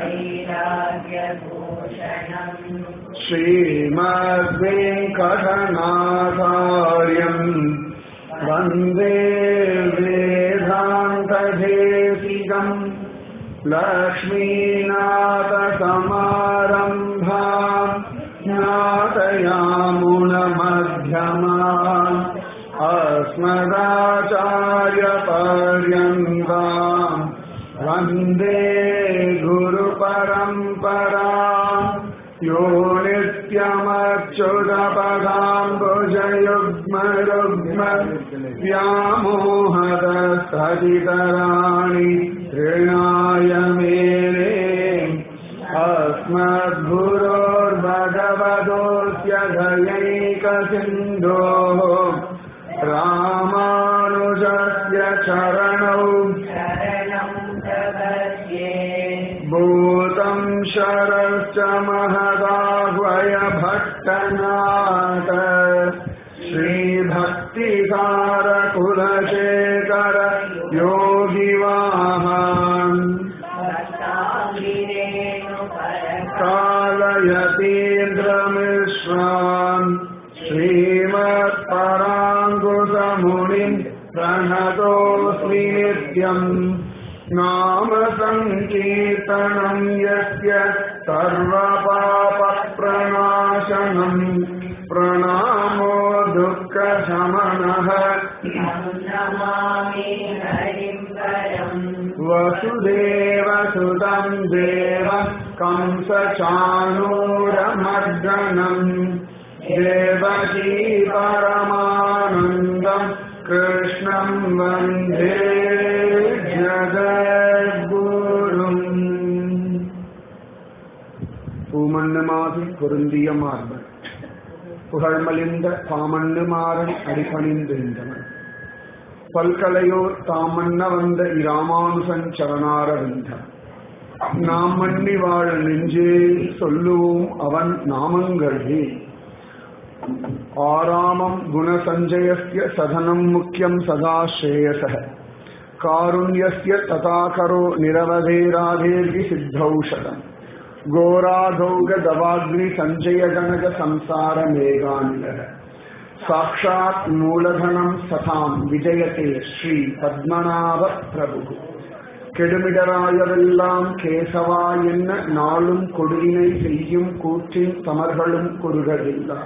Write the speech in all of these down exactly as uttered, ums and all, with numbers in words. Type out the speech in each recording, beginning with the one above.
श्रीमद्वेङ्कटनाथार्यम् वन्दे वेदान्तदेशिकम् लक्ष्मीनाथसमारम्भाम् नाथयामुनमध्यमाम् अस्मदाचार्यपर्यन्ताम् वन्दे गुरुपरम्पराम् यो नित्यमच्युतपदाम्बुजयुग्मरुग्म व्यामोहदस्तदितराणि ऋणाय मेने अस्मद्गुरोर्भगवतोऽस्य दयैकसिन्धोः रामानुजस्य चरणौ भूतं शरश्च महदाह्वय भट्टनाथ श्रीभक्तिसारकुलशेखर योगिवाहान् कालयतीन्द्रमिश्रान् श्रीमत्पराङ्कुशमुनिं प्रणतोऽस्मि नित्यम् नाम संकीर्तनं यस्य सर्वपापप्रणाशनं प्रणामो दुःखशमनः वसुदेवसुतं देवं कंसचाणूरमर्दनं देवकी परमानन्दं कृष्णं वन्दे ஜகத்குரும். பூமண்ணு மாதி பொருந்திய மார்பன் புகழ்மலிந்த பாமண்ணு மாறன் அடிபணிந்திருந்தவன் பல்கலையோர் தாமண்ண வந்த இராமானுசன் சரணாரவிந்தன் நாம் மண்ணி வாழ நெஞ்சே சொல்லுவோம் அவன் நாமங்களே. ஆராமம் குணசஞ்சயஸ்ய சதனம் முக்கியம் சதா ஸ்ரேயசः कारुण्यस्य तथाकरो निरवधेराधेर्हि सिद्धौषधम् घोराधौगदवाग्नि संजय गणक संसार मेघानिलः साक्षात् मूलधनं सताम् विजयते श्री पद्मनाभ प्रभु. கெடுமிடராயவெல்லாம் கேசவா என்ன நாளும் கொடுவினை செய்யும் கூற்றின் தமர்களும் கொருகவில்லா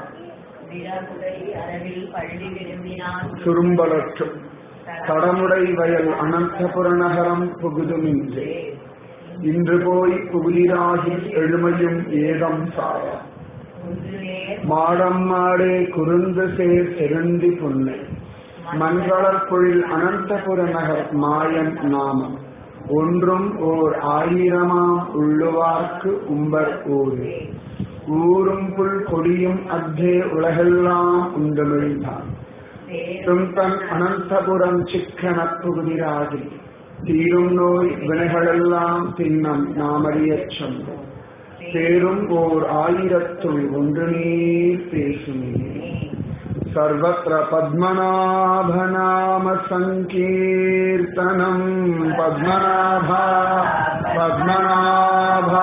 சுரும்பலற்றும் தடமுடை வயல் அனந்தபுர நகரம் புகுதுமின்றே இன்று போய் புகுதிராகி எழுமையும் ஏதம் சாய மாடம் மாடே குறுந்து சேர் செருந்தி புன்னை மண்களற்பொழில் அனந்தபுர நகர் மாயன் நாமம் ஒன்றும் ஓர் ஆயிரமாம் உள்ளுவார்க்கு உம்பர் ஊரே ஊரும் புல் கொடியும் அத்தே உலகெல்லாம் உண்டமிழ்ந்தான் தன் அனந்தபுரம் சிக்கன புகுதிராகி தீரும் நோய் வினைகளெல்லாம் தின்னம் நாமறியச் சொன்னோம் தேரும் ஓர் ஆயிரத்துள் ஒன்று நீர் பேசுமே. சர்வத்ர பத்மநாபநாம சங்கீர்த்தனம் பத்மநாபா பத்மநாபா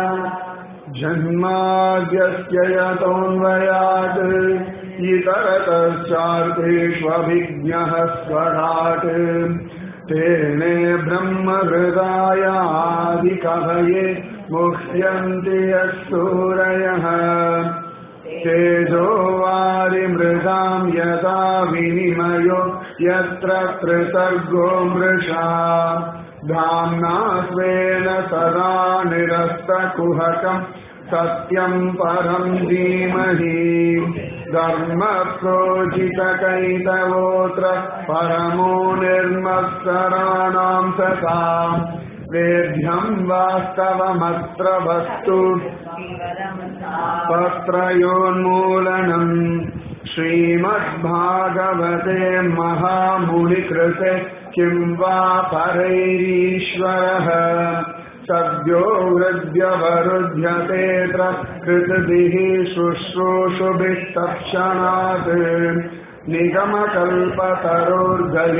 ஜன்மாத்யஸ்ய யதோன்வயாத் इतरतश्चार्तेष्वभिज्ञः स्वराट् तेने ब्रह्महृदायादिकवये मुह्यन्ति यः सूरयः तेजो वारिमृदां यथा विनिमयो यत्र त्रिसर्गो मृषा धाम्ना स्वेन सदा निरस्तकुहकम् सत्यं परं धीमहि धर्म प्रोचितकैतवोऽत्र परमो निर्मत्सराणां सतां वेद्यं वास्तवमत्र वस्तु तत्रयोन्मूलनम् श्रीमद्भागवते महामुनिकृते किं वा परैरीश्वरः सद्यो हृद्यवरुध्यतेऽत्र कृतभिः शुश्रूषुभिः तत्क्षणात्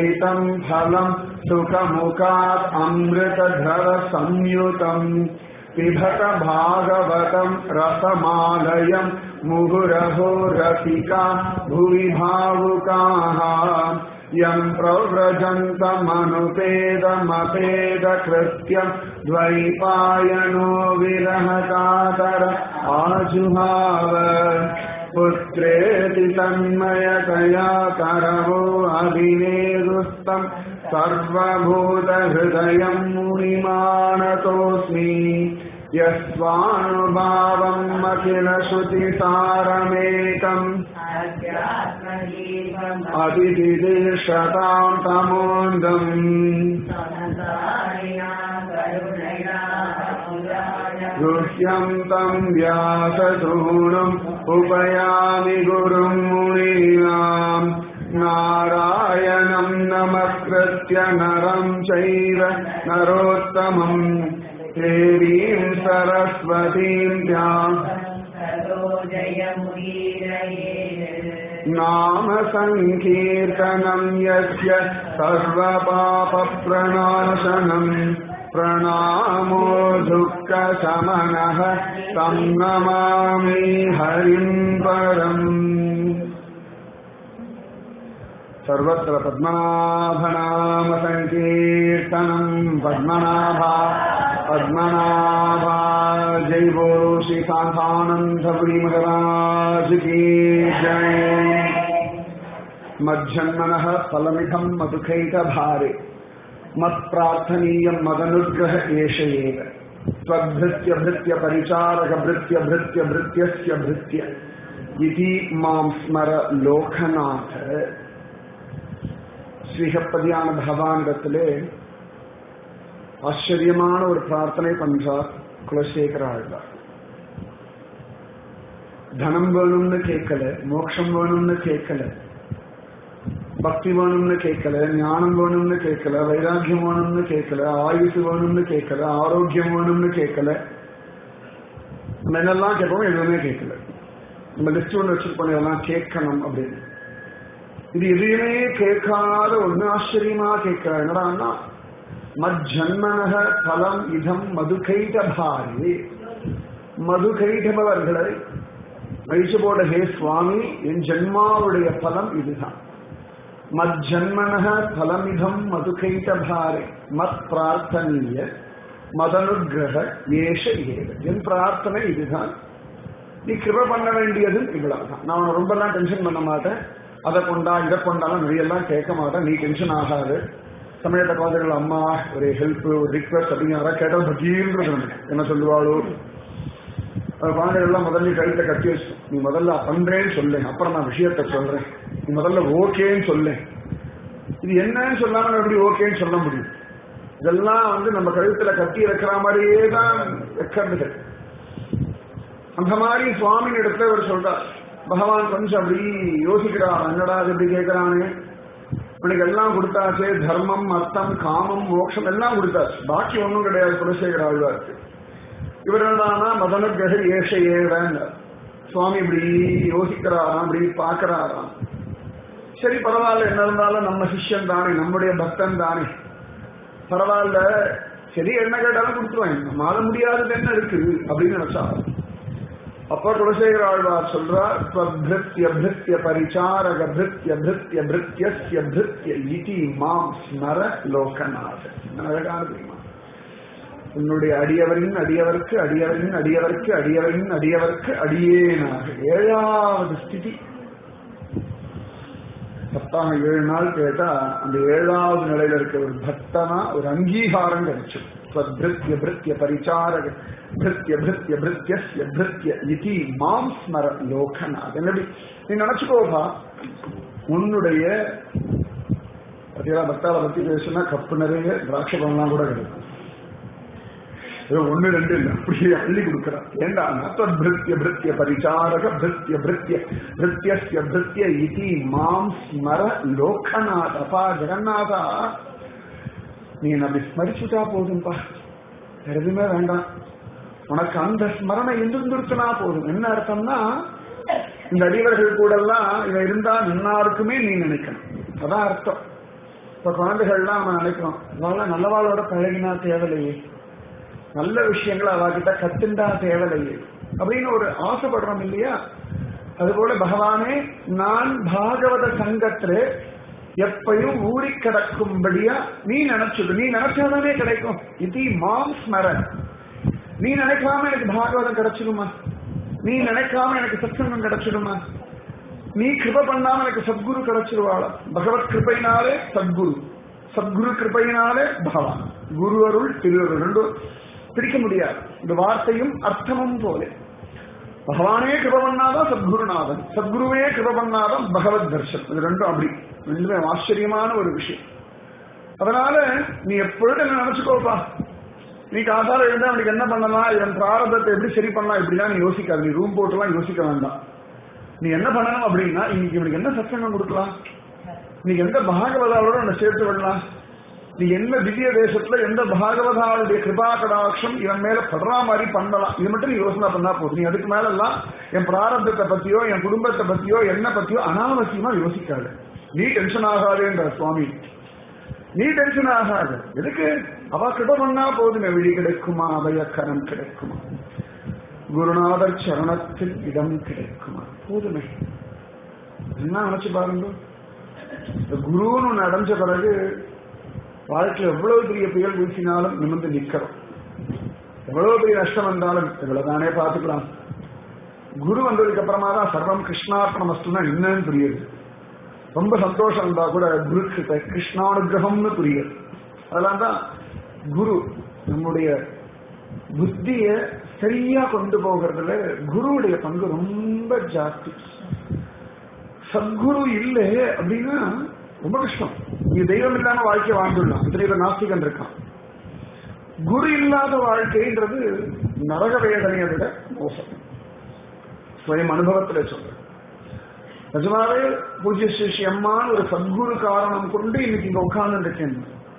निगमकल्पतरोर्गलितं फलं सुखमुखात् अमृतधरसंयुतं पिबत भागवतं रसमालयं मुहुरहो रसिका भुवि भावुकाः यं प्रव्रजन्तमनुपेदमपेदकृत्यं द्वैपायनो विरहकातर आजुहाव पुत्रेति तन्मयतया करवो अभिनेदुस्तं सर्वभूतहृदयं मुनिमानतोऽस्मि यस्वानुभावम् अखिलश्रुतिसारमेकम् अतिदिदीर्षतां तमोन्दम् गुह्यं तं व्याससूनुम् उपयामि गुरुं मुनीनाम् नारायणं नमस्कृत्य नरं चैव नरोत्तमम् देवीं सरस्वतीं नाम संकीर्तनं यस्य सर्वपापप्रणाशनं प्रणामो दुःखशमनः तं नमामि हरिं परम् सर्वत्र पद्मनाभनाम संकीर्तनं पद्मनाभा पद्मनाभा जय बोलो श्री शांतानंदपुरी महाराज की जय। मज्जन्मनः फलमिदं मधुकैटभारे मत्प्रार्थनीयं मदनुग्रह एष एव त्वद्भृत्य भृत्य परिचारक भृत्य भृत्य भृत्यस्य भृत्य इति मां स्मर लोकनाथ। ஸ்ரீஹப்பதியான பகவானிடத்திலே ஆச்சரியமான ஒரு பிரார்த்தனை பண்றார் குலசேகர ஆழ்வார். தனம் வேணும்னு கேட்கல, மோட்சம் வேணும்னு கேட்கல, பக்தி வேணும்னு கேட்கல, ஞானம் வேணும்னு கேட்கல, வைராக்கியம் வேணும்னு கேட்கல, ஆயுசு வேணும்னு கேட்கல, ஆரோக்கியம் வேணும்னு கேட்கல. நம்ம என்னெல்லாம் கேட்போம் எதுவுமே கேட்கல. நம்ம லிஸ்ட் ஒன்று வச்சிருப்போம் இதெல்லாம் கேட்கணும் அப்படின்னு. இது எதையுமே கேட்காத ஒண்ணு ஆச்சரியமா கேட்க என்னடான்னா மஜ்ஜன்மனக பலம் இதம் மதுகைடபாரி. மதுகைடபவர்களை அழிச்சு போட ஹே சுவாமி என் ஜென்மாவுடைய பலம் இதுதான். மஜ்ஜன்மனக பலமிதம் மதுகைடபாரி மத் பிரார்த்தனீய மதனுகிரக ஏஷ ஏவ. என் பிரார்த்தனை இதுதான், நீ கிருப பண்ண வேண்டியது இவ்வளவுதான். நான் உன ரொம்ப எல்லாம் டென்ஷன் பண்ண மாட்டேன், அதை கொண்டா இதை கொண்டாலும் நிறைய எல்லாம் கேட்க மாட்டேன், நீ டென்ஷன் ஆகாது. சமயத்தை குழந்தைகள் அம்மா ஒரு ஹெல்ப் ஒரு ரிக்வெஸ்ட் அப்படின்னு யாராவது கேட்டால் பகீர்ன்றது என்ன சொல்லுவாளோ. குழந்தைகள் எல்லாம் முதல்ல கழுத்தை கட்டி வச்சு நீ முதல்ல பண்றேன்னு சொல்ல, அப்புறம் நான் விஷயத்த சொல்றேன், நீ முதல்ல ஓகேன்னு சொல்ல. இது என்னன்னு சொல்லாம எப்படி ஓகேன்னு சொல்ல முடியும்? இதெல்லாம் வந்து நம்ம கழுத்துல கட்டி வைக்கிற மாதிரியே தான் வைக்கிறது. அந்த மாதிரி சுவாமியின் இடத்துல அவர் சொல்றார். பகவான் கொஞ்சம் அப்படி யோசிக்கிறார், என்னடா எப்படி கேட்கிறானே, உனக்கு எல்லாம் கொடுத்தாச்சு, தர்மம் அர்த்தம் காமம் மோட்சம் எல்லாம் கொடுத்தாச்சு, பாக்கி ஒன்றும் கிடையாது குலசேகர ஆழ்வாருக்கு. இவர் என்னடானா மதனுகிரக ஏஷ ஏவன். சுவாமி இப்படி யோசிக்கிறாராம், அப்படி பாக்குறாராம். சரி பரவாயில்ல, என்ன இருந்தாலும் நம்ம சிஷ்யன் தானே, நம்முடைய பக்தன் தானே, பரவாயில்ல, சரி என்ன கேட்டாலும் கொடுத்துருவாங்க, மாற முடியாதது என்ன இருக்கு அப்படின்னு நினைச்சா. அப்ப குலசேகர ஆழ்வார் சொல்றார், ஸ்வபிருத்ய பிருத்ய பரிசாரக பிருத்ய பிருத்ய பிருத்யஸ்ய பிருத்ய இதி மாம் ஸ்மர லோகநாத. அழகான தெரியுமா? உன்னுடைய அடியவரின் அடியவர்க்கு அடியவரின் அடியவர்க்கு அடியவரின் அடியவர்க்கு அடியேனாக. ஏழாவது ஸ்திதி. பத்தாம் ஏழு நாள் கேட்டா அந்த ஏழாவது நிலையில இருக்க ஒரு பக்தனா ஒரு அங்கீகாரம் கிடைச்சு. ஸ்வபிருத்ய பிருத்ய பரிசாரக பிருத்ய பிருத்ய பிருத்யஸ்ய பிருத்ய இதி மாம் ஸ்மர லோகநாத். என்னடி நீ நினைச்சுக்கோப்பா, உன்னுடைய பக்தாவை பத்தி பேசுனா கப்பு நிறைய திராட்சை பழம்லாம் கூட கிடைக்கும். ஒன்னு ரெண்டு இல்லை, அப்படியே அள்ளி கொடுக்கிறார். ஏண்டா பிருத்ய பிருத்ய பரிசாரக பிருத்ய பிருத்ய பிருத்யஸ்ய பிருத்ய இதி மாம் ஸ்மர லோகநாத். அப்பா ஜெகநாதா, நீ நம்ம ஸ்மரிச்சுட்டா போதும்பா, எதுவுமே வேண்டாம், உனக்கு அந்த ஸ்மரணை இருந்துருச்சுனா போதும். என்ன அர்த்தம்னா இந்த அடியவர்கள் கூட எல்லாம் இவன் இருந்தா எல்லாருக்குமே நீ நினைக்கணும், அதான் அர்த்தம். இப்ப குழந்தைகள்லாம் நம்ம நினைக்கிறோம், இவெல்லாம் நல்லவாளோட பழகினா தேவையில்லையே, நல்ல விஷயங்களை அவகிட்ட கத்துண்டா தேவையில்லையே அப்படின்னு ஒரு ஆசைப்படுறோம் இல்லையா? அதுபோல பகவானே நான் பாகவத சங்கத்துல எப்பயும் ஊறி கிடக்கும்படியா நீ நினைச்சுடு. நீ நினைச்சாதானே கிடைக்கும். இது மாம் ஸ்மரன். நீ நினைக்காம எனக்கு பாகவதம் கிடைச்சிடுமா? நீ நினைக்காம எனக்கு சத்சங்கம் கிடைச்சிடுமா? நீ கிருப பண்ணாம எனக்கு சத்குரு கிடைச்சிருவாளா? பகவத் கிருபையினாலே சத்குரு, சத்குரு கிருபையினாலே பகவான். குரு அருள் திருவருள் ரெண்டும் பிரிக்க முடியாது. இந்த வார்த்தையும் அர்த்தமும் போல பகவானே கிருப பண்ணாதான் சத்குருநாதன், சத்குருவே கிருப பண்ணாதான் பகவத் தர்ஷன். இது ரெண்டும் அப்படி ரெண்டுமே ஆச்சரியமான ஒரு விஷயம். அதனால நீ எப்பொழுது என்ன நினைச்சுக்கோப்பா. நீ காத்தால இருந்தா அவனுக்கு என்ன பண்ணலாம், இதன் பிராரதத்தை எப்படி சரி பண்ணலாம் இப்படிலாம் நீ யோசிக்காது. நீ ரூம் போட்டுலாம் யோசிக்க வேண்டாம். நீ என்ன பண்ணணும் அப்படின்னா இன்னைக்கு இவனுக்கு என்ன சத்சங்கம் கொடுக்கலாம், இன்னைக்கு எந்த பாகவதாவோட நம்ம சேர்த்து விடலாம், நீ என்ன திவ்ய தேசத்துல எந்த பாகவதாவுடைய கிருபா கடாட்சம் இவன் மேல படுறா மாதிரி பண்ணலாம். இது மட்டும் நீ யோசனை பண்ணா போதும். நீ அதுக்கு மேல எல்லாம் என் பிராரப்தத்தை பத்தியோ என் குடும்பத்தை பத்தியோ என்ன பத்தியோ அனாவசியமா யோசிக்காது. நீ டென்ஷன் ஆகாதுன்ற சுவாமி, நீ டென்ஷன் ஆகாது. எதுக்கு? அவ கிருப பண்ணா போதுமே. விழி கிடைக்குமா, அபயக்கரம் கிடைக்குமா, குருநாதர் சரணத்தில் இடம் கிடைக்குமா, போதுமே. என்ன நினைச்சு பாருங்க. குருன்னு அடைஞ்ச பிறகு வாழ்க்கையில் எவ்வளவு பெரிய புயல் வீசினாலும் நிமிர்ந்து நிக்கிறோம். எவ்வளவு பெரிய நஷ்டம் வந்தாலும் இவ்வளவுதானே பார்த்துக்கலாம். குரு வந்ததுக்கு அப்புறமா தான் சர்வம் கிருஷ்ணார்ப்பணமஸ்துன்னா என்னன்னு புரியுது. ரொம்ப சந்தோஷம் இருந்தா கூட குரு கிருபை கிருஷ்ணானுகிரகம்னு புரியுது. அதெல்லாம் தான் குரு நம்முடைய புத்திய சரியா கொண்டு போகிறதுல குருவுடைய பங்கு ரொம்ப ஜாஸ்தி. சத்குரு இல்லை அப்படின்னா ரொம்ப கஷ்டம். நீ தெய்வம் இல்லாம வாழ்க்கை வாழ்ந்துடலாம். இதுல நாஸ்திகன் இருக்கான். குரு இல்லாத வாழ்க்கைன்றது நரக வேதனையை விட மோசம். ஸ்வயம் அனுபவத்துல சொல்றேன். நிஜமாவே பூஜ்ய ஸ்ரீ அம்மான் ஒரு சத்குரு காரணம் கொண்டு இன்னைக்கு இங்க உட்கார்ந்து இருக்கேன்.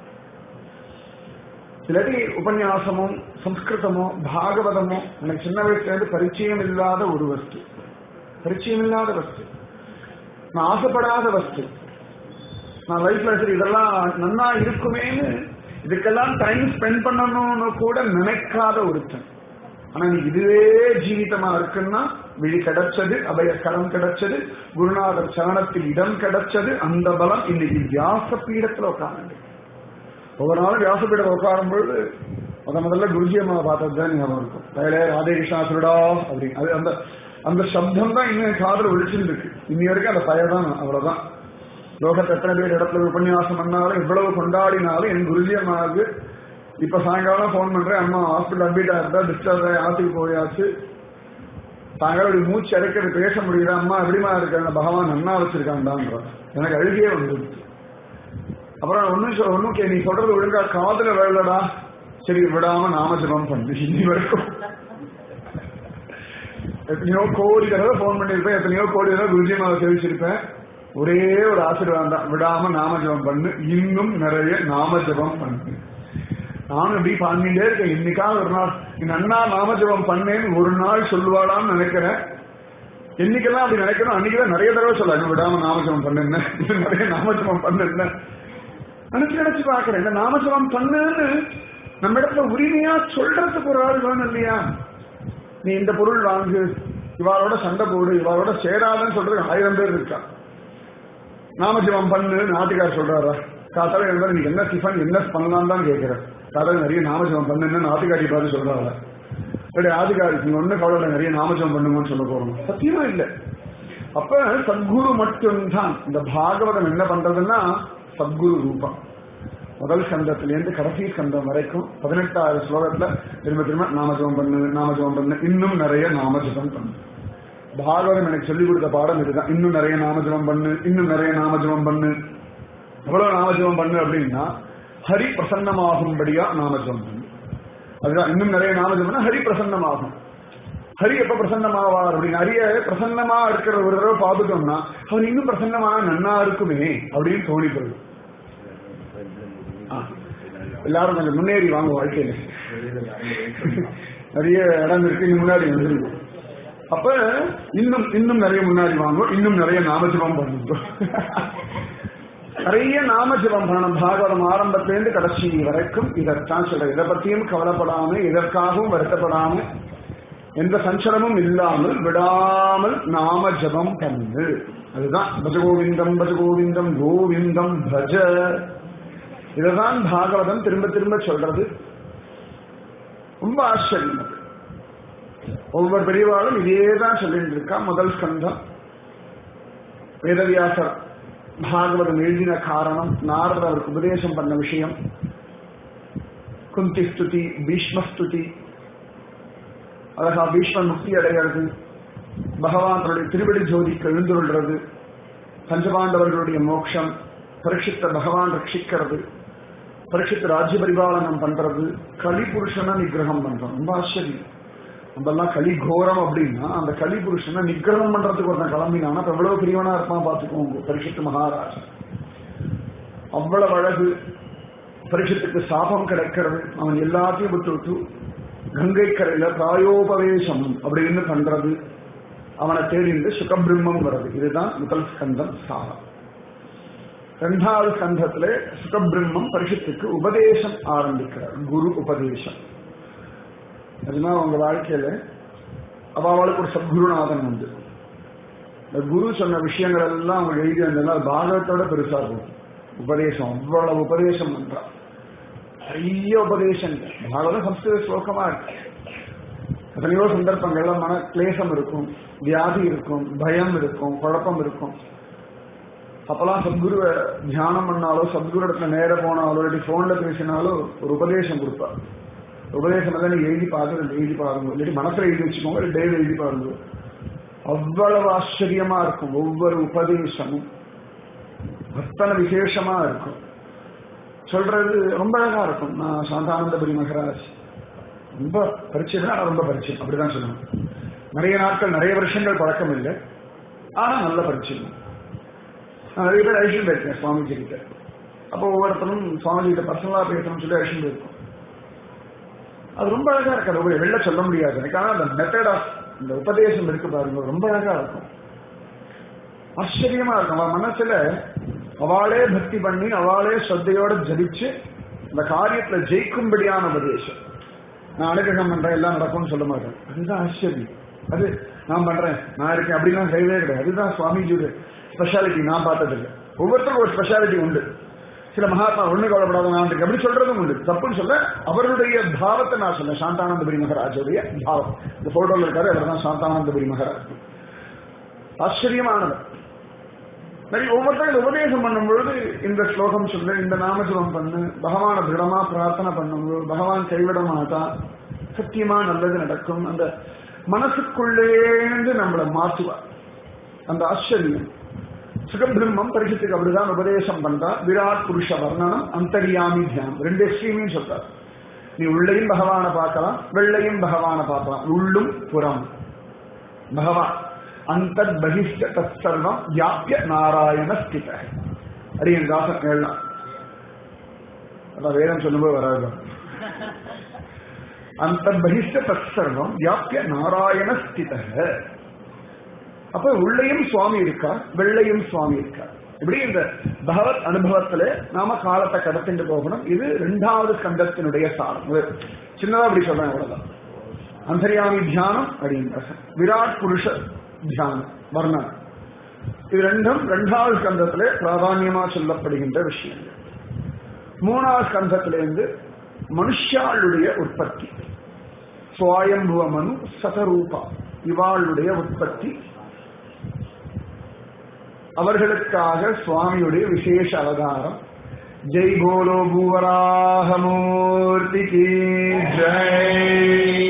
இல்லாட்டி உபன்யாசமோ சம்ஸ்கிருதமோ பாகவதமோ எனக்கு சின்ன வயசுல இருந்து பரிச்சயம் இல்லாத ஒரு வஸ்து, பரிச்சயம் இல்லாத வஸ்து, நான் ஆசைப்படாத வஸ்து. நான் லைஃப்ல சரி இதெல்லாம் நன்னா இருக்குமேன்னு இதுக்கெல்லாம் டைம் ஸ்பெண்ட் பண்ணணும்னு கூட நினைக்காத ஒருத்தன். ஆனா நீ இதுவே ஜீவிதமா இருக்குன்னா விழி கிடைச்சது, அபய கரம் கிடைச்சது, குருநாதர் சரணத்தில் இடம் கிடைச்சது. அந்த பலம் இன்னைக்கு வியாச பீடத்துல உட்கார்ந்து ஒவ்வொரு நாளும் வியாசபீடம் உட்காரும் பொழுது முத முதல்ல குருஜி அம்மா பார்த்தது தான் ஞாபகம் இருக்கும். தயலே ராதே கிருஷ்ணா சுருடா அப்படின்னு அது அந்த அந்த சப்தம் தான் இன்னும் காதல ஒழிச்சுட்டு இருக்கு. இன்னி வரைக்கும் அந்த பயதான். அவ்வளவுதான். லோகத்தை எத்தனை பேர் இடத்துல உபன்யாசம் பண்ணாலும் இவ்வளவு கொண்டாடினாலும் என் குருஜி அம்மாவுக்கு இப்ப சாயங்காலம் போன் பண்றேன், அம்மா ஹாஸ்பிட்டல் அட்மிட் ஆயிருந்தா டிஸ்டர்ப் ஆகி ஆத்துக்கு போயாச்சு, சாயங்காலம் மூச்சு அடைக்கிறது பேச முடியுதா, அம்மா எப்படிமா இருக்காங்க, பகவான் நன்னா வச்சிருக்காண்டான்ற எனக்கு அழுகியே வந்துடுச்சு. அப்புறம் ஒன்னும் ஒன்னும் நீ சொல்றது ஒழுங்கா காதுல விழலடா, சரி விடாம நாம ஜபம் பண்ணு. இன்னி வரைக்கும் எத்தனையோ கோடி தடவை போன் பண்ணிருப்பேன், எத்தனையோ கோடி தடவை குருஜிமாவை தெரிவிச்சிருப்பேன். ஒரே ஒரு ஆசீர்வாதம் தான், விடாம நாம ஜபம் பண்ணு, இன்னும் நிறைய நாம ஜபம் பண்ணு. நானும் இப்படி பண்ணிட்டே இருக்கேன். இன்னைக்காவது ஒரு நாள் நன்னா நாம ஜபம் பண்ணேன்னு ஒரு நாள் சொல்லுவாளான்னு நினைக்கிறேன். என்னைக்கெல்லாம் அப்படி நினைக்கணும் அன்னைக்குதான் நிறைய தடவை சொல்ல விடாம நாமஜபம் பண்ணுங்க, நிறைய நாமஜபம் பண்ணுங்க நினைச்சு நினைச்சு பாக்குறேன். இந்த நாமஜபம் பண்ணுன்னு நம்ம இடத்துல உரிமையா சொல்றதுக்கு ஒரு ஆள் வேணும் இல்லையா? நீ இந்த பொருள் வாங்கு, இவாளோட சண்டை போடு, இவாளோட சேராதன்னு சொல்றது ஆயிரம் பேர் இருக்கா. நாமஜபம் பண்ணு நாட்டுக்கார் சொல்றாரா? காத்தால இருந்தாலும் நீங்க என்ன டிஃபன் என்ன பண்ணலாம் தான் கேட்கிறேன். காத்தால நிறைய நாமஜபம் பண்ணுன்னு ஆட்டுக்காரி பார்த்து சொல்றாங்க. ஆதிகாரி நீங்க ஒண்ணு கவலை நிறைய நாமஜபம் பண்ணுங்கன்னு சொல்ல போறோம். சத்தியமா இல்ல. அப்ப சத்குரு மட்டும்தான். இந்த பாகவதம் என்ன பண்றதுன்னா சத்குரு ரூபம். முதல் ஸ்கந்தத்திலேருந்து கடைசி ஸ்கந்தம் வரைக்கும் பதினெட்டாயிரம் ஸ்லோகத்துல திரும்ப திரும்ப நாமஜபம் பண்ணு நாமஜபம் பண்ணு, இன்னும் நிறைய நாமஜபம் பண்ணு. பாகவதம் எனக்கு சொல்லிக் கொடுத்த பாடம் இதுதான். இன்னும் நிறைய நாமஜபம் பண்ணு, இன்னும் நிறைய நாமஜபம் பண்ணு. எவ்வளவு நாமஜபம் பண்ணு அப்படின்னா ஹரி பிரசன்னமாகும்படியா நாமஜபம் பண்ணு. அதுதான் இன்னும் நிறைய நாமஜபம்னா ஹரி பிரசன்னமாகும். ஹரி எப்ப பிரசன்னமாவார் அப்படின்னு ஹரிய பிரசன்னமா இருக்கிற ஒரு தடவை பார்த்துட்டோம்னா அவர் இன்னும் பிரசன்னமா நன்னா இருக்குமே அப்படின்னு தோணிப்படுது. எல்லாரும் கொஞ்சம் முன்னேறி வாங்க வாழ்க்கையில, நிறைய இடம் இருக்கு, முன்னாடி வந்துருக்கு. அப்ப இன்னும் இன்னும் நிறைய முன்னாடி வாங்க, இன்னும் நிறைய நாமஜபம் பண்ணுங்க. நிறைய நாம ஜபம் பண்ணணும். பாகவதம் ஆரம்பத்திலேருந்து கடைசி வரைக்கும் இதைத்தான் சொல்ற. இதை பத்தியும் கவலைப்படாம, இதற்காகவும் வருத்தப்படாம, எந்த சஞ்சலமும் இல்லாமல் விடாமல் நாம ஜபம் பண்ணு. அதுதான் பஜ கோவிந்தம் பஜ கோவிந்தம் கோவிந்தம் பஜ. இதுதான் பாகவதம் திரும்ப திரும்ப சொல்றது. ரொம்ப ஆச்சரியம் அது. ஒவ்வொரு பெரியவாளும் இதேதான் சொல்லிட்டு இருக்கா. முதல் ஸ்கந்தம் வேதவியாசர் பாகவதம் எழுதின காரணம், நாரதர் அவருக்கு உபதேசம் பண்ண விஷயம், குந்தி ஸ்துதி, பீஷ்ம ஸ்துதி, அழகா பீஷ்மன் முக்தி அடைகிறது, பகவான் தன்னுடைய திருவடி ஜோதிக்கு எழுந்துள்றது, பஞ்சபாண்டவர்களுடைய மோட்சம், பரீட்சித்த பகவான் ரட்சிக்கிறது, பரீட்சித்த ராஜ்ய பரிபாலனம் பண்றது, கலி புருஷனை நிகிரகம் பண்றோம். ரொம்ப ஆச்சரியம். நம்மெல்லாம் கலி கோரம் அப்படின்னா அந்த கலி புருஷனை நிகிரகம் பண்றதுக்கு ஒருத்தன் கிளம்பினான்னா அப்ப எவ்வளவு பிரியவனா இருப்பான் பார்த்துக்கோங்க. பரீட்சித்து மகாராஜ் அவ்வளவு அழகு. பரீட்சித்துக்கு சாபம் கிடைக்கிறது. அவன் எல்லாத்தையும் விட்டு விட்டு கங்கை கரையில பிராயோபவேசம் அப்படின்னு பண்றது, அவனை தேடிந்து சுகபிரம்மம் வருது. இதுதான் முதல் ஸ்கந்தம் சாரம். இரண்டாவது ஸ்கந்தத்திலே சுகபிரம்மம் பரிஷத்துக்கு உபதேசம் ஆரம்பிக்கிறார். குரு உபதேசம். அதுதான் அவங்க வாழ்க்கையில அவளுக்கு ஒரு சத்குருநாதன் உண்டு. இந்த குரு சொன்ன விஷயங்கள் எல்லாம் அவங்க எழுதி வந்ததுனால பாகவத்தோட பெருசா இருக்கும். உபதேசம் அவ்வளவு உபதேசம் பண்றா. நிறைய உபதேசம். பாகவதம் சம்ஸ்கிருத ஸ்லோகமா இருக்கு. எத்தனையோ சந்தர்ப்பங்கள்ல மன கிளேசம் இருக்கும், வியாதி இருக்கும், பயம் இருக்கும், குழப்பம் இருக்கும். அப்பெல்லாம் சத்குருவை தியானம் பண்ணாலோ, சத்குரு இடத்துல நேர போனாலோ, இல்லாட்டி போன்ல பேசினாலோ ஒரு உபதேசம் கொடுப்பார். உபதேசம் எல்லாம் நீங்க எழுதி பார்த்து எழுதி பாருங்க, இல்லாட்டி மனசுல எழுதி வச்சுக்கோங்க, டெய்லி எழுதி பாருங்க. அவ்வளவு ஆச்சரியமா இருக்கும். ஒவ்வொரு உபதேசமும் அத்தனை விசேஷமா இருக்கும். சொல்றது ரொம்ப அழகா இருக்கும். நான் சாந்தானந்தபுரி மகராஜ் ரொம்ப பரிச்சயம்னா ரொம்ப பரிச்சயம் அப்படிதான் சொல்லணும். நிறைய நாட்கள் நிறைய வருஷங்கள் பழக்கம் இல்லை, ஆனா நல்ல பரிச்சயம். நான் நிறைய பேர் ஐஷன் போயிருக்கேன் சுவாமிஜி கிட்ட. அப்போ ஒவ்வொருத்தரும் சுவாமிஜி கிட்ட பர்சனலா பேசணும்னு சொல்லி ஐஷன் போயிருக்கோம். அது ரொம்ப அழகா இருக்காது. ஒரு வெளில சொல்ல முடியாது எனக்கு. ஆனா அந்த மெத்தட் ஆஃப் இந்த உபதேசம் இருக்கு பாருங்க, ரொம்ப அழகா இருக்கும், ஆச்சரியமா இருக்கும். அவன் மனசுல அவளே பக்தி பண்ணி அவளே ஸ்ரத்தையோட ஜபிச்சு அந்த காரியத்துல ஜெயிக்கும்படியான உபதேசம். நான் அனுகிரகம் பண்றேன் எல்லாம் நடக்கும்னு சொல்ல மாட்டேன். அதுதான் ஆச்சரியம். அது நான் பண்றேன், நான் இருக்கேன் அப்படிலாம் செய்யவே கிடையாது. அதுதான் சுவாமிஜியோட ஸ்பெஷாலிட்டி. நான் பார்த்தது இல்லை. ஒவ்வொருத்தருக்கும் ஒரு ஸ்பெஷாலிட்டி உண்டு. சில மகாத்மா ஒண்ணு கவலைப்படாத நான் இருக்கு அப்படி சொல்றதும் உண்டு. தப்புன்னு சொல்ல, அவருடைய பாவத்தை நான் சொன்னேன். சாந்தானந்தபுரி மகராஜுடைய பாவம் இந்த போட்டோல இருக்காரு, அவர் தான் சாந்தானந்தபுரி மகராஜ். ஆச்சரியமானது. சரி, ஒவ்வொருத்தரும் உபதேசம் பண்ணும் பொழுது இந்த ஸ்லோகம் சொல்லு, இந்த நாமஜபம் பண்ணு, பகவான திருடமா பிரார்த்தனை பண்ணும்போது பகவான் கைவிட மாட்டான், சத்தியமா நல்லது நடக்கும். அந்த மனசுக்குள்ளேந்து நம்மளை மாற்றுவார். அந்த ஆச்சரியம். சுகபிரம்மம் பரிசுத்துக்கு அப்படிதான் உபதேசம் பண்றா. விராட் புருஷ வர்ணனம், அந்தரியாமி தியானம், ரெண்டு எக்ஸ்ட்ரீமையும் சொல்றார். நீ உள்ளையும் பகவான பார்க்கலாம், வெள்ளையும் பகவான பார்க்கலாம். உள்ளும் புறம் பகவான். அந்த பகிஷ்ட தத் சர்வம் வியாபிய நாராயண ஸ்தித. அரியன் தாசன் எல்லாம் அதான் வேதம் சொல்லும்போது வராது. அந்த பகிஷ்ட தத் சர்வம் வியாபிய நாராயண ஸ்தித. அப்ப உள்ளையும் சுவாமி இருக்கா, வெள்ளையும் சுவாமி இருக்கா. இப்படி இந்த பகவத் அனுபவத்துல நாம காலத்தை கடத்திட்டு போகணும். இது இரண்டாவது ஸ்கந்தத்தினுடைய சாரம். சின்னதா அப்படி சொல்றேன், அவ்வளவுதான். அந்தர்யாமி தியானம் அப்படின்ற விராட் புருஷ தியானம் வர்ணம், இது ரெண்டும் இரண்டாவது ஸ்கந்தத்திலே பிராதான்யமா சொல்லப்படுகின்ற விஷயங்கள். மூணாவது ஸ்கந்தத்திலிருந்து மனுஷாளுடைய உற்பத்தி, சுவாயம்புவ மனு சதரூபா இவாளுடைய உற்பத்தி, அவர்களுக்காக சுவாமியுடைய விசேஷ அவதாரம். ஜெய் போலோ பூவராகமூர்த்தி கீ ஜெய்.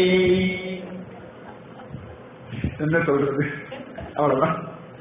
என்ன சொல்றது, அவ்வளவுதான்.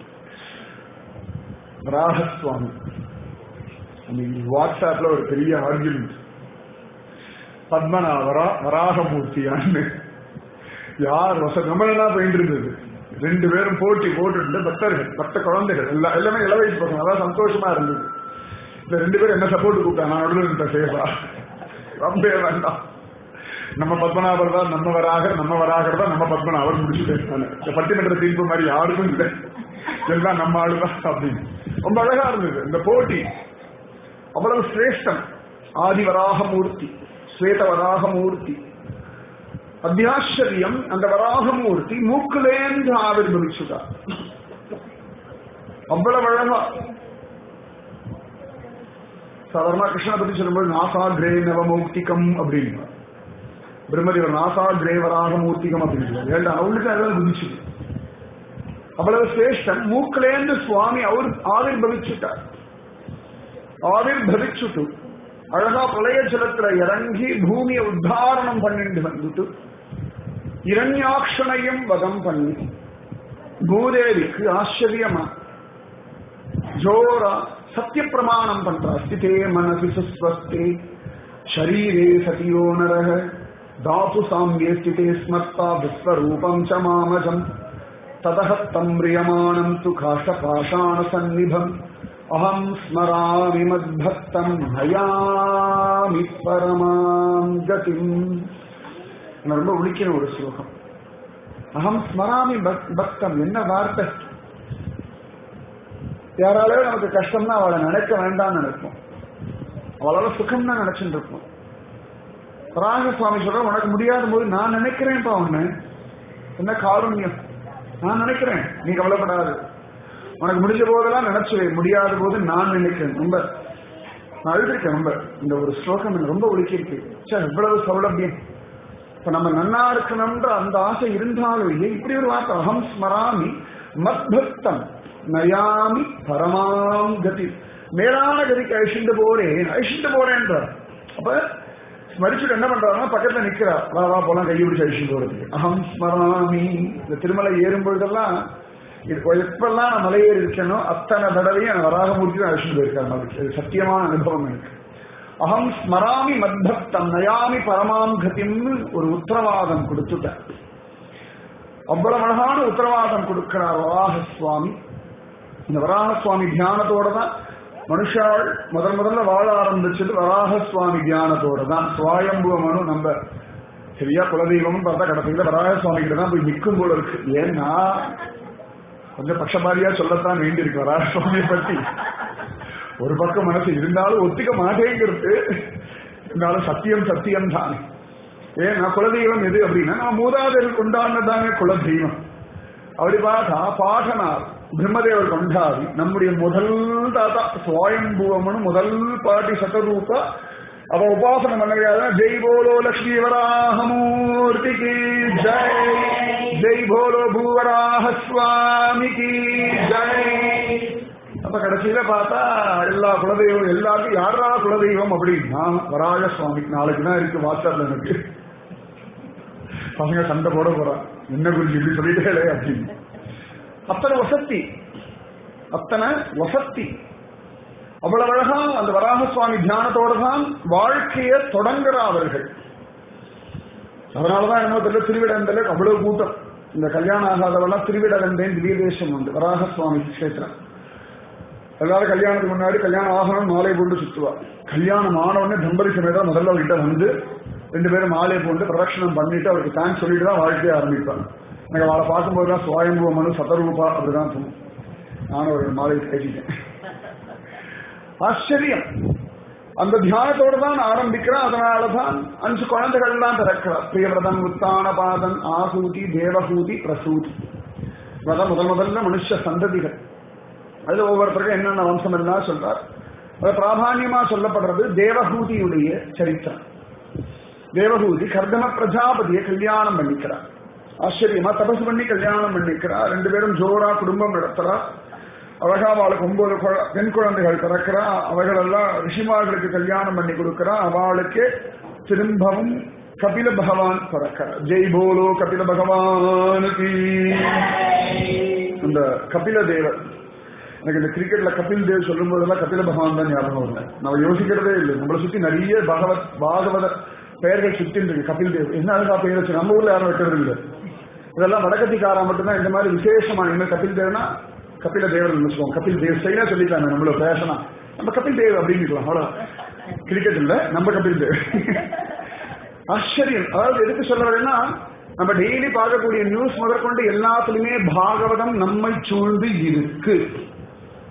வராகசுவாமி வாட்ஸ்அப்ல ஒரு பெரிய ஆர்கியூமெண்ட், பத்மநாபரா வராகமூர்த்தியான்னு. யார் வச கமலனா போயிட்டு இருந்தது. ரெண்டு பேரும் போட்டி போட்டு பக்தர்கள், பக்த குழந்தைகள் எல்லாம் எல்லாமே இளவயசு பசங்க. அதான் சந்தோஷமா இருந்தது. இந்த ரெண்டு பேரும் என்ன சப்போர்ட் கூப்பிட்டா, நான் நடுவில் சேவா ரொம்ப வேண்டாம், நம்ம பத்மநாபர் தான் நம்ம வராக, நம்ம வராகர் தான் நம்ம பத்மநாபர் முடிச்சுட்டு இந்த பட்டிமன்ற தீர்ப்பு மாதிரி யாருக்கும் இல்லை, எல்லாம் நம்ம ஆளுதான் அப்படின்னு ரொம்ப அழகா இருந்தது இந்த போட்டி. அவ்வளவு சிரேஷ்டம். ஆதிவராகமூர்த்தி, ஸ்வேதவராகமூர்த்தி. அத்தியாச்சரியம், அந்த வராகமூர்த்தி மூக்குலேந்து ஆவிர்பவிச்சுட்டார். அவ்வளவு அழகா. சாதாரண கிருஷ்ணனை பத்தி சொல்லும்போது நாசாகிரே நவமௌக்திகம் அப்படின்னு, பிரம்மதேவர் நாசாகிரே வராகமூர்த்திகம் அப்படின்னு ஏண்டா அவளுக்கு அதெல்லாம் குதிச்சுது. அவ்வளவு சிரேஷ்டம். மூக்குலேந்து சுவாமி அவர் ஆவிர்பவிச்சுட்டார். ஆவிர்பவிச்சுட்டு அழகா பிரளய ஜலத்துல இறங்கி பூமியை உத்தாரணம் பண்ணிட்டு வந்துட்டு இரண்யாக்ஷனையும் வதம் பண்ணி பூதேவிக்கு ஆச்சரியமா ஜோரா சத்திய பிரமாணம் பண்றா. ஸ்திதே மனசி சுஸ்வஸ்தே ஷரீரே சதியோ நரஹ தாது சாம்யே ஸ்திதே ஸ்மர்த்தா விஸ்வரூபம் ச மாமஜம் ததஹத்தம் ப்ரியமாணம் து காஷ்டபாஷாண சந்நிபம் அஹம் ஸ்மராமி மத்பக்தம் நயாமி பரமாம் கதிம். ரொம்ப உளிக்கிற ஒரு ஸ்லோகம். அஹம் ஸ்மராமி பக்தம் என்ன வார்த்தை? யாராலே நமக்கு கஷ்டம்னா அவளை நினைக்க வேண்டாம்னு நினைப்போம், அவளால சுகம்னா நினைச்சுட்டு இருப்போம். ராக சுவாமி சொல்ற உனக்கு முடியாத போது நான் நினைக்கிறேன்ப்பா, உன்னை என்ன காருண்யம், நான் நினைக்கிறேன், நீ கவலைப்படாது. உனக்கு முடிஞ்ச போதெல்லாம் நினைச்சு முடியாத போது நான் நினைக்கிறேன். ரொம்ப நான் அழுதுருக்கேன். ரொம்ப இந்த ஒரு ஸ்லோகம் எனக்கு ரொம்ப ஒழுக்கிருக்கு. சார் இவ்வளவு சௌலபியம். இப்ப நம்ம நன்னா இருக்கணும்ன்ற அந்த ஆசை இருந்தாலும் இப்படி ஒரு வார்த்தை, அகம் ஸ்மராமி மத்பக்தம் நயாமி பரமாம் கதி, மேலான கதிக்கு அழிச்சுட்டு போறேன் அழிச்சுட்டு போறேன்ற. அப்ப ஸ்மரிச்சுட்டு என்ன பண்றாருன்னா பக்கத்துல நிக்கிறா, வா வா போலாம் கையை பிடிச்சு அழிச்சுட்டு போறதுக்கு. அகம் ஸ்மராமி. இந்த திருமலை ஏறும் பொழுதெல்லாம் எப்பெல்லாம் நான் மலையேறி இருக்கணும் அத்தனை தடவையும் வராகமூர்த்தி அழிச்சுட்டு போயிருக்காரு. சத்தியமான அனுபவம் எனக்கு. அகம் ஸ்மராமி மத்பக்தம் நயாமி பரமாம் கதிம்னு ஒரு உத்தரவாதம் கொடுத்துட்டார். அவ்வளவு அழகான உத்தரவாதம் கொடுக்கிறார் வராக சுவாமி. இந்த வராக சுவாமி தியானத்தோட தான் மனுஷாள் முதல் முதல்ல வாழ ஆரம்பிச்சது. வராக சுவாமி தியானத்தோட தான். சுவாயம்புவ மனு நம்ம சரியா குலதெய்வம்னு பார்த்தா கடைசியில வராக சுவாமி கிட்ட தான் போய் நிற்கும் போல இருக்கு. ஏன்னா கொஞ்சம் பட்சபாரியா சொல்லத்தான் வேண்டி இருக்கு வராக சுவாமியை பத்தி. ஒரு பக்கம் மனசு இருந்தாலும் ஒத்துக்க மாட்டேங்கிறது, இருந்தாலும் சத்தியம் சத்தியம் தானே. ஏன்னா குலதெய்வம் எது அப்படின்னா நான் மூதாதையர் கொண்டாடினதானே குலதெய்வம். அப்படி பார்த்தா பாட்டனார் பிரம்மதேவர் கொண்டாடி நம்முடைய முதல் தாத்தா சுவாயம்புவம்னு முதல் பாட்டி சதரூபா அவ உபாசனை பண்ண ஜெய் போலோ லட்சுமி வராகமூர்த்திக்கு ஜெய், ஜெய் போலோ பூவராக சுவாமிக்கு ஜெய். அப்ப கடைசியில பார்த்தா எல்லா குலதெய்வம் எல்லாருக்கும் யாரா குலதெய்வம் அப்படின்னா வராக சுவாமிக்கு. நாளைக்கு தான் இருக்கு வாட்ஸ்அப்ல எனக்கு பசங்க சண்டை போட போறான், என்ன குறிச்சு இப்படி சொல்லிட்டே அப்படின்னு. அத்தனை வசத்தி, அத்தனை வசத்தி. அவ்வளவு அழகா அந்த வராக சுவாமி தியானத்தோட தான் வாழ்க்கைய தொடங்குற அவர்கள். அதனாலதான் என்ன தெரியல திருவிடந்தல அவ்வளவு கூட்டம். இந்த கல்யாணம் ஆகாதவெல்லாம் திருவிடந்தேன் திவ்ய தேசம் உண்டு வராக சுவாமி கஷேத்திரம். எல்லாரும் கல்யாணத்துக்கு முன்னாடி கல்யாணம் ஆகணும் மாலை போட்டு சுற்றுவா. கல்யாணம் ஆனவுடனே தம்பதி சமேதா முதல்ல அவர்கிட்ட வந்து ரெண்டு பேரும் மாலை போட்டு பிரதட்சணம் பண்ணிட்டு அவருக்கு தேங்க்ஸ் சொல்லிட்டு தான் வாழ்க்கையை ஆரம்பிப்பாங்க. எனக்கு அவளை பார்க்கும்போதுதான் சுவாயம்புவ மனு சதரூபா அப்படிதான் சொன்னோம். நானும் ஒரு மாலை கேட்டேன். ஆச்சரியம். அந்த தியானத்தோடு தான் ஆரம்பிக்கிறான். அதனாலதான் அஞ்சு குழந்தைகள் தான் பிறக்கிறார். பிரியவிரதம், உத்தான பாதன், ஆகூதி, தேவகூதி, பிரசூதி. இவதான் முதல் முதல்ல மனுஷ சந்ததிகள். அதுல ஒவ்வொருத்தருக்கும் என்னென்ன வம்சம் இருந்தா சொல்றார். அது பிராதான்யமா சொல்லப்படுறது தேவகூதியுடைய சரித்திரம். தேவகூதி கர்தம பிரஜாபதியை கல்யாணம் பண்ணிக்கிறார். ஆச்சரியமா தபசு பண்ணி கல்யாணம் பண்ணிக்கிறார். ரெண்டு பேரும் ஜோரா குடும்பம் நடத்துறா. அழகா அவளுக்கு ஒன்பது பெண் குழந்தைகள் பிறக்கிறா. அவைகளெல்லாம் ரிஷிமார்களுக்கு கல்யாணம் பண்ணி கொடுக்கிறா. அவளுக்கு திரும்பவும் கபில பகவான் பிறக்கிறார். ஜெய் போலோ கபில பகவானுக்கு. இந்த கபில தேவர், எனக்கு இந்த கிரிக்கெட்ல கபில் தேவ் சொல்லும் போதெல்லாம் கபில பகவான் தான் ஞாபகம் வரல. நம்ம யோசிக்கிறதே இல்லை. நம்மளை சுத்தி நிறைய பகவத் பாகவத பெயர்கள் சுத்தி இருக்கு. கபில் தேவ் என்ன அழகா பெயர் வச்சு. நம்ம ஊர்ல யாரும் வைக்கிறது இல்லை. இதெல்லாம் வடக்கத்திக்காரா மட்டும்தான் இந்த மாதிரி விசேஷமான. இனிமேல் கபில் தேவ்னா கபில தேவர் நினைச்சுக்கோங்க. கபில் தேவ் ஸ்டைலா சொல்லிட்டாங்க. நம்மள பேசணும் நம்ம கபில் தேவ் அப்படின்னு அவ்வளவு. கிரிக்கெட் இல்ல, நம்ம கபில் தேவ். ஆச்சரியம். அதாவது எதுக்கு சொல்ல வரேன்னா, நம்ம டெய்லி பார்க்கக்கூடிய நியூஸ் முதற்கொண்டு எல்லாத்துலயுமே பாகவதம் நம்மை சூழ்ந்து இருக்கு.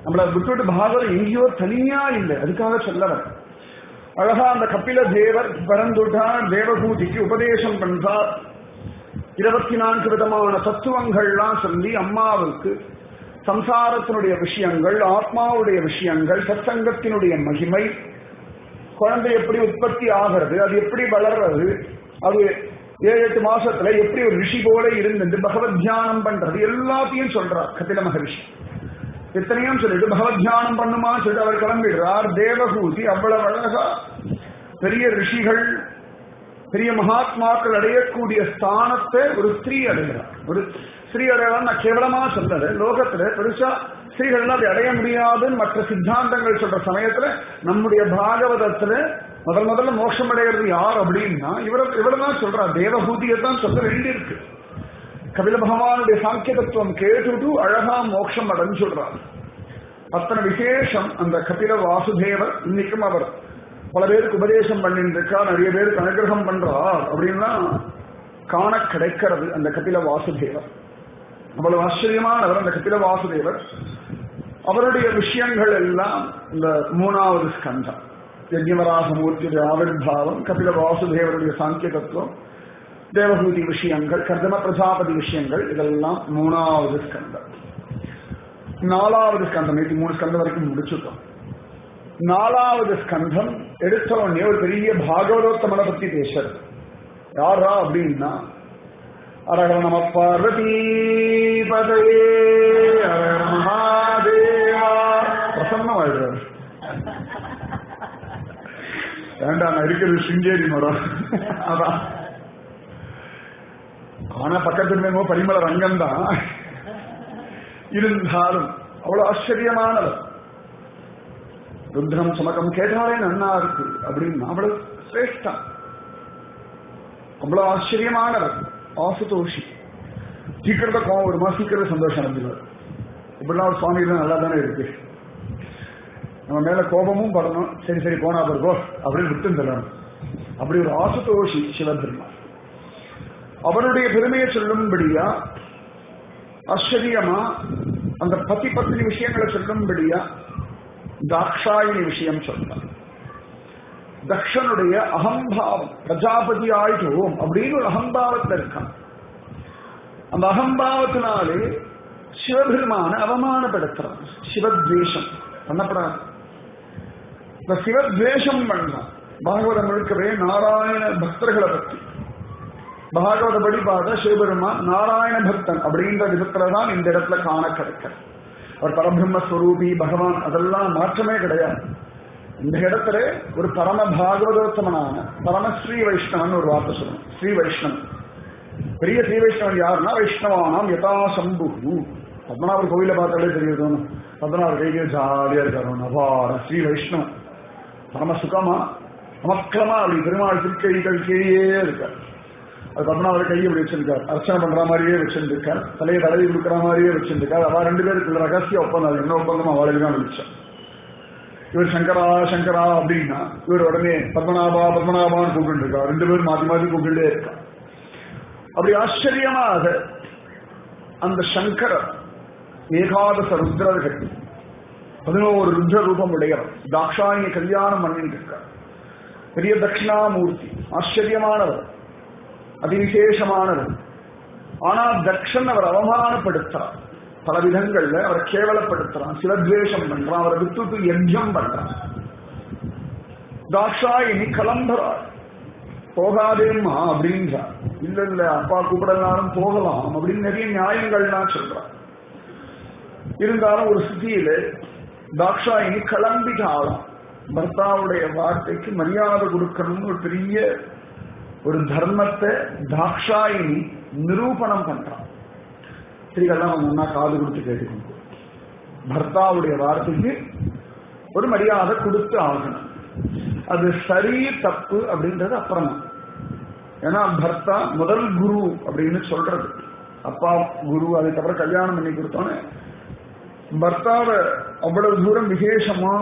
நம்மள விட்டுவிட்டு பாகவதம் எங்கேயோ தனியா இல்லை, அதுக்காக சொல்ல வர. அழகா அந்த கபில தேவர் பிறந்துட்டார், தேவகூதிக்கு உபதேசம் பண்றார். இருபத்தி நான்கு விதமான தத்துவங்கள்லாம் சொல்லி அம்மாவுக்கு சம்சாரத்தினுடைய விஷயங்கள், ஆத்மாவுடைய விஷயங்கள், சத்சங்கத்தினுடைய மகிமை, குழந்தை எப்படி உற்பத்தி ஆகிறது, அது எப்படி வளர்றது, அது ஏழு எட்டு மாசத்துல எப்படி ஒரு ரிஷி போல இருந்து பகவத் தியானம் பண்றது எல்லாத்தையும் சொல்றார் கபில மகரிஷி. எத்தனையும் சொல்லிட்டு பகவத் தியானம் பண்ணுமா சொல்லிட்டு அவர் கிளம்பிடுறார். தேவகூதி அவ்வளவு அழகா பெரிய ரிஷிகள் பெரிய மகாத்மாக்கள் அடையக்கூடிய ஸ்தானத்தை ஒரு ஸ்திரீ அடைகிறார். ஒரு ஸ்திரீ அடையலாம் நான் கேவலமா சொல்லல, லோகத்துல பெருசா ஸ்திரீகள்லாம் அதை அடைய முடியாதுன்னு மற்ற சித்தாந்தங்கள் சொல்ற சமயத்துல நம்முடைய பாகவதத்துல முதல் முதல்ல மோட்சம் அடைகிறது யார் அப்படின்னா இவர இவ்வளவுதான் சொல்றார். தேவகூதியை தான் சொல்ல வேண்டியிருக்கு. கபில பகவானுடைய சாங்கிய தத்துவம் கேட்டுட்டு அழகா மோட்சம் அடைஞ்சு சொல்றார். அத்தனை விசேஷம் அந்த கபில வாசுதேவர். இன்னைக்கும் அவர் பல பேருக்கு உபதேசம் பண்ணிட்டு இருக்கா, நிறைய பேருக்கு அனுகிரகம் பண்றார் அப்படின்னா காண கிடைக்கிறது அந்த கபில வாசுதேவர். அவ்வளவு ஆச்சரியமானவர் அந்த கபில வாசுதேவர். அவருடைய விஷயங்கள் எல்லாம் இந்த மூணாவது ஸ்கந்தம், யஜ்ஞவராகமூர்த்தியுடைய ஆவிர்பாவம், கபில வாசுதேவருடைய சாங்கிய தத்துவம், தேவகூதி விஷயங்கள், கர்தம பிரஜாபதி விஷயங்கள், இதெல்லாம் மூணாவது ஸ்கந்தம். நாலாவது ஸ்கந்தம், நேற்று மூணு ஸ்கந்தம் வரைக்கும் முடிச்சுட்டோம். நாலாவது ஸ்கந்தம் எடுத்த உடனே ஒரு பெரிய பாகவதோத்தமனை பத்தி பேசுறது. யாரா அப்படின்னா அரகர நம பார்வதி பதையே அரகர மகாதேவா. பிரசன்னம் ஆயிடுறாரு. வேண்டாம், நான் இருக்கிறது சிங்கேரி மரம். அதான் ஆனா பக்கத்துல என்னமோ பரிமள ரங்கம் தான் இருந்தாலும் அவ்வளவு ஆச்சரியமானவர். ருத்ரம் சமகம் கேட்டாலே நன்னா இருக்கு அப்படின்னு அவ்வளவு சிரேஷ்டம், அவ்வளவு ஆச்சரியமானவர். ஆசுதோஷி சீக்கிரத்தை கோவம் வருமா, சீக்கிரத்தை சந்தோஷம் அடைஞ்சுவார். இப்படிலாம் ஒரு சுவாமி நல்லா தானே இருக்கு. நம்ம மேல கோபமும் படணும், சரி சரி போனா பிறகோ அப்படின்னு விட்டு தரணும். அப்படி ஒரு ஆசுதோஷி சிவபெருமா. அவருடைய பெருமையை சொல்லும்படியா ஆச்சரியமா அந்த பத்தி பத்தினி விஷயங்களை சொல்லும்படியா தாக்ஷாயினி விஷயம் சொல்றார். தக்ஷனுடைய அகம்பாவம், பிரஜாபதி ஆயிட்டோம் அப்படின்னு ஒரு அகம்பாவத்தில் இருக்கான். அந்த அகம்பாவத்தினாலே சிவபெருமான அவமானப்படுத்துறான். சிவத்வேஷம் பண்ணப்படாது. இந்த சிவத்வேஷம் பண்றான். பாகவதம் முழுக்கவே நாராயண பக்தர்களை பற்றி பாகவத படி பார்த்தா சிவபெருமான் நாராயண பக்தன் அப்படின்ற விதத்துலதான் இந்த இடத்துல காண கிடைக்க. அவர் பரபிரம்மஸ்வரூபி பகவான், அதெல்லாம் மாற்றமே கிடையாது. இந்த இடத்துல ஒரு பரம பாகவதோத்தமனான பரம ஸ்ரீ வைஷ்ணவன் ஒரு வார்த்தை சொல்லணும். ஸ்ரீ வைஷ்ணவன், பெரிய ஸ்ரீ வைஷ்ணவன் யாருன்னா வைஷ்ணவானாம் யதா சம்பு. பத்மநாபர் கோவில பார்த்தாலே தெரியுது, பத்மநாபர் கையிலே ஜாலியா இருக்காரு. அபார ஸ்ரீ வைஷ்ணவன், பரம சுகமா அமக்கலமா அப்படி பெருமாள் திருக்கைகள் கீழே இருக்கார். அது பத்மநாபர் கையை அப்படி வச்சிருக்காரு, அர்ச்சனை பண்ற மாதிரியே வச்சிருக்கார், தலையை தடவி கொடுக்குற மாதிரியே வச்சிருக்காரு. அவ ரெண்டு பேருக்கு ரகசிய ஒப்பந்தம், என்ன ஒப்பந்தம் அவளுக்கு தான் விழிச்சான். இவர் சங்கரா சங்கரா அப்படின்னா இவர் உடனே பத்மநாபா பத்மநாபான்னு கூப்பிட்டு இருக்கா. ரெண்டு பேரும் மாத்தி மாத்தி கூப்பிட்டுட்டே இருக்கா. அப்படி ஆச்சரியமாக அந்த சங்கரர் ஏகாதச ருத்ரர்கள், பதினோரு ருத்ர ரூபம் உடையவர், தாக்ஷாயினி கல்யாணம் பண்ணிட்டு இருக்கார். பெரிய தட்சிணாமூர்த்தி, ஆச்சரியமானவர், அதிவிசேஷமானவர். ஆனா தக்ஷன் அவர் அவமானப்படுத்துறார். பல விதங்கள்ல அவரை கேவலப்படுத்துறான், சிவத்வேஷம் பண்றான், அவரை விட்டுட்டு யஜ்யம் பண்றான். தாக்ஷாயினி கிளம்புறார், போகாதேம்மா அப்படின்றார். இல்ல இல்ல அப்பா கூப்பிடலாலும் போகலாம் அப்படின்னு நிறைய நியாயங்கள்லாம் சொல்றார். இருந்தாலும் ஒரு ஸ்திதியில தாக்ஷாயினி கிளம்பிட்டாலாம். பர்த்தாவுடைய வார்த்தைக்கு மரியாதை கொடுக்கணும்னு ஒரு பெரிய ஒரு தர்மத்தை தாக்ஷாயினி நிரூபணம் பண்றான். ஸ்திரீகள்லாம் ஒன்னா காது கொடுத்து கேட்டுக்கணும். பர்த்தாவுடைய வார்த்தைக்கு ஒரு மரியாதை கொடுத்து ஆகணும். அது சரி தப்பு அப்படின்றது அப்புறமா. ஏன்னா பர்த்தா முதல் குரு அப்படின்னு சொல்றது, அப்பா குரு. அதுக்கப்புறம் கல்யாணம் பண்ணி கொடுத்தோன்னே பர்த்தாவை அவ்வளவு தூரம் விசேஷமா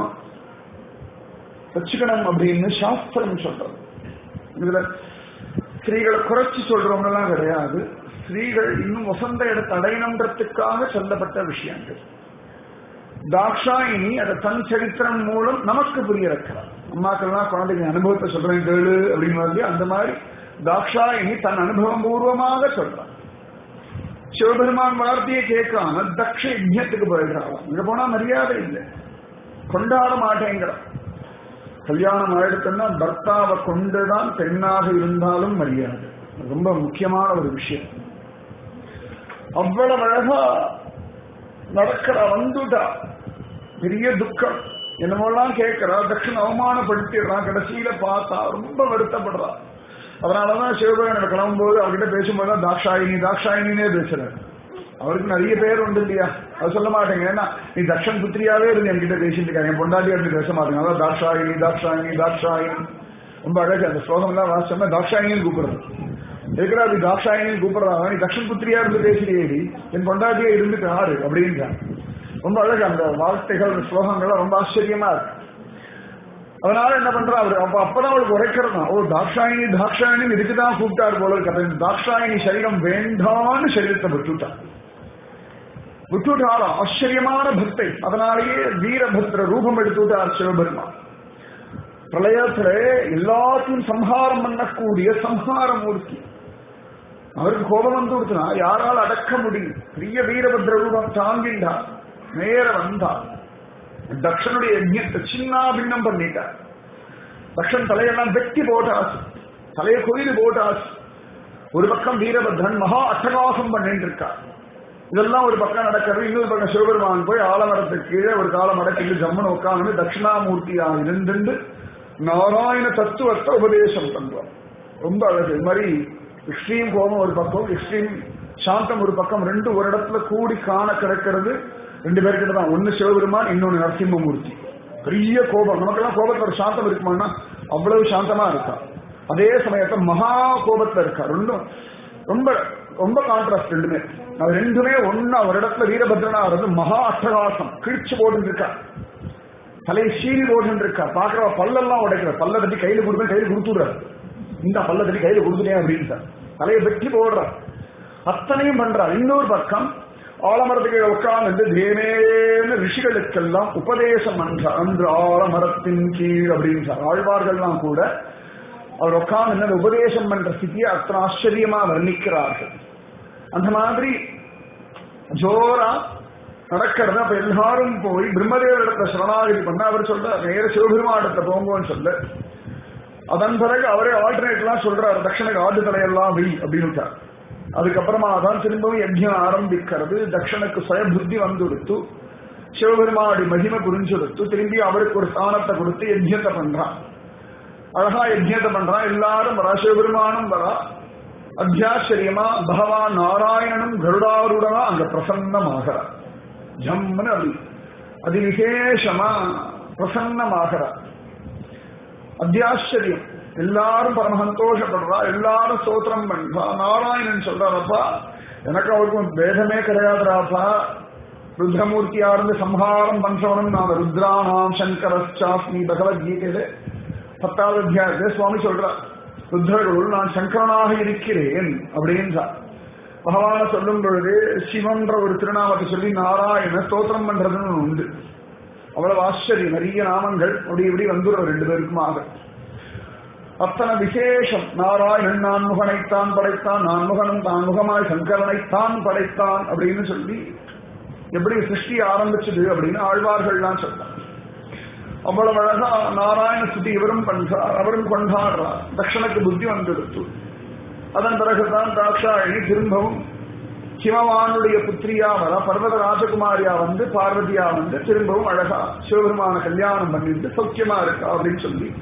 வச்சுக்கணும் அப்படின்னு சாஸ்திரம் சொல்றது. இதுல ஸ்திரீகளை குறைச்சி சொல்றவங்கலாம் கிடையாது. ஸ்திரீகள் இன்னும் வசந்த இடத்தை அடையணுன்றதுக்காக சொல்லப்பட்ட விஷயங்கள். தாக்ஷாயினி அதை தன் சரித்திரம் மூலம் நமக்கு புரிய வைக்கிறார். அம்மாக்கள்லாம் குழந்தைங்க அனுபவத்தை சொல்றேன் கேளு அப்படின்னு வந்து அந்த மாதிரி தாக்ஷாயினி தன் அனுபவம் பூர்வமாக சொல்றார். சிவபெருமான் வார்த்தையை கேட்காம தக்ஷ யஜ்ஞத்துக்கு போயிடுறாங்க. இங்க போனா மரியாதை இல்லை, கொண்டாட மாட்டேங்கிறான். கல்யாணம் ஆயிடுச்சுன்னா பர்த்தாவை கொண்டுதான் பெண்ணாக இருந்தாலும் மரியாதை. ரொம்ப முக்கியமான ஒரு விஷயம். அவ்வளவு அழகா நடக்கிற வந்துட்டா பெரிய துக்கம் என்னமோலாம் கேட்கிறா. தட்சன் அவமானப்படுத்திடுறான். கடைசியில பார்த்தா ரொம்ப வருத்தப்படுறா. அதனாலதான் சிவபெருமான் கிளம்பும்போது அவர்கிட்ட பேசும்போது தாக்ஷாயினி தாக்ஷாயினினே பேசுறாரு. அவருக்கு நிறைய பேர் உண்டு இல்லையா, அது சொல்ல மாட்டேங்க. ஏன்னா நீ தக்ஷன் புத்திரியாவே இருந்து என்கிட்ட பேசிட்டு இருக்காங்க, என் பொண்டாட்டி அப்படி பேச மாட்டேங்க. அதான் தாக்ஷாயினி தாக்ஷாயினி தாக்ஷாயினி ரொம்ப அழகு. அந்த ஸ்லோகம் எல்லாம் வாசிச்சோம்னா தாக்ஷாயினின்னு கூப்பிடுறது. எதுக்குறா அப்படி தாக்ஷாயினின்னு கூப்பிடுறாங்க? நீ தக்ஷன் புத்திரியா இருந்து பேசுறியேடி, என் பொண்டாட்டியே இருந்துட்டு ஆறு அப்படின்றான். ரொம்ப அழகு அந்த வார்த்தைகள் ஸ்லோகங்கள்லாம் ரொம்ப ஆச்சரியமா இருக்கு. அதனால என்ன பண்றா அவரு அப்ப அப்பதான் அவளுக்கு உரைக்கிறதா, ஓ தாக்ஷாயினி தாக்ஷாயினி இதுக்குதான் கூப்பிட்டாரு போல இருக்கு. தாக்ஷாயினி சரீரம் வேண்டான்னு சரீரத்தை விட்டுட்டான். விட்டுட்டாலும் ஆச்சரியமான பக்தை. அதனாலேயே வீரபத்ர ரூபம் எடுத்துட்டார் சிவபெருமான். பிரளயத்துல எல்லாத்தையும் சம்ஹாரம் பண்ணக்கூடிய சம்ஹார மூர்த்தி. அவருக்கு கோபம் வந்து கொடுத்தனா யாரால் அடக்க முடியும்? பெரிய வீரபத்ர ரூபம் தாங்கின்றார். நேர வந்தார். தக்ஷனுடைய யஜ்ஞத்தை சின்ன பின்னம் பண்ணிட்டார். தக்ஷன் தலையெல்லாம் வெட்டி போட்டாச்சு, தலையை கொய்து போட்டாச்சு. ஒரு பக்கம் வீரபத்ரன் மகா அட்டகாசம் பண்ணிட்டு இருக்கார். இதெல்லாம் ஒரு பக்கம் நடக்கிறது. இன்னொரு பக்கம் சிவபெருமான் போய் ஆலமரத்துக்கு கீழே ஒரு காலம் அடக்கிட்டு ஜம்மன் உட்காந்து தட்சிணாமூர்த்தியாக இருந்து நாராயண தத்துவத்தை உபதேசம் பண்றோம். ரொம்ப அழகு. இது மாதிரி எக்ஸ்ட்ரீம் கோபம் ஒரு பக்கம், எக்ஸ்ட்ரீம் சாந்தம் ஒரு பக்கம், ரெண்டு ஒரு இடத்துல கூடி காண கிடக்கிறது ரெண்டு பேர்கிட்ட தான். ஒன்னு சிவபெருமான், இன்னொன்னு நரசிம்மமூர்த்தி. பெரிய கோபம். நமக்கெல்லாம் கோபத்துல ஒரு சாந்தம் இருக்குமான்னா அவ்வளவு சாந்தமா இருக்கா. அதே சமயத்தை மகா கோபத்துல இருக்கா. ரெண்டும் ரொம்ப ரொம்ப கான்ட்ராஸ்ட். ரெண்டுமே அது ரெண்டுமே ஒன்னா ஒரு இடத்துல வீரபத்ரனா இருந்து மகா அட்டகாசம் கிழிச்சு போட்டு இருக்கா. தலை சீனி போட்டு இருக்கா. பாக்குற பல்லெல்லாம் உடைக்கிற, பல்ல தட்டி கையில கொடுப்பேன், கையில கொடுத்துடுறாரு. இந்த பல்ல தட்டி கையில கொடுத்துட்டேன் அப்படின்னு சார் தலையை வெட்டி போடுற அத்தனையும் பண்றார். இன்னொரு பக்கம் ஆலமரத்துக்கு உட்கார்ந்து தேவேன ரிஷிகளுக்கெல்லாம் உபதேசம் பண்றார். அன்று ஆலமரத்தின் கீழ் அப்படின்னு ஆழ்வார்கள்லாம் கூட அவர் உட்கார்ந்து உபதேசம் பண்ற ஸ்திதியை அத்தனை ஆச்சரியமா வர்ணிக்கிறார்கள். அந்த மாதிரி ஜோரா நடக்கிறது. அப்ப எல்லாரும் போய் பிரம்மதேவர் இடத்துல சரணாகதி பண்ண அவர் சொல்ற நேர சிவபெருமானத்தை போங்கன்னு சொல்ல, அதன் பிறகு அவரே ஆல்டர்னேட் எல்லாம் சொல்றாரு. தட்சனுக்கு ஆடு தலையெல்லாம் வை அப்படின்னு. அதுக்கப்புறமா தான் திரும்பவும் யஜ்ஞம் ஆரம்பிக்கிறது. தட்சனுக்கு சுய புத்தி வந்து கொடுத்து சிவபெருமாடி மகிமை புரிஞ்செடுத்து திரும்பி அவருக்கு ஒரு ஸ்தானத்தை கொடுத்து யஜ்ஞத்தை பண்றான். அழகா யஜ்ஞத்தை பண்றான். எல்லாரும் வரா, சிவபெருமானும் வரா. அத்தியாச்சரியமா பகவான் நாராயணனும் கருடாருடனா அங்க பிரசன்னமாகிறார். ஜம்முன்னு அது அதி விசேஷமா பிரசன்னமாகிறார். அத்தியாச்சரியம். எல்லாரும் பரம சந்தோஷப்படுறா. எல்லாரும் ஸ்தோத்திரம் பண்றா. நாராயணன் சொல்றாரப்பா எனக்கு அவருக்கும் பேதமே கிடையாதுராப்பா. ருத்ரமூர்த்தியா இருந்து சம்ஹாரம் பண்றவனும் நான் ருத்ரானாம் சங்கரஸ்சாஸ்மி பகவத்கீதையில பத்தாவது அத்தியாயத்திலே சுவாமி சொல்றார், ருத்ரர்களுள் நான் சங்கரனாக இருக்கிறேன் அப்படின்றார். பகவான சொல்லும் பொழுது சிவன்ற ஒரு திருநாமத்தை சொல்லி நாராயண ஸ்தோத்திரம் பண்றதுன்னு உண்டு. அவ்வளவு ஆச்சரியம். நிறைய நாமங்கள் அப்படி இப்படி வந்துடும் ரெண்டு பேருக்குமாக. அத்தனை விசேஷம். நாராயணன் நான் முகனைத்தான் படைத்தான், நான் முகனும் தான் முகமாய் சங்கரனைத்தான் படைத்தான் அப்படின்னு சொல்லி எப்படி சிருஷ்டி ஆரம்பிச்சது அப்படின்னு ஆழ்வார்கள்லாம் சொல்றார். அவ்வளவு அழகா நாராயண ஸ்துதி இவரும் பண்றார், அவரும் கொண்டாடுறார். தட்சனுக்கு புத்தி வந்துடுத்து. அதன் பிறகுதான் தாக்ஷாயணி திரும்பவும் ஹிமவானுடைய புத்திரியா வர பர்வத ராஜகுமாரியா வந்து பார்வதியா வந்து திரும்பவும் அழகா சிவபெருமான கல்யாணம் பண்ணிட்டு சௌக்கியமா இருக்கா அப்படின்னு சொல்லி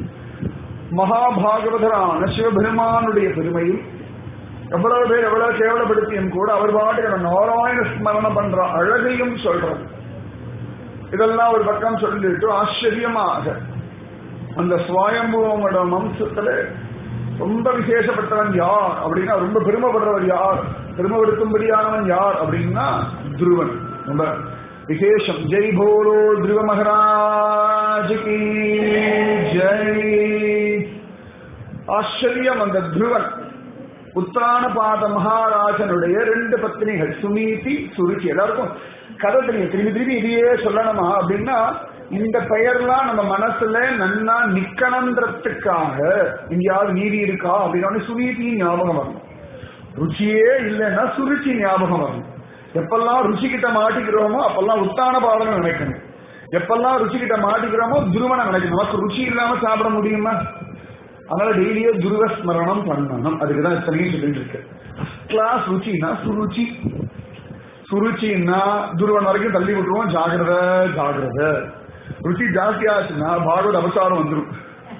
மகாபாகவதரான சிவபெருமானுடைய பெருமையும் எவ்வளவு பேர் எவ்வளவு கேவலப்படுத்தியும் கூட அவர் பாட்டுக்கு நாராயண ஸ்மரணம் பண்ற அழகையும் சொல்றது. இதெல்லாம் ஒரு பக்கம் சொல்லிட்டு ஆச்சரியமாக அந்த சுவாயம்புவங்களோட வம்சத்துல ரொம்ப விசேஷப்பட்டவன் யார் அப்படின்னா ரொம்ப பெருமைப்படுறவர் யார், பெருமைப்படுத்தும்படியானவன் யார் அப்படின்னா துருவன். ரொம்ப விசேஷம். ஜெய் போலோ துருவ மகாராஜுக்கு ஜெய். ஆச்சரியம். அந்த துருவன் உத்தானபாத மகாராஜனுடைய ரெண்டு பத்னிகள் சுனீதி சுருச்சி. எல்லாருக்கும் கதை தெரியும், திரும்பி திரும்பி இதையே சொல்லணுமா அப்படின்னா இந்த பெயர்லாம் நம்ம மனசுல நன்னா நிக்கணுன்றதுக்காக இங்கேயாவது நீதி இருக்கா அப்படின்னு சுனீதி ஞாபகம் வரணும். ருச்சியே இல்லைன்னா சுருச்சி ஞாபகம் வரணும். எப்பெல்லாம் ருச்சிக்கிட்ட மாட்டிக்கிறோமோ அப்பெல்லாம் உத்தான பாதம் நினைக்கணும். எப்பெல்லாம் ருச்சிக்கிட்ட மாட்டிக்கிறோமோ துருவனை நினைக்கணும். நமக்கு ருச்சி இல்லாம சாப்பிட முடியுமா? அதனால டெய்லியே துருவ ஸ்மரணம் பண்ணணும். அதுக்குதான் இத்தனையும் சொல்லிட்டு இருக்கு. கிளாஸ் ருச்சினா சுருச்சி. சுருச்சின்னா துருவன் வரைக்கும் தள்ளி விட்டுருவோம். ஜாகிரத ஜாகிரத. ருச்சி ஜாஸ்தி ஆச்சுன்னா பாகவத அவசாரம் வந்துடும்.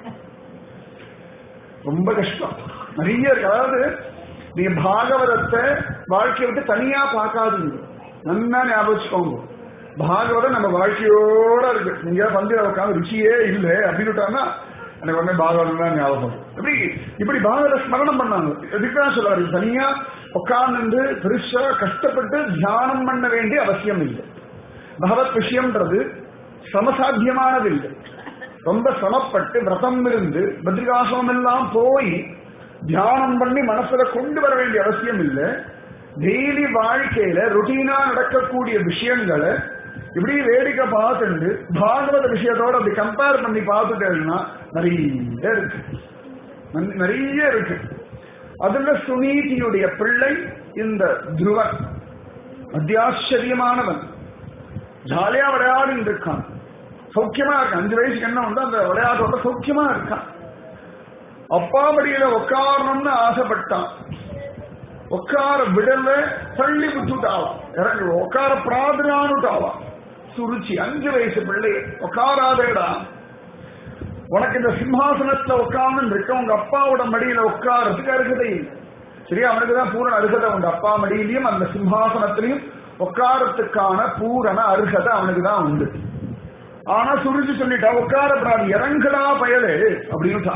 ரொம்ப கஷ்டம் நிறைய இருக்கு. அதாவது நீங்க பாகவதத்தை வாழ்க்கையை விட்டு தனியா பார்க்காதீங்க. நல்லா ஞாபகம் வச்சுக்கோங்க. பாகவதம் நம்ம வாழ்க்கையோட இருக்கு. நீங்க பந்தில உட்காந்து ருச்சியே இல்லை அப்படின்னுட்டாங்கன்னா எனக்கு உடனே பாகவதம் தான் ஞாபகம். இப்படி இப்படி பாகவத ஸ்மரணம் பண்ணாங்க. எதுக்குதான் சொல்றாரு, தனியா உட்கார்ந்து பெருசா கஷ்டப்பட்டு தியானம் பண்ண வேண்டிய அவசியம் இல்லை. பகவத் விஷயம்ன்றது சமசாத்தியமானது இல்லை. ரொம்ப சிரமப்பட்டு விரதம் இருந்து பத்ரிகாசிரமம் எல்லாம் போய் தியானம் பண்ணி மனசுல கொண்டு வர வேண்டிய அவசியம் இல்லை. டெய்லி வாழ்க்கையில ருட்டீனா நடக்கக்கூடிய விஷயங்களை இப்படி வேடிக்கை பார்த்துட்டு பாகவத விஷயத்தோட அப்படி கம்பேர் பண்ணி பார்த்துட்டேன்னா நிறைய இருக்கு, நிறைய இருக்கு. அதுல சுனீதியுடைய பிள்ளை இந்த துருவன் அத்தியாச்சரியமானவன். ஜாலியா விளையாடிட்டு இருக்கான், சௌக்கியமா இருக்கான். அஞ்சு வயசுக்கு என்ன உண்டு அந்த விளையாட்டோட சௌக்கியமா இருக்கான். அப்பா மடியில உட்காரணும்னு ஆசைப்பட்டான். உட்கார விடல, தள்ளி விட்டுட்டாவா, இறங்கி உட்கார பிரார்த்தனானுட்டாவா. சுருச்சி அஞ்சு வயசு பிள்ளை உட்காராதேடா, உனக்கு இந்த சிம்ஹாசனத்துல உட்கார்ந்து இருக்க உங்க அப்பாவோட மடியில உட்காரத்துக்கு அருகதை இல்லை. சரி, அவனுக்குதான் பூரண அருகதை உண்டு. அப்பா மடியிலையும் அந்த சிம்ஹாசனத்திலையும் உட்காரத்துக்கான பூரண அருகதை அவனுக்கு தான் உண்டு. ஆனா சுருச்சி சொல்லிட்டா உட்கார இறங்குடா பயலே அப்படின்னு.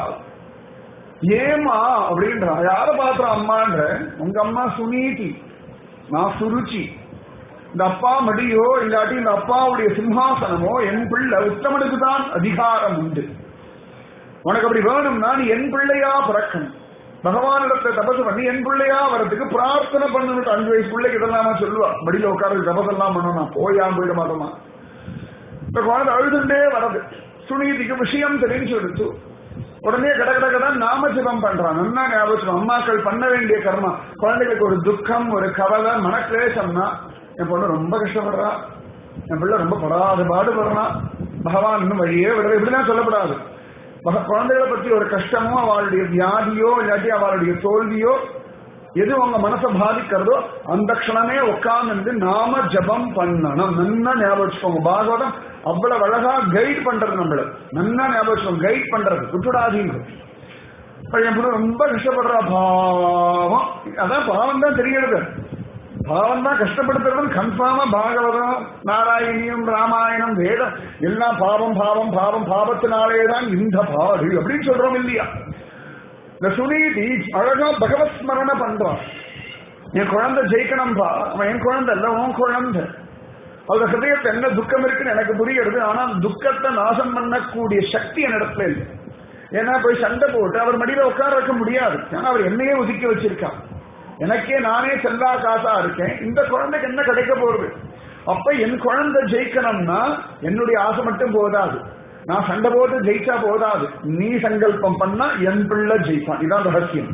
ஏமா அப்படின்றா. யார பாத்திர அம்மான்ற? உங்க அம்மா சுனீதி, நான் சுருச்சி. இந்த அப்பா மடியோ இல்லாட்டி இந்த அப்பாவுடைய சிம்ஹாசனமோ என் பிள்ளை உத்தமனுக்கு தான் அதிகாரம் உண்டு. உனக்கு அப்படி வேணும்னா நீ என் பிள்ளையா பிறக்கணும். பகவானிடத்தை தபசு பண்ணி என் பிள்ளையா வரதுக்கு பிரார்த்தனை பண்ணு. அஞ்சு வயசு பிள்ளைக்கு இதெல்லாம் சொல்லுவா. மடியில உட்கார தபசெல்லாம் பண்ணணும். போயா போயிட மாட்டோமா? இந்த குழந்தை அழுதுண்டே வரது. சுனீதிக்கு விஷயம் தெரிஞ்சு எடுத்து உடனே கட கட கட நாம ஜபம் பண்றான். நல்லா ஞாபகம். அம்மாக்கள் பண்ண வேண்டிய கர்மா. குழந்தைகளுக்கு ஒரு துக்கம், ஒரு கவலை, மனக்லேசம்னா என் பொண்ணு ரொம்ப கஷ்டப்படுறா, என் பிள்ளை ரொம்ப படாத பாடுபடுறான், பகவான் இன்னும் வழியே விடுற, இப்படிதான் சொல்லப்படாது. குழந்தைகளை பத்தி ஒரு கஷ்டமோ அவளுடைய வியாதியோ இல்லாட்டி அவளுடைய தோல்வியோ எது உங்க மனசை பாதிக்கிறதோ அந்த க்ஷணமே உட்கார்ந்து நாம ஜபம் பண்ணணும். நல்லா ஞாபகம் வச்சுக்கோங்க. பாகவதம் அவ்வளவு அழகா கைட் பண்றது நம்மள. நல்லா ஞாபகம் வச்சுக்கோங்க. கைட் பண்றது விட்டுடாதீங்க. என் பொண்ணு ரொம்ப கஷ்டப்படுறா, பாவம். அதான் பாவம் தான் தெரிகிறது. பாவம் தான் கஷ்டப்படுத்துறது கன்ஃபார்மா. பாகவதம், நாராயணியம், ராமாயணம், வேதம் எல்லாம் பாவம் பாவம் பாவம், பாவத்தினாலேதான் இந்த பாடு அப்படின்னு சொல்றோம் இல்லையா? இந்த சுனீதி அழகா பகவத் ஸ்மரண பண்றான். என் குழந்தை ஜெயிக்கணும்பா, அவன் என் குழந்தை இல்ல, உன் குழந்தை. அவரோட ஹிருதயத்தை என்ன துக்கம் இருக்குன்னு எனக்கு புரியுது. ஆனா துக்கத்தை நாசம் பண்ணக்கூடிய சக்தி என்னிடத்துல இல்லை. ஏன்னா போய் சண்டை போட்டு அவர் மடியில உட்கார வைக்க முடியாது. ஏன்னா அவர் என்னையே ஒதுக்கி வச்சிருக்கான். எனக்கே நானே செல்லா காசா இருக்கேன். இந்த குழந்தைக்கு என்ன கிடைக்க போறது? அப்ப என் குழந்தை ஜெயிக்கணும்னா என்னுடைய ஆசை மட்டும் போதாது, நான் சண்டை போட்டு ஜெயிச்சா போதாது. நீ சங்கல்பம் பண்ணா என் பிள்ளை ஜெயிப்பான். இதான் ரகசியம்.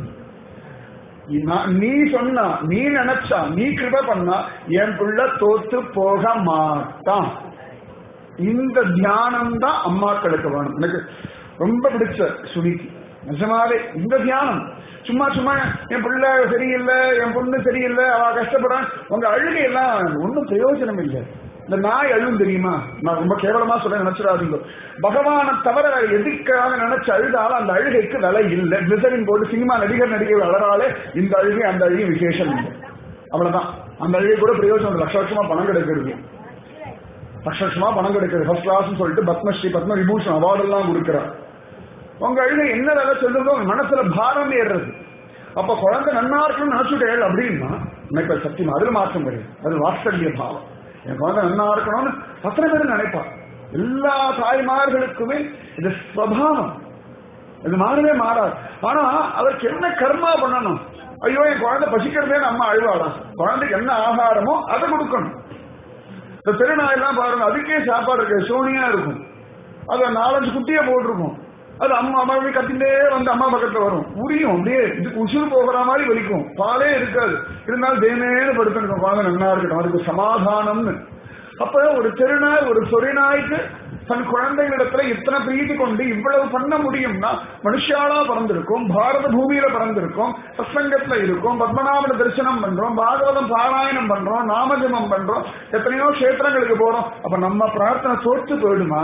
நீ சொன்னா, நீ நினைச்சா, நீ கிருப பண்ணா என் பிள்ளை தோத்து போக மாட்டான். இந்த தியானம் தான் அம்மாக்களுக்கு வேணும். எனக்கு ரொம்ப பிடிச்ச சுனிக்கு நிஜமாவே இந்த தியானம். சும்மா சும்மா என் பிள்ளை சரியில்லை, என் பொண்ணு சரியில்லை, அவ கஷ்டப்படுறான், உங்க அழுகை எல்லாம் ஒன்னும் பிரயோஜனம் இல்லை. இந்த நாய் அழும் தெரியுமா? நான் ரொம்ப கேவலமா சொல்ல நினைச்சிடாதீங்க. பகவானை தவிர எதுக்காக நினைச்சு அழுதாலும் அந்த அழுகைக்கு விலை இல்லை. கிளிசரின் போட்டு சினிமா நடிகர் நடிகர்கள் அழறாலே இந்த அழுகை அந்த அழுகை விசேஷம் இல்லை. அவ்வளவுதான். அந்த அழுகை கூட பிரயோஜனம். லட்ச லட்சமா பணம் கிடைக்கிறது, லட்ச லட்சமா பணம் கிடைக்கிறது. ஃபர்ஸ்ட் கிளாஸ் சொல்லிட்டு பத்மஸ்ரீ பத்ம விபூஷன் அவார்டு எல்லாம் கொடுக்கிறார். உங்க அழுகை என்ன வேலை சொல்றதோ உங்க மனசுல பாரம் ஏறுறது. அப்ப குழந்தை நன்னா இருக்கணும்னு நினைச்சுட்டேன் அப்படின்னா எனக்கு சத்தியமா அதுல மாற்றம் கிடையாது. அது வாத்சல்ய பாவம். என் குழந்தை நன்னா இருக்கணும்னு அத்தனை பேரும் நினைப்பா. எல்லா தாய்மார்களுக்குமே இது ஸ்வபாவம், இது மாறவே மாறாது. ஆனா அதற்கு என்ன கர்மா பண்ணணும்? ஐயோ என் குழந்தை பசிக்கிறதே அம்மா அழுவாளா? குழந்தைக்கு என்ன ஆகாரமோ அதை கொடுக்கணும். இந்த திருநாயெல்லாம் பாருங்க, அதுக்கே சாப்பாடு இருக்கு, சோனியா இருக்கும். அது நாலஞ்சு குட்டியை போட்டிருக்கும். அது அம்மா அம்மா கத்திலே வந்து அம்மா பக்கத்துல வரும், உரியும், அப்படியே இதுக்கு உசுறு போகிற மாதிரி வலிக்கும், பாலே இருக்காது. இருந்தாலும் தேனேன்னு படுத்துருக்கும், குழந்தை நல்லா இருக்கட்டும், அதுக்கு சமாதானம்னு. அப்ப ஒரு திருநாய், ஒரு சொரிநாய்க்கு தன் குழந்தைகளிடத்துல இத்தனை பிரீதி கொண்டு இவ்வளவு பண்ண முடியும்னா, மனுஷாலா பிறந்திருக்கும், பாரத பூமியில பிறந்திருக்கும், சத்சங்கத்துல இருக்கும், பத்மநாபன தரிசனம் பண்றோம், பாகவதம் பாராயணம் பண்றோம், நாமஜபம் பண்றோம், எத்தனையோ கஷேத்திரங்களுக்கு போறோம். அப்ப நம்ம பிரார்த்தனை தோற்று போயிடுமா?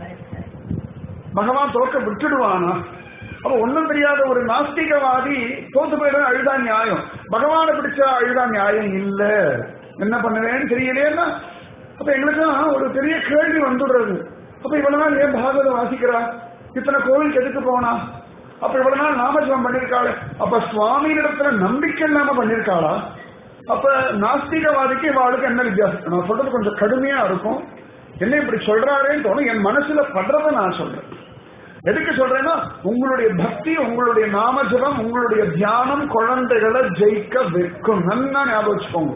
பகவான் தோற்க விட்டுடுவானா? அப்ப ஒண்ணும் தெரியாத ஒரு நாஸ்திகவாதி தோத்து போயிடும், அழுதா நியாயம். பகவானை பிடிச்சா அழுதா நியாயம் இல்ல. என்ன பண்ணுவேன்னு தெரியலையா? அப்ப எங்களுக்கு ஒரு பெரிய கேள்வி வந்துடுறது. அப்ப இவ்வளவு நாள் ஏன் பாகவதம் வாசிக்கிறா? இத்தனை கோவிலுக்கு எதுக்கு போனா? அப்ப இவ்வளவு நாள் நாமஜபம் பண்ணிருக்காளு, அப்ப சுவாமியிடத்துல நம்பிக்கை இல்லாம பண்ணிருக்காளா? அப்ப நாஸ்திகவாதிக்கு இவாளுக்கு என்ன வித்தியாசம்? நான் சொல்றது கொஞ்சம் கடுமையா இருக்கும், என்ன இப்படி சொல்றாரேன்னு தோணும். என் மனசுல படுறத நான் சொல்றேன். எதுக்கு சொல்றேன்னா, உங்களுடைய பக்தி, உங்களுடைய நாமஜபம், உங்களுடைய தியானம் குழந்தைகளை ஜெயிக்க வைக்கும். நல்லா ஞாபகம் வச்சுக்கோங்க.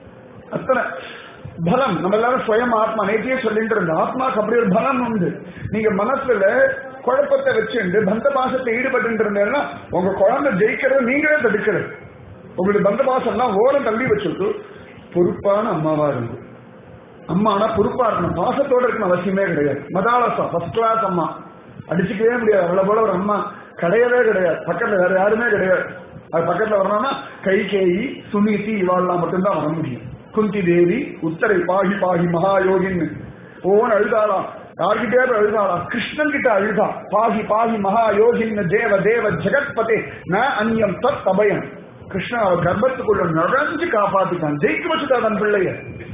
அத்தனை பலம் நம்ம எல்லாரும் சுயம் ஆத்மா, நேற்றையே சொல்லிட்டு இருந்த ஆத்மாக்கு அப்படி ஒரு பலம் உண்டு. நீங்க மனசுல குழப்பத்தை வச்சுட்டு பந்த பாசத்தை ஈடுபட்டு இருந்தேன்னா உங்க குழந்தை ஜெயிக்கிறது நீங்களே தடுக்கிறது. உங்களுடைய பந்த பாசம் எல்லாம் ஓரம் தள்ளி வச்சுட்டு பொறுப்பான அம்மாவா இருக்கு. அம்மா ஆனா பொறுப்பா இருக்கணும், பாசத்தோட இருக்கணும் அவசியமே கிடையாது. மதாலசா ஃபர்ஸ்ட் கிளாஸ் அம்மா, அடிச்சுக்கவே முடியாது. அவளை போல ஒரு அம்மா கிடையவே கிடையாது, பக்கத்துல வேற யாருமே கிடையாது. அது பக்கத்துல வரணும்னா கைகேயி, சுனிதி இவாள்லாம் மட்டும்தான் வர முடியும். குந்தி தேவி உத்தரை பாகி பாகி மகாயோகின்னு ஓன் அழுதாளாம். யார்கிட்டே அழுதாளா? கிருஷ்ணன் கிட்ட அழுதா. பாகி பாகி மகாயோகின்னு தேவ தேவ ஜெகத்பதே ந அந்யம் தத் அபயம். கிருஷ்ணன் அவர் கர்ப்பத்துக்குள்ள நுழைஞ்சு காப்பாத்திட்டான், ஜெயிக்க வச்சுட்டா தன் பிள்ளைய.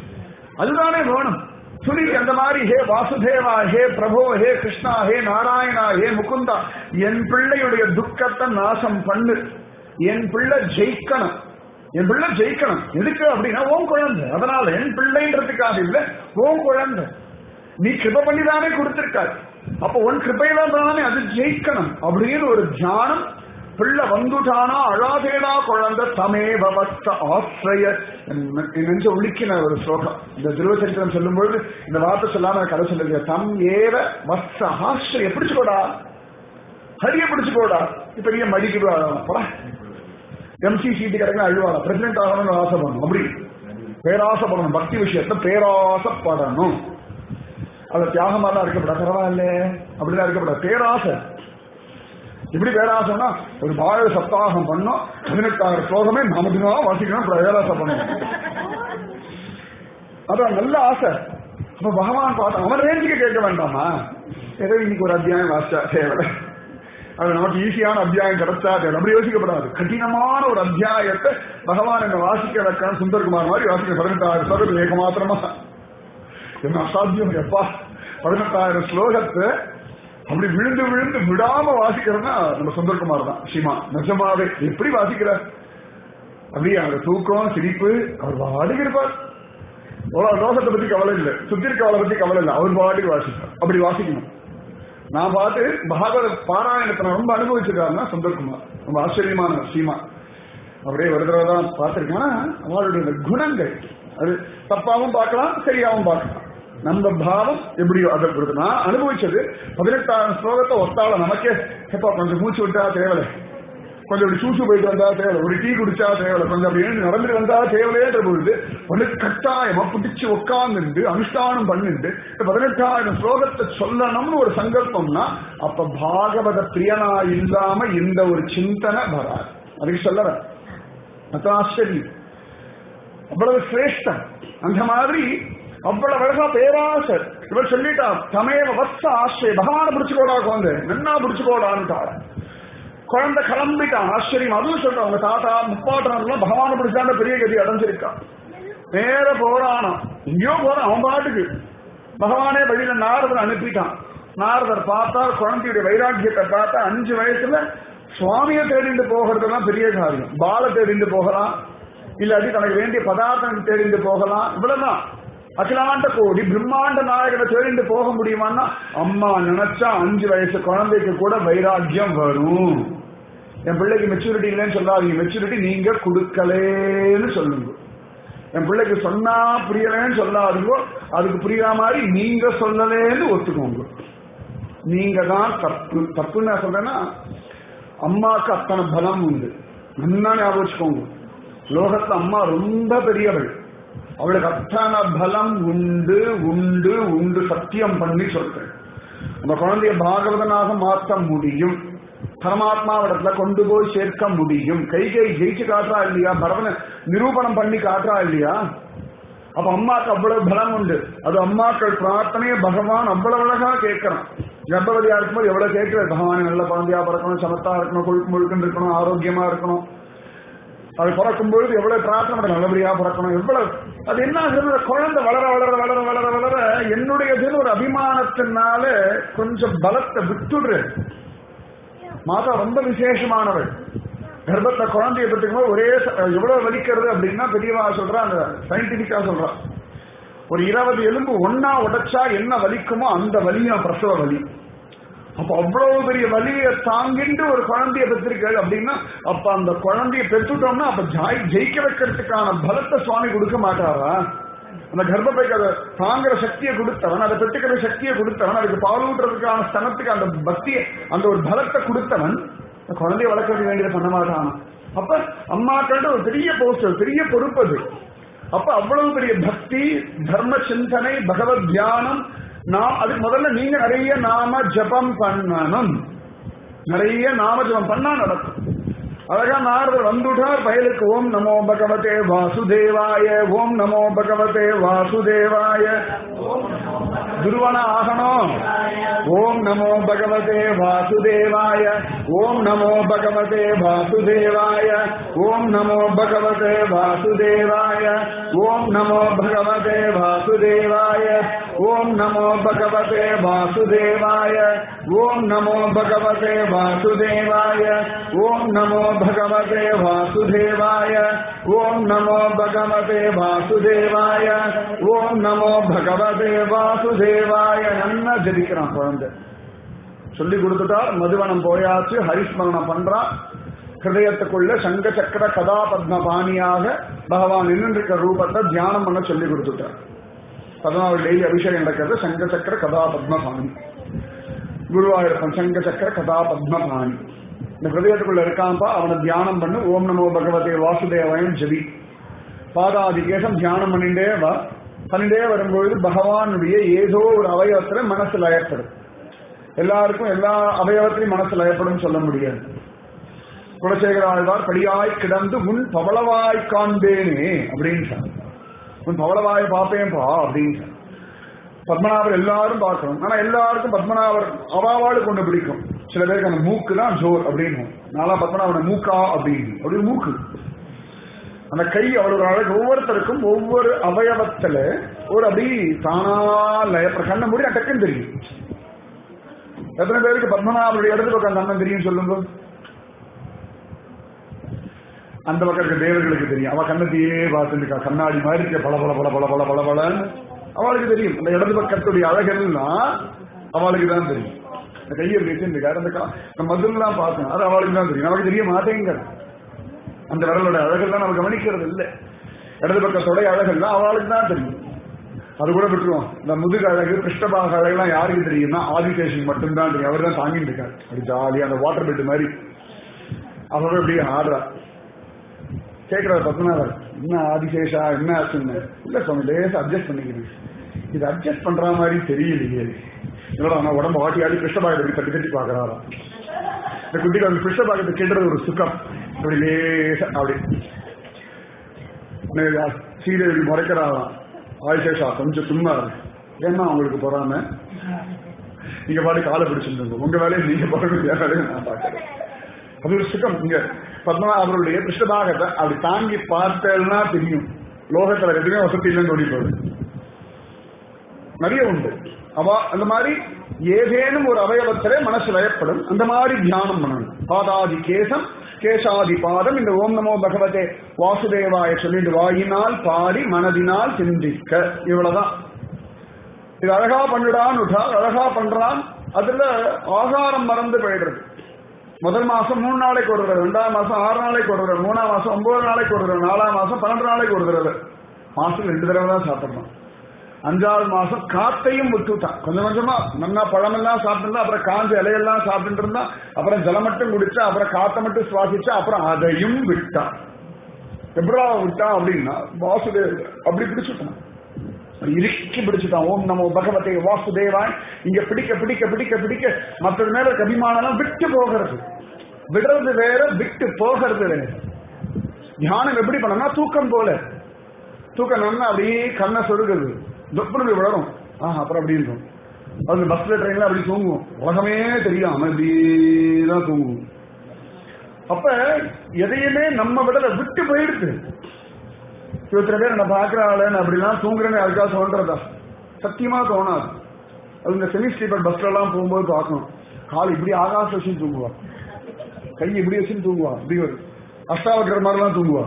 அதுதானே வேணும். சுனி அந்த மாதிரி ஹே வாசுதேவா, ஹே பிரபோ, ஹே கிருஷ்ணா, ஹே நாராயணா, ஹே முகுந்தா, என் பிள்ளையுடைய துக்கத்தை நாசம் பண்ணு, என் பிள்ளை ஜெயிக்கணும், என் பிள்ளை ஜெயிக்கணும். எதுக்கு அப்படின்னா ஓன் குழந்தை, அதனால என் பிள்ளைன்றதுக்காக இல்ல, ஓன் குழந்தை நீ கிருபை பண்ணிதானே கொடுத்திருக்காரு. அப்ப உன் கிருபையில தானே அது ஜெயிக்கணும் அப்படின்னு ஒரு தியானம். பிள்ளை வந்துட்டானா அழாதேடா குழந்தை தமேவஸ்த ஆசிரிய நெஞ்ச உளிக்கின ஒரு ஸ்லோகம். இந்த திருவச்சரித்திரம் சொல்லும் பொழுது இந்த வார்த்தை சொல்லாம கதை சொல்லுங்க. தம் ஏவ வஸ்த ஆசிரிய பிடிச்சுக்கோடா, ஹரிய பிடிச்சுக்கோடா. இப்ப நீங்க மடிக்கு போடா, எம்சி சீட்டு கிடைக்க அழுவாடா, பிரசிடென்ட் ஆகணும்னு ஆசைப்படணும். அப்படி பேராசைப்படணும், பக்தி விஷயத்த பேராசைப்படணும். அது தியாகமாலாம் இருக்கப்பட பரவாயில்ல, அப்படிலாம் இருக்கப்பட பேராசை. இப்படி பேராசைன்னா ஒரு பாழ சப்தாகம் பண்ணோம், பதினெட்டாயிரம் ஸ்லோகமே நமக்குதான் வாசிக்கணும், பேராசை பண்ணணும். அதான் நல்ல ஆசை. அப்ப பகவான் பார்த்தா அவன் ரேஞ்சுக்கு கேட்க வேண்டாமா? ஏதோ இன்னைக்கு ஒரு அத்தியாயம் வாசிச்சா தேவை, அது நமக்கு ஈஸியான அத்தியாயம் கிடைச்சா தேவை, அப்படி யோசிக்கப்படாது. கடினமான ஒரு அத்தியாயத்தை பகவான் என்ன வாசிக்க வைக்கணும், சுந்தர்குமார் மாதிரி வாசிக்க பதினெட்டாயிரம் ஸ்லோகத்தில் ஏக மாத்திரமா என்ன அசாத்தியம் எப்பா. பதினெட்டாயிரம் ஸ்லோகத்தை அப்படி விழுந்து விழுந்து விடாம வாசிக்கிறதுனா நம்ம சுந்தர்குமார் தான். சிமா நிஜமாவே எப்படி வாசிக்கிறார், அப்படி அந்த தூக்கம் சிரிப்பு, அவர் பாட்டுக்கு இருப்பார். லோகத்தை பத்தி கவலை இல்லை, சுத்தி இருக்க அவளை பத்தி கவலை இல்லை, அவர் பாட்டுக்கு வாசிப்பார். அப்படி வாசிக்கணும். நான் பார்த்து பாகவத பாராயணத்தை நான் ரொம்ப அனுபவிச்சிருக்காருன்னா சுந்தர்குமார், ரொம்ப ஆச்சரியமான சீமா. அப்படியே ஒரு தடவை தான் பார்த்திருக்கேன். அவளுடைய குணங்கள் அது தப்பாவும் பார்க்கலாம், சரியாவும் பார்க்கலாம். நம்ம பாவம் எப்படியோ அதை கொடுத்து நான் அனுபவிச்சது. பதினெட்டாயிரம் ஸ்லோகத்தை ஒத்தால நமக்கே எப்பா கொஞ்சம் மூச்சு விட்டா தேவலை, கொஞ்சம் அப்படி சூசு போயிட்டு வந்தா தேவை, ஒரு டீ குடிச்சா தேவை, கொஞ்சம் அப்படி எழுந்து நடந்துட்டு வந்தா தேவையேன்ற பொழுது ஒன்று கட்டாயமா பிடிச்சு உட்கார்ந்து அனுஷ்டானம் பண்ணிட்டு பதினெட்டாயிரம் ஸ்லோகத்தை சொல்லணும்னு ஒரு சங்கல்பம்னா அப்ப பாகவத பிரியனா இல்லாம இந்த ஒரு சிந்தனை வராது. அதுக்கு சொல்லற ஆச்சரியம், அவ்வளவு சிரேஷ்டம். அந்த மாதிரி அவ்வளவு அழகா பேராசை. இவர் சொல்லிட்டா தமேவ வஸ்த ஆசை, பகவான பிடிச்சுக்கோடா குழந்தை, நன்னா பிடிச்சுக்கோடான்னுட்டாரு. குழந்தை கிளம்பிட்டான். ஆச்சரியம். அதுவும் சொல்றான், அவங்க தாத்தா முப்பாட்டம் பகவான பிடிச்சாண்ட பெரிய கதி அடைஞ்சிருக்கான். நேர போறானா, எங்கேயோ போறான் அவன் பாட்டுக்கு. பகவானே வழியில நாரதர் அனுப்பிட்டான். நாரதர் பார்த்தா குழந்தையுடைய வைராக்கியத்தை பார்த்தா அஞ்சு வயசுல சுவாமியை தேடிண்டு போகிறதுலாம் பெரிய காரியம். பால தேடிண்டு போகலாம், இல்லாட்டி தனக்கு வேண்டிய பதார்த்தம் தேடிண்டு போகலாம், இவ்வளவுதான். அகிலாண்ட கோடி பிரம்மாண்ட நாயகனை தேடிண்டு போக முடியுமான்னா அம்மா நினைச்சா அஞ்சு வயசு குழந்தைக்கு கூட வைராக்கியம் வரும். என் பிள்ளைக்கு மெச்சூரிட்டி இல்லைன்னு சொல்லாதீங்க, மெச்சூரிட்டி நீங்க கொடுக்கலேன்னு சொல்லுங்க. என் பிள்ளைக்கு சொன்னா புரியலன்னு சொல்லாதீங்க, அதுக்கு புரியாத மாதிரி நீங்க சொல்லலேன்னு ஒத்துக்கோங்க. நீங்க தான் தப்பு. தப்புன்னு நான் சொல்றேன்னா, அம்மாவுக்கு அத்தனை பலம் உண்டு. நல்லா ஞாபகம் வச்சுக்கோங்க. லோகத்துல அம்மா ரொம்ப பெரியவள், அவளுக்கு அத்தனை பலம் உண்டு உண்டு உண்டு. சத்தியம் பண்ணி சொல்றேன், அந்த குழந்தைய பாகவதனாக மாற்ற முடியும், பரமாத்மாவிடத்துல கொண்டு போய் சேர்க்க முடியும். கை கை ஜெயிச்சு காட்டுறா இல்லையா, பரவனை நிரூபணம் பண்ணி காட்டுறா இல்லையா. அப்ப அம்மாக்கு அவ்வளவு பலம் உண்டு. அது அம்மாக்கள் பிரார்த்தனையை பகவான் அவ்வளவு அழகா கேட்கறான். கர்ப்பவதியா இருக்கும்போது எவ்வளவு கேட்கிறது, பகவான் நல்ல குழந்தையா பிறக்கணும், சமத்தா இருக்கணும், கொழுக்கு முழுக்குன்னு இருக்கணும், ஆரோக்கியமா இருக்கணும். அது பிறக்கும் பொழுது எவ்வளவு பிரார்த்தனை, நல்லபடியா பிறக்கணும். எவ்வளவு அது என்ன ஆகுது, குழந்தை வளர வளர வளர வளர வளர என்னுடையதுன்னு ஒரு அபிமானத்தினால கொஞ்சம் பலத்தை விட்டுடுற. மாதா ரொம்ப விசேஷமானவள். கர்ப்பத்தை குழந்தைய பெற்றுக்கும் ஒரே எவ்வளவு வலிக்கிறது அப்படின்னா பெரியவா சொல்றா, அந்த சயின்டிபிக்கா சொல்றா, ஒரு இருபது எலும்பு ஒன்னா உடைச்சா என்ன வலிக்குமோ அந்த வலியும் பிரசவ வலி. அப்ப அவ்வளவு பெரிய வலியை தாங்கிட்டு ஒரு குழந்தைய பெற்றிருக்காரு அப்படின்னா, அப்ப அந்த குழந்தைய பெற்றுட்டோம்னா அப்ப ஜெயிக்க வைக்கிறதுக்கான பலத்தை சுவாமி கொடுக்க மாட்டாரா? அந்த கர்ப்பப்பைக்கு அதை தாங்குற சக்தியை கொடுத்தவன், அதை பெற்றுக்கிற சக்தியை கொடுத்தவன், அதுக்கு பால் ஊட்டுறதுக்கான ஸ்தனத்துக்கு அந்த பக்தியை, அந்த ஒரு பலத்தை கொடுத்தவன் குழந்தைய வளர்க்கறது வேண்டியதை பண்ண மாட்டானா? அப்ப அம்மாக்கள் ஒரு பெரிய போஸ்டர், பெரிய பொறுப்பு அது. அப்ப அவ்வளவு பெரிய பக்தி, தர்ம சிந்தனை, பகவத் தியானம். நாம் அதுக்கு முதல்ல நீங்க நிறைய நாம ஜபம் பண்ணணும். நிறைய நாம ஜபம் பண்ணா நடக்கும். அழகா நாரதர் வந்துட்டார் பயலுக்கு. ஓம் நமோ பகவதே வாசுதேவாய, ஓம் நமோ பகவதே வாசுதேவாய. துருவன ஆகணும். ஓம் நமோ பகவதே வாசுதேவாய, ஓம் நமோ பகவதே வாசுதேவாய, ஓம் நமோ பகவதே வாசுதேவாய, ஓம் நமோ பகவதே வாசுதேவாய, ஓம் நமோ பகவதே வாசுதேவாய, ஓம் நமோ பகவதே வாசுதேவாய, ஓம் நமோ பகவதே வாசுதேவாய, ஓம் நமோ பகவதே வாசுதேவாய, ஓம் நமோ பகவதே வாசுதேவாய. நல்லா ஜெபிக்கிறான் குழந்தை. சொல்லி கொடுத்துட்டா மதுவனம் போயாச்சு, ஹரிஸ்மரணம் பண்றான். ஹிருதயத்துக்குள்ள சங்க சக்கர கதா பத்ம பாணியாக பகவான் நின்றுருக்க ரூபத்தை தியானம் பண்ண சொல்லி கொடுத்துட்டார். பதினாறு டெய்லி அபிஷேகம் நடக்கிறது. சங்க சக்கர கதா பத்ம பாணி குருவாயூரப்பன், சங்க சக்கர கதா பத்ம பாணி. இந்த ஹிருதயத்துக்குள்ள இருக்கான்பா, அவனை தியானம் பண்ணு. ஓம் நமோ பகவதே வாசுதேவாயம் ஜெபி. பாதாதி கேசம் தியானம் பண்ணிட்டே வா. பண்ணிட்டே வரும்பொழுது பகவானுடைய ஏதோ ஒரு அவயவத்துல மனசு லயப்படும். எல்லாருக்கும் எல்லா அவயவத்திலையும் மனசு லயப்படும் சொல்ல முடியாது. குலசேகர ஆழ்வார் படியாய் கிடந்து உன் பவளவாய் காண்பேனே அப்படின்னு, உன் பவளவாயை பார்ப்பேன்பா அப்படின்னு. பத்மநாபர் எல்லாரும் பார்க்கணும். ஆனா எல்லாருக்கும் பத்மநாபர் அவாவாடு கொண்டு பிடிக்கும். சில பேருக்கு அந்த மூக்கு தான் ஜோர் அப்படின்னு, நாளா பத்மநாபன மூக்கா அப்படின்னு. அப்படி மூக்கு, அந்த கை அவ்வளவு அழகு. ஒவ்வொருத்தருக்கும் ஒவ்வொரு அவயவத்துல ஒரு அப்படி தானா லயப்ப கண்ண மூடி டக்குன்னு தெரியும். எத்தனை பேருக்கு பத்மநாபருடைய இடத்துல உட்காந்து அண்ணன் தெரியும் சொல்லுங்க? அந்த பக்கம் இருக்க தேவர்களுக்கு தெரியும். அவ கண்ணத்தையே பார்த்துருக்கா, கண்ணாடி மாதிரி இருக்க பல பல பல பல பல பல பலன்னு அவளுக்கு தெரியும். அந்த இடது பக்கத்துடைய அழகெல்லாம் அவளுக்கு தான் தெரியும். இந்த கையை வச்சிருக்காரு, அந்த மதுலாம் பார்க்கணும், அது அவளுக்கு தான் தெரியும். நமக்கு தெரிய மாட்டேங்கிறது. அந்த விரலோட அழகெல்லாம் நம்ம கவனிக்கிறது இல்லை. இடது பக்கத்தோட அழகெல்லாம் அவளுக்கு தான் தெரியும். அது கூட விட்டுருவோம். இந்த முதுகு அழகு, கிருஷ்ணபாக அழகெல்லாம் யாருக்கு தெரியும்னா ஆதிசேஷன் மட்டும்தான் தெரியும். அவர் தான் தாங்கிட்டு இருக்காரு அப்படி ஜாலியா, அந்த வாட்டர் பெட் மாதிரி. அவரோட அப்படியே ஆடுறா. கேட்கிறார் பத்மநாபர், என்ன ஆதிசேஷா என்ன ஆச்சுன்னு. இல்ல சுவாமி, லேசா அட்ஜஸ்ட் பண்ணிக்கிறேன். இது அட்ஜஸ்ட் பண்ற மாதிரி தெரியலையே. இதோட ஆனா உடம்பு ஆட்டி ஆடி கிருஷ்ணபாகத்தை தட்டி தட்டி பாக்குறாரா. இந்த குட்டிக்கு அந்த கிருஷ்ணபாகத்தை கேட்டது ஒரு சுகம். அப்படி லேசா அப்படி சீதை முறைக்கிறாராம். ஆதிசேஷா கொஞ்சம் சும்மா ஏன்னா அவங்களுக்கு போறாம நீங்க பாட்டு காலை பிடிச்சிருந்தோம், உங்க வேலையை நீங்க போறது, என் வேலையை நான் பாக்கிறேன். அது ஒரு சுகம். இங்க பத்மநாபருடைய கிருஷ்ணபாகத்தை அப்படி தாங்கி பார்த்தேன்னா தெரியும். லோகத்துல எதுவுமே வசதி இல்லைன்னு ஓடி போகுது. நிறைய உண்டு. அவ அந்த மாதிரி ஏதேனும் ஒரு அவயவத்திலே மனசு லயப்படும். அந்த மாதிரி தியானம் பண்ணணும். பாதாதி கேசம், கேசாதி பாதம். இந்த ஓம் நமோ பகவதே வாசுதேவாய சொல்லிட்டு வாயினால் பாடி மனதினால் சிந்திக்க. இவ்வளவுதான். இது அழகா பண்ணுடான்னு அழகா பண்றான். அதுல ஆகாரம் மறந்து போயிடுறது. முதல் மாசம் மூணு நாளைக்கு ஒரு தடவை, ரெண்டாம் மாசம் ஆறு நாளைக்கு ஒரு தடவை, மூணாம் மாசம் ஒன்பது நாளைக்கு ஒரு தடவை, நாலாம் மாசம் பன்னெண்டு நாளைக்கு ஒரு தடவை. மாசத்துக்கு ரெண்டு தடவை தான் சாப்பிடணும். அஞ்சாவது மாசம் காத்தையும் விட்டுட்டான். கொஞ்சம் கொஞ்சமா நல்லா பழமெல்லாம் சாப்பிட்டு அப்புறம் காஞ்ச இலையெல்லாம் சாப்பிட்டு இருந்தா, அப்புறம் ஜலம் மட்டும் குடிச்சா, அப்புறம் காத்தை மட்டும் சுவாசிச்சா, அப்புறம் அதையும் விட்டான். எப்படா விட்டான் அப்படின்னா வாசுதேவ அப்படி பிடிச்சுட்டான், இறுக்கி பிடிச்சுட்டான். ஓம் நமோ பகவதே வாசுதேவாய். இங்க பிடிக்க பிடிக்க பிடிக்க பிடிக்க மற்றது மேல அபிமானம் விட்டு போகிறது. விடுறது வேற, விட்டு போகிறது வேற. தியானம் எப்படி பண்ணா தூக்கம் போல. தூக்கம் நல்லா அப்படியே கண்ணை சொருகுது, தொப்புறது விழரும். ஆஹ் அப்புறம் அப்படி இருக்கும். அது பஸ்ல ட்ரெயின்ல அப்படி தூங்குவோம், உலகமே தெரியாம இப்படிதான் தூங்குவோம். அப்ப எதையுமே நம்ம விடல, விட்டு போயிடுது. இருபத்தி பேர் என்ன பாக்குறாள் அப்படிலாம் தூங்குறேன்னு அதுக்காக சொல்றதா? சத்தியமா தோணாது. அது இந்த செமி ஸ்லீப்பர் பஸ்ல எல்லாம் போகும்போது பார்க்கணும், கால் இப்படி ஆகாச வச்சுன்னு தூங்குவா, கை இப்படி வச்சுன்னு தூங்குவா, இப்படி ஒரு அஷ்டாவக்கிற மாதிரிலாம் தூங்குவா.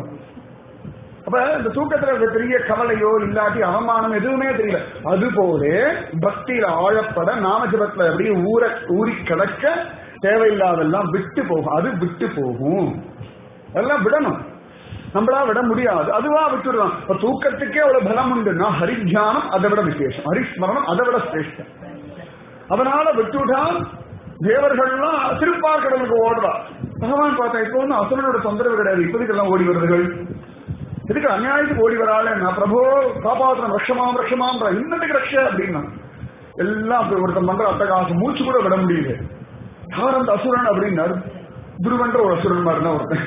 அப்ப இந்த தூக்கத்துல பெரிய கவலையோ இல்லாட்டி அவமானம் எதுவுமே தெரியல. அது போல பக்தியில ஆழப்பட நாமஜபத்துல அப்படியே ஊற ஊறி கிடக்க தேவையில்லாதெல்லாம் விட்டு போகும். அது விட்டு போகும், அதெல்லாம் விடணும். நம்மளா விட முடியாது, அதுவா விட்டுடுறோம். இப்ப தூக்கத்துக்கே அவ்வளவு பலம் உண்டுன்னா ஹரித்தியானம் அதை விட விசேஷம், ஹரிஸ்மரணம் அதை விட சிரேஷ்டம். அதனால விட்டுவிட்டால் தேவர்கள்லாம் திருப்பார் கடலுக்கு ஓடுறா. பகவான் பார்த்தா இப்போ ஒன்னும் அசுரனோட தொந்தரவு கிடையாது, இப்போதைக்கெல்லாம் ஓடி வருதுகள். இதுக்கு அநியாயத்துக்கு ஓடி வராள். நான் பிரபோ காப்பாத்திரம் ரக்ஷமாம் ரக்ஷமாம் இன்னத்துக்கு ரக்ஷ அப்படின்னா எல்லாம் ஒருத்தன் பண்ற அட்டகாசம் மூச்சு கூட விட முடியுது. யார் அந்த அசுரன் அப்படின்னாரு? துருவன்ற ஒரு அசுரன் மாதிரி தான் ஒருத்தன்.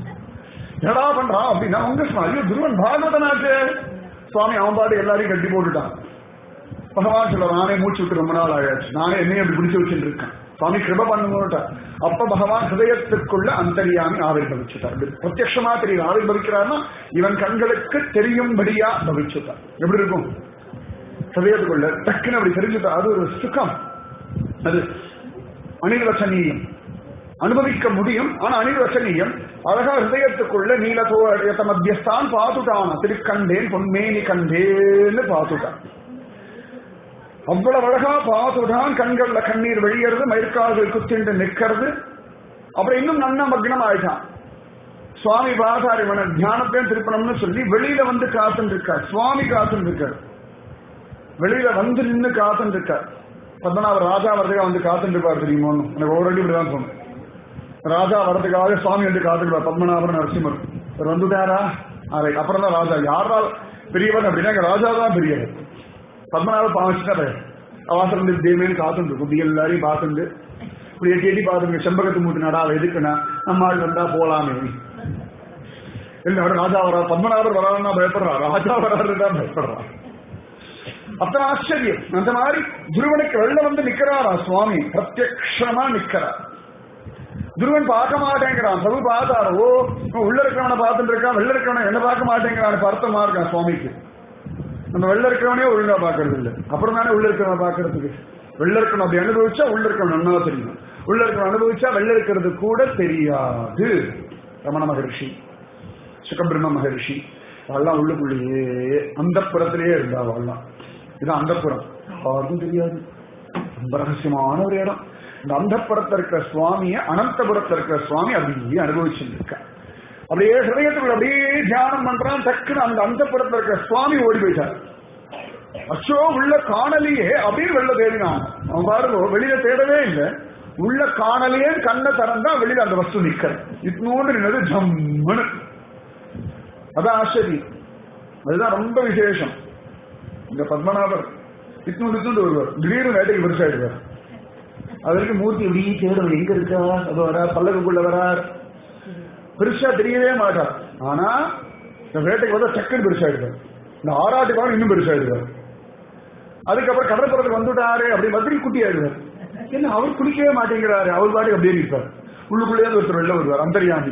என்னடா பண்றான் அப்படின்னா உங்க ஐயோ துருவன் பாகவதனாச்சு சுவாமி. அவன் பாடு எல்லாரையும் கட்டி போட்டுட்டான். பகவான் சொல்ல நானே மூச்சு விட்டு ரொம்ப நாள் ஆயாச்சு, நானே என்னையும் அப்படி பிடிச்சு வச்சுட்டு இருக்கேன், சுவாமி கிருப பண்ணுட்டார். அப்ப பகவான் ஹிருதயத்துக்குள்ள அந்தரியாமி ஆவிர்பவிச்சுட்டார். பிரத்யட்சமா தெரியும் ஆவிர்பவிக்கிறார்னா இவன் கண்களுக்கு தெரியும்படியா பவிச்சுட்டார். எப்படி இருக்கும்? ஹிருதயத்துக்குள்ள டக்குன்னு அப்படி தெரிஞ்சுட்டார். அது ஒரு சுகம், அது அனிர்வசனீயம், அனுபவிக்க முடியும். ஆனா அனிர்வசனீயம். அழகா ஹிருதயத்துக்குள்ள நீலதோ மத்தியஸ்தான் பாத்துட்டான். திருக்கண்டேன் பொன்மேனி கண்டேன்னு பாத்துட்டான். அவ்வளவு அழகா பார்த்துதான் கண்கள்ல கண்ணீர் வெளியறது, மயிர்கால்கள் குத்திண்டு நிக்கிறது. அப்புறம் இன்னும் நன்னா மக்னம் ஆயிட்டான். சுவாமி பாசாரி இவன தியானத்தையும் திருப்பணம்னு சொல்லி வெளியில வந்து காத்துட்டு இருக்கார். சுவாமி காத்துட்டு இருக்கார், வெளியில வந்து நின்று காத்துட்டு இருக்கார். பத்மநாபர் ராஜா வரதுக்காக வந்து காத்துட்டு இருப்பார் தெரியுமோ? எனக்கு ஒரு அடி இப்படிதான் தோணும். ராஜா வரதுக்காக சுவாமி வந்து காத்துருப்பார். பத்மநாபர் நரசிம்மர் அவர் வந்துட்டாரா? அதை அப்புறம் தான் ராஜா. யாரால் பெரியவன் அப்படின்னா ராஜா தான் பெரியவர். பத்மநாப பாவச்சுட்டா வாசல் வந்து தேவேன்னு காத்துட்டு இருக்கும். இப்படி எல்லாரையும் பார்த்துட்டு இப்படி எட்டி எட்டி பார்த்துங்க. செம்பகத்து மூட்டு நடா எதுக்குன்னா நம்ம ஆள் வந்தா போலாமே. இல்ல ராஜா வரா, பத்மநாபர் வரான்னா பயப்படுறா, ராஜா வராருதான் பயப்படுறா. அத்தனை ஆச்சரியம். அந்த மாதிரி துருவனுக்கு வெளில வந்து நிக்கிறாரா சுவாமி, பிரத்யக்ஷமா நிக்கிறார். துருவன் பார்க்க மாட்டேங்கிறான். பிரபு பார்த்தாரோ, உள்ள இருக்கிறவனை பார்த்துட்டு இருக்கான், வெளில இருக்கிறவனை என்ன பார்க்க மாட்டேங்கிறான். அர்த்தமா இருக்கான் சுவாமிக்கு. நம்ம வெளில இருக்கிறவனே ஒழுங்கா பாக்குறது இல்லை, அப்புறம் தானே உள்ள இருக்கிறவன் பாக்குறதுக்கு. வெளில இருக்கணும் அப்படி அனுபவிச்சா உள்ள இருக்கணும் நல்லா தெரியும், உள்ள இருக்கணும் அனுபவிச்சா வெளில இருக்கிறது கூட தெரியாது. ரமண மகரிஷி, சுகபிரம்ம மகரிஷி அதெல்லாம் உள்ளுக்குள்ளேயே அந்த புறத்திலேயே இருந்தா வாழலாம். இதுதான் அந்த புறம், யாருக்கும் தெரியாது. ரொம்ப ரகசியமான ஒரு இடம். இந்த அந்த புறத்துல இருக்கிற சுவாமிய அனந்தபுரத்துல இருக்கிற சுவாமி அப்படியே அனுபவிச்சுட்டு இருக்கா. அப்படியே ஹிருதயத்துக்குள்ள அப்படியே தியானம் பண்றான். டக்குன்னு அந்த அந்த புறத்துல இருக்கிற சுவாமி ஓடி போயிட்டார். அச்சோ உள்ள காணலியே அப்படின்னு வெளில தேடினான். அவன் பாருங்க வெளியில தேடவே இல்லை, உள்ள காணலியே கண்ணை திறந்தா வெளியில அந்த வஸ்து நிக்கிற இட்னோண்டு நின்னது ஜம்முன்னு. அதான் ஆச்சரியம், அதுதான் ரொம்ப விசேஷம். இந்த பத்மநாபர் இட்னூண்டு இட்னூண்டு வருவார், திடீர்னு வேட்டைக்கு பெருசாயிடுவார். அதற்கு மூர்த்தி எப்படி தேடும், எங்க இருக்கா, அது வரார், பல்லக்குள்ள வரார், பெருசா தெரியவே மாட்டார். ஆனா இந்த வேட்டைக்கு வந்து டக்குன்னு பெருசாயிடுவார். இந்த ஆறாட்டுக்காக இன்னும் பெருசாயிடுவார். அதுக்கப்புறம் கடற்புறத்துக்கு வந்துட்டாரு அப்படி மதுரை குட்டி ஆயிடுவார். என்ன அவர் குளிக்கவே மாட்டேங்கிறாரு, அவர் பாட்டுக்கு அப்படியே நிற்பார். உள்ளுக்குள்ளேயே ஒருத்தர் வெளில வருவார், அந்தரியாமி.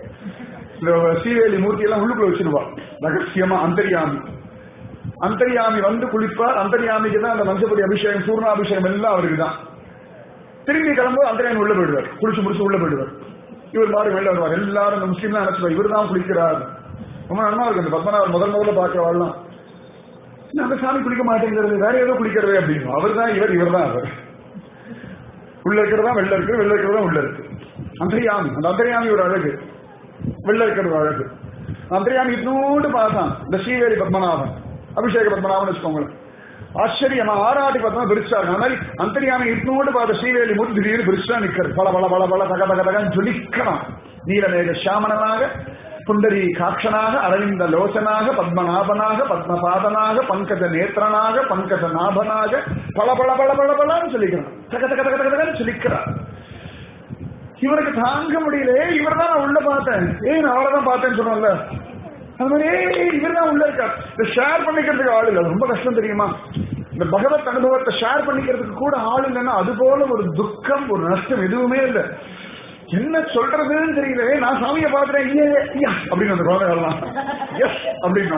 சீவேலி மூர்த்தி எல்லாம் உள்ளுக்குள்ள வச்சிருவார் ரகசியமா. அந்தரியாமி அந்தரியாமி வந்து குளிப்பார். அந்தரியாமிக்கு தான் அந்த மஞ்சப்படி அபிஷேகம், சூர்ணாபிஷேகம் எல்லாம் அவருக்கு தான். திரும்பி கிளம்பும் அந்தரியாமி உள்ள போயிடுவார், குளிச்சு முடிச்சு உள்ள போயிடுவார். இவர் மாறி வெளில வருவார். எல்லாரும் இந்த முஸ்லீம் தான் நினைச்சுவார் இவர் தான் குளிக்கிறார். ரொம்ப நல்லா இருக்கு. இந்த பத்மநாபர் முதல் முதல்ல பார்க்கிறவாள்லாம் அந்த சாமி குளிக்க மாட்டேங்கிறது, வேற ஏதோ குளிக்கிறதே அப்படின்னு. அவர் தான் இவர், இவர் தான் அவர். உள்ள இருக்கிறதா வெளில இருக்கு, வெளில இருக்கிறதா உள்ள இருக்கு. அந்தரியாமி. அந்த அந்தரியாமி ஒரு அழகு, வெள்ள இருக்கிறது அழகு. அந்தரியாமி இன்னோடு பார்த்தான் இந்த ஸ்ரீவேலி பத்மநாபன், அபிஷேக பத்மநாபன் வச்சுக்கோங்களேன். ஆச்சரியமா ஆராட்டி பத்மநாபன் பிரிச்சாரு. அந்த மாதிரி அந்தரியாமி இன்னோடு பார்த்த ஸ்ரீவேலி மூர்த்தி திடீர்னு பிரிச்சா நிக்கிறது. பல பல பல பல தக தக தகன்னு ஜொலிக்கலாம். நீலமேக சாமனனாக, புண்டரி காட்சனாக, அரவிந்த லோசனாக, பத்மநாபனாக, பத்மபாதனாக, பங்கஜ நேத்திரனாக, பங்கஜ நாபனாக, பல பல பல பல பலன்னு சொல்லிக்கிறான். தக தக தக தக தகன்னு சொல்லிக்கிறான். இவருக்கு தாங்க முடியல. இவர் தான் நான் உள்ள பார்த்தேன், ஏய் நான் அவ்வளவுதான் பார்த்தேன்னு சொன்னோம்ல, அது மாதிரி இவர் தான் உள்ள இருக்கார். இந்த ஷேர் பண்ணிக்கிறதுக்கு ஆள் இல்லை, ரொம்ப கஷ்டம் தெரியுமா? இந்த பகவத் அனுபவத்தை ஷேர் பண்ணிக்கிறதுக்கு கூட ஆள் இல்லைன்னா அது போல ஒரு துக்கம், ஒரு நஷ்டம் எதுவுமே இல்லை. என்ன சொல்றதுன்னு தெரியல. நான் சாமியை பாக்குறேன் அப்படின்னு அந்த குழந்தைகள்லாம் எஸ் அப்படின்னு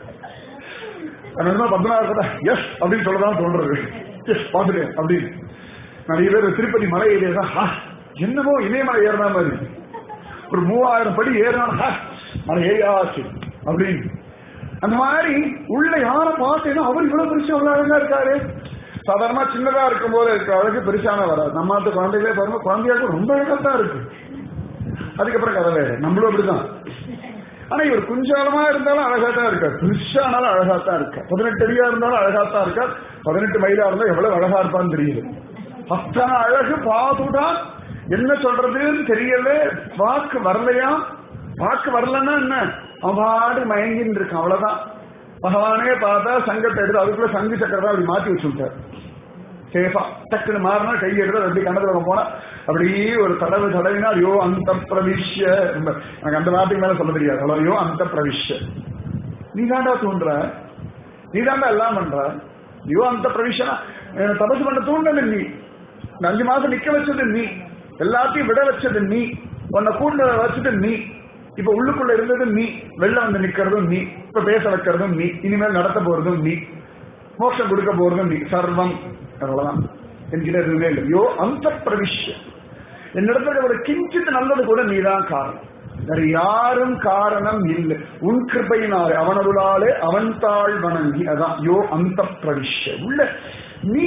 பத்மநாப எஸ் அப்படின்னு சொல்லதான் தோன்றது. எஸ் பாத்துட்டேன் அப்படின்னு. நிறைய பேர் திருப்பதி மலை ஏறியதான் என்னமோ இமயமலை ஏறினா மாதிரி ஒரு மூவாயிரம் படி ஏறினா மலை ஏறியாச்சு அப்படின்னு. அந்த மாதிரி உள்ள யாரை பார்த்தேன்னா அவர் இவ்வளவு பெருசா அவ்வளவு அழகா இருக்காரு. சாதாரணமா சின்னதா இருக்கும் போது இருக்க அழகு பெருசான வராது. நம்ம அந்த குழந்தைகளே பாருங்க, குழந்தையாளுக்கு ரொம்ப அழகா தான் இருக்கு. அதுக்கப்புறம் கதை வேற, நம்மளும் அப்படிதான். ஆனா இவர் குஞ்சாலமா இருந்தாலும் அழகா தான் இருக்கார், பெருசானாலும் அழகா தான் இருக்கா. பதினெட்டு அடியா இருந்தாலும் அழகா தான் இருக்கா. பதினெட்டு மைலா இருந்தா எவ்வளவு அழகா இருப்பான்னு தெரியுது. அத்தனை அழகு பாதுதான். என்ன சொல்றதுன்னு தெரியல. வாக்கு வரலையா? வாக்கு வரலன்னா என்ன, அவாடு மயங்கின்னு இருக்கான், அவ்வளவுதான். பகவானே பார்த்தா சங்கத்தை எடுத்து அதுக்குள்ள சங்கு சக்கரதான் அப்படி மாத்தி வச்சுட்டார். சேஃபா டக்குன்னு மாறினா கை எடுத்து அப்படி கணத்துல போனா அப்படியே ஒரு தடவை தடவினா ஐயோ அந்த பிரவிஷ்ய. எனக்கு அந்த வார்த்தைக்கு மேல சொல்ல தெரியாது. அவ்வளோ அந்த பிரவிஷ்ய. நீ தாண்டா தூண்டுற, நீ தாண்டா எல்லாம் பண்ற. ஐயோ அந்த பிரவிஷனா தபசு பண்ண தூண்டது நீ, அஞ்சு மாசம் நிக்க வச்சது நீ, எல்லாத்தையும் விட வச்சது நீ, உன்னை கூண்ட வச்சது நீ, இப்ப உள்ளுக்குள்ள இருந்தது நீ, வெளில வந்து நிக்கிறதும் நீ, இப்ப பேச வைக்கிறதும் நீ, இனிமேல் நடத்த போறதும் நீ, மோட்சம் கொடுக்க போறதும் நீ, சர்வம். அவ்வளவுதான். என்கிட்ட எதுவுமே இல்லை. யோ அந்த பிரவிஷ்ய. என்னிடத்துல ஒரு கிஞ்சித் நல்லது கூட நீதான் காரணம், வேற யாரும் காரணம் இல்லை. உன் கிருபையினாலே அவனருளாலே அவன் தாழ் வணங்கி. அதான் யோ அந்த பிரவிஷ்ய. உள்ள நீ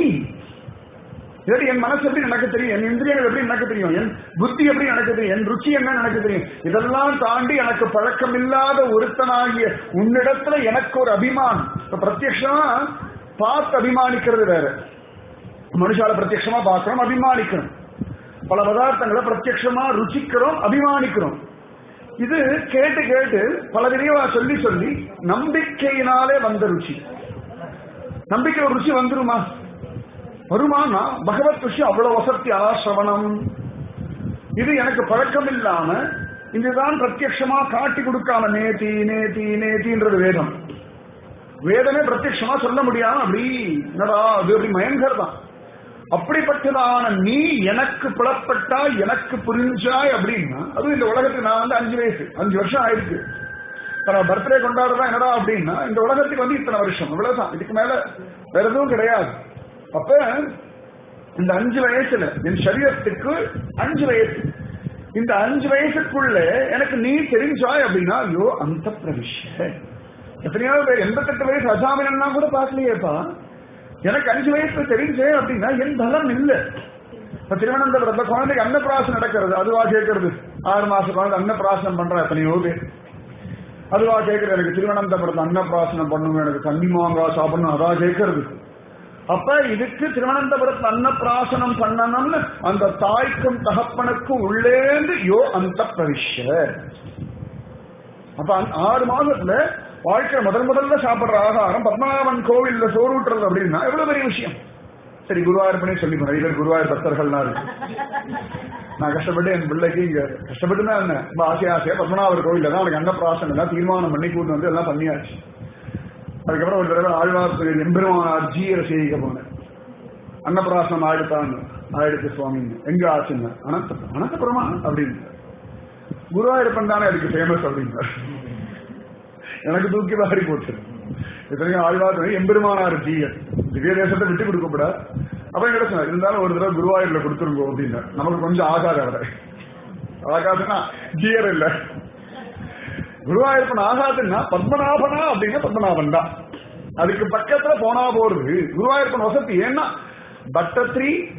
என் மனசு எப்படி எனக்கு தெரியும், என் இந்திரியங்கள் எப்படி எனக்கு தெரியும், என் புத்தி எப்படி எனக்கு தெரியும், என் ருச்சி என்ன எனக்கு தெரியும். இதெல்லாம் தாண்டி எனக்கு பழக்கம் இல்லாத ஒருத்தனாகிய உன்னிடத்துல எனக்கு ஒரு அபிமானம். பிரத்யட்சமா பார்த்து அபிமானிக்கிறது வேற, மனுஷால பிரத்யட்சமா பார்க்கிறோம், அபிமானிக்கிறோம். பல பதார்த்தங்களை பிரத்யட்சமா ருச்சிக்கிறோம், அபிமானிக்கிறோம். இது கேட்டு கேட்டு பல விரிவா சொல்லி சொல்லி நம்பிக்கையினாலே வந்த ருச்சி. நம்பிக்கை ஒரு ருச்சி வந்துருமா? வருமானா பகவத் ருஷி அவ்வளவு வசதி ஆசிரவணம். இது எனக்கு பழக்கம் இல்லாம இதுதான் பிரத்யட்சமா காட்டி கொடுக்காம நேதி நேதி நேதின்றது வேதம். வேதமே பிரத்யட்சமா சொல்ல முடியாம அப்படி என்னடா அது அப்படி மயங்கர் தான். அப்படிப்பட்டதான நீ எனக்கு புலப்பட்டா, எனக்கு புரிஞ்சாய் அப்படின்னா, அதுவும் இந்த உலகத்துக்கு நான் வந்து அஞ்சு வயசு அஞ்சு வருஷம் ஆயிருக்கு. பர்த்டே கொண்டாடுறதா என்னடா அப்படின்னா, இந்த உலகத்துக்கு வந்து இத்தனை வருஷம் இவ்வளவுதான், இதுக்கு மேல வேற எதுவும் கிடையாது. அப்ப இந்த அஞ்சு வயசுல என் சரீரத்துக்கு அஞ்சு வயசு, இந்த அஞ்சு வயசுக்குள்ள எனக்கு நீ தெரிஞ்சாய் அப்படின்னா ஐயோ அந்த பிரவிஷ்ய. எத்தனையோ பேர் எண்பத்தெட்டு வயசு அசாமினா கூட பார்க்கலையேப்பா, எனக்கு அஞ்சு வயசுல தெரிஞ்சே அப்படின்னா என் பலம் இல்லை. இப்ப திருவனந்தபுரத்துல குழந்தைக்கு அன்னப்பிராசம் நடக்கிறது, அதுவா கேட்கறது. ஆறு மாச குழந்தை அன்னப்பிராசனம் பண்ற எத்தனையோ பேர் அதுவா கேட்கறது. எனக்கு திருவனந்தபுரத்துல அன்னப்பிராசனம் பண்ணுங்க, எனக்கு கன்னி மாங்காய் சாப்பிடணும், அதா கேட்கறது. அப்ப இதுக்கு திருவனந்தபுரத்துல அன்னப்பிராசனம் பண்ணணும்னு அந்த தாய்க்கும் தகப்பனுக்கும் உள்ளேந்து யோ அந்த பிரவிஷ்ய. அப்ப ஆறு மாசத்துல வாழ்க்கை முதல் முதல்ல சாப்பிடுற ஆகாரம் பத்மநாபன் கோவில்ல சோறுட்டுறது அப்படின்னா எவ்வளவு பெரிய விஷயம். சரி, குருவாயூர்பனே சொல்லி நிறைய பேர் குருவாயூர் பக்தர்கள்லாம் இருக்கு. நான் கஷ்டப்பட்டு என் பிள்ளைக்கு இங்க கஷ்டப்பட்டுனா என்ன ரொம்ப ஆசை ஆசையா பத்மநாபர் கோவில்ல தான் எனக்கு அன்னப்பிராசனம் எல்லாம் தீர்மானம் பண்ணி கூட்டு வந்து எல்லாம் பண்ணியாச்சு. அதுக்கப்புறம் ஒரு தடவை ஆழ்வார் எம்பெருமானார் ஜீர செய்திக்க போனேன். அன்னப்பிராசனம் ஆயிடுத்தான்னு ஆயிடுத்து சுவாமின்னு. எங்க ஆச்சுங்க? அனந்த அனந்தபுரமா அப்படின்னு. குருவாயூரப்பன் தானே அதுக்கு ஃபேமஸ் அப்படின்னார். எனக்கு தூக்கி வாரி போச்சு. இத்தனைக்கும் ஆழ்வார் எம்பெருமானார் ஜீயர் திவ்ய தேசத்தை விட்டு கொடுக்கப்படாது. அப்புறம் கிடைச்சா இருந்தாலும் ஒரு தடவை குருவாயூர்ல கொடுத்துருங்கோ அப்படின்னா நமக்கு கொஞ்சம் ஆகாது. அவரை ஆகாதுன்னா ஜீயர் இல்ல, குருவாயூரப்பன் ஆகாதுன்னா பத்மநாபனா அப்படின்னா பத்மநாபன் தான். அதுக்கு பக்கத்துல போனா போறது குருவாயூரப்பன் வசதி. ஏன்னா பட்டத்ரி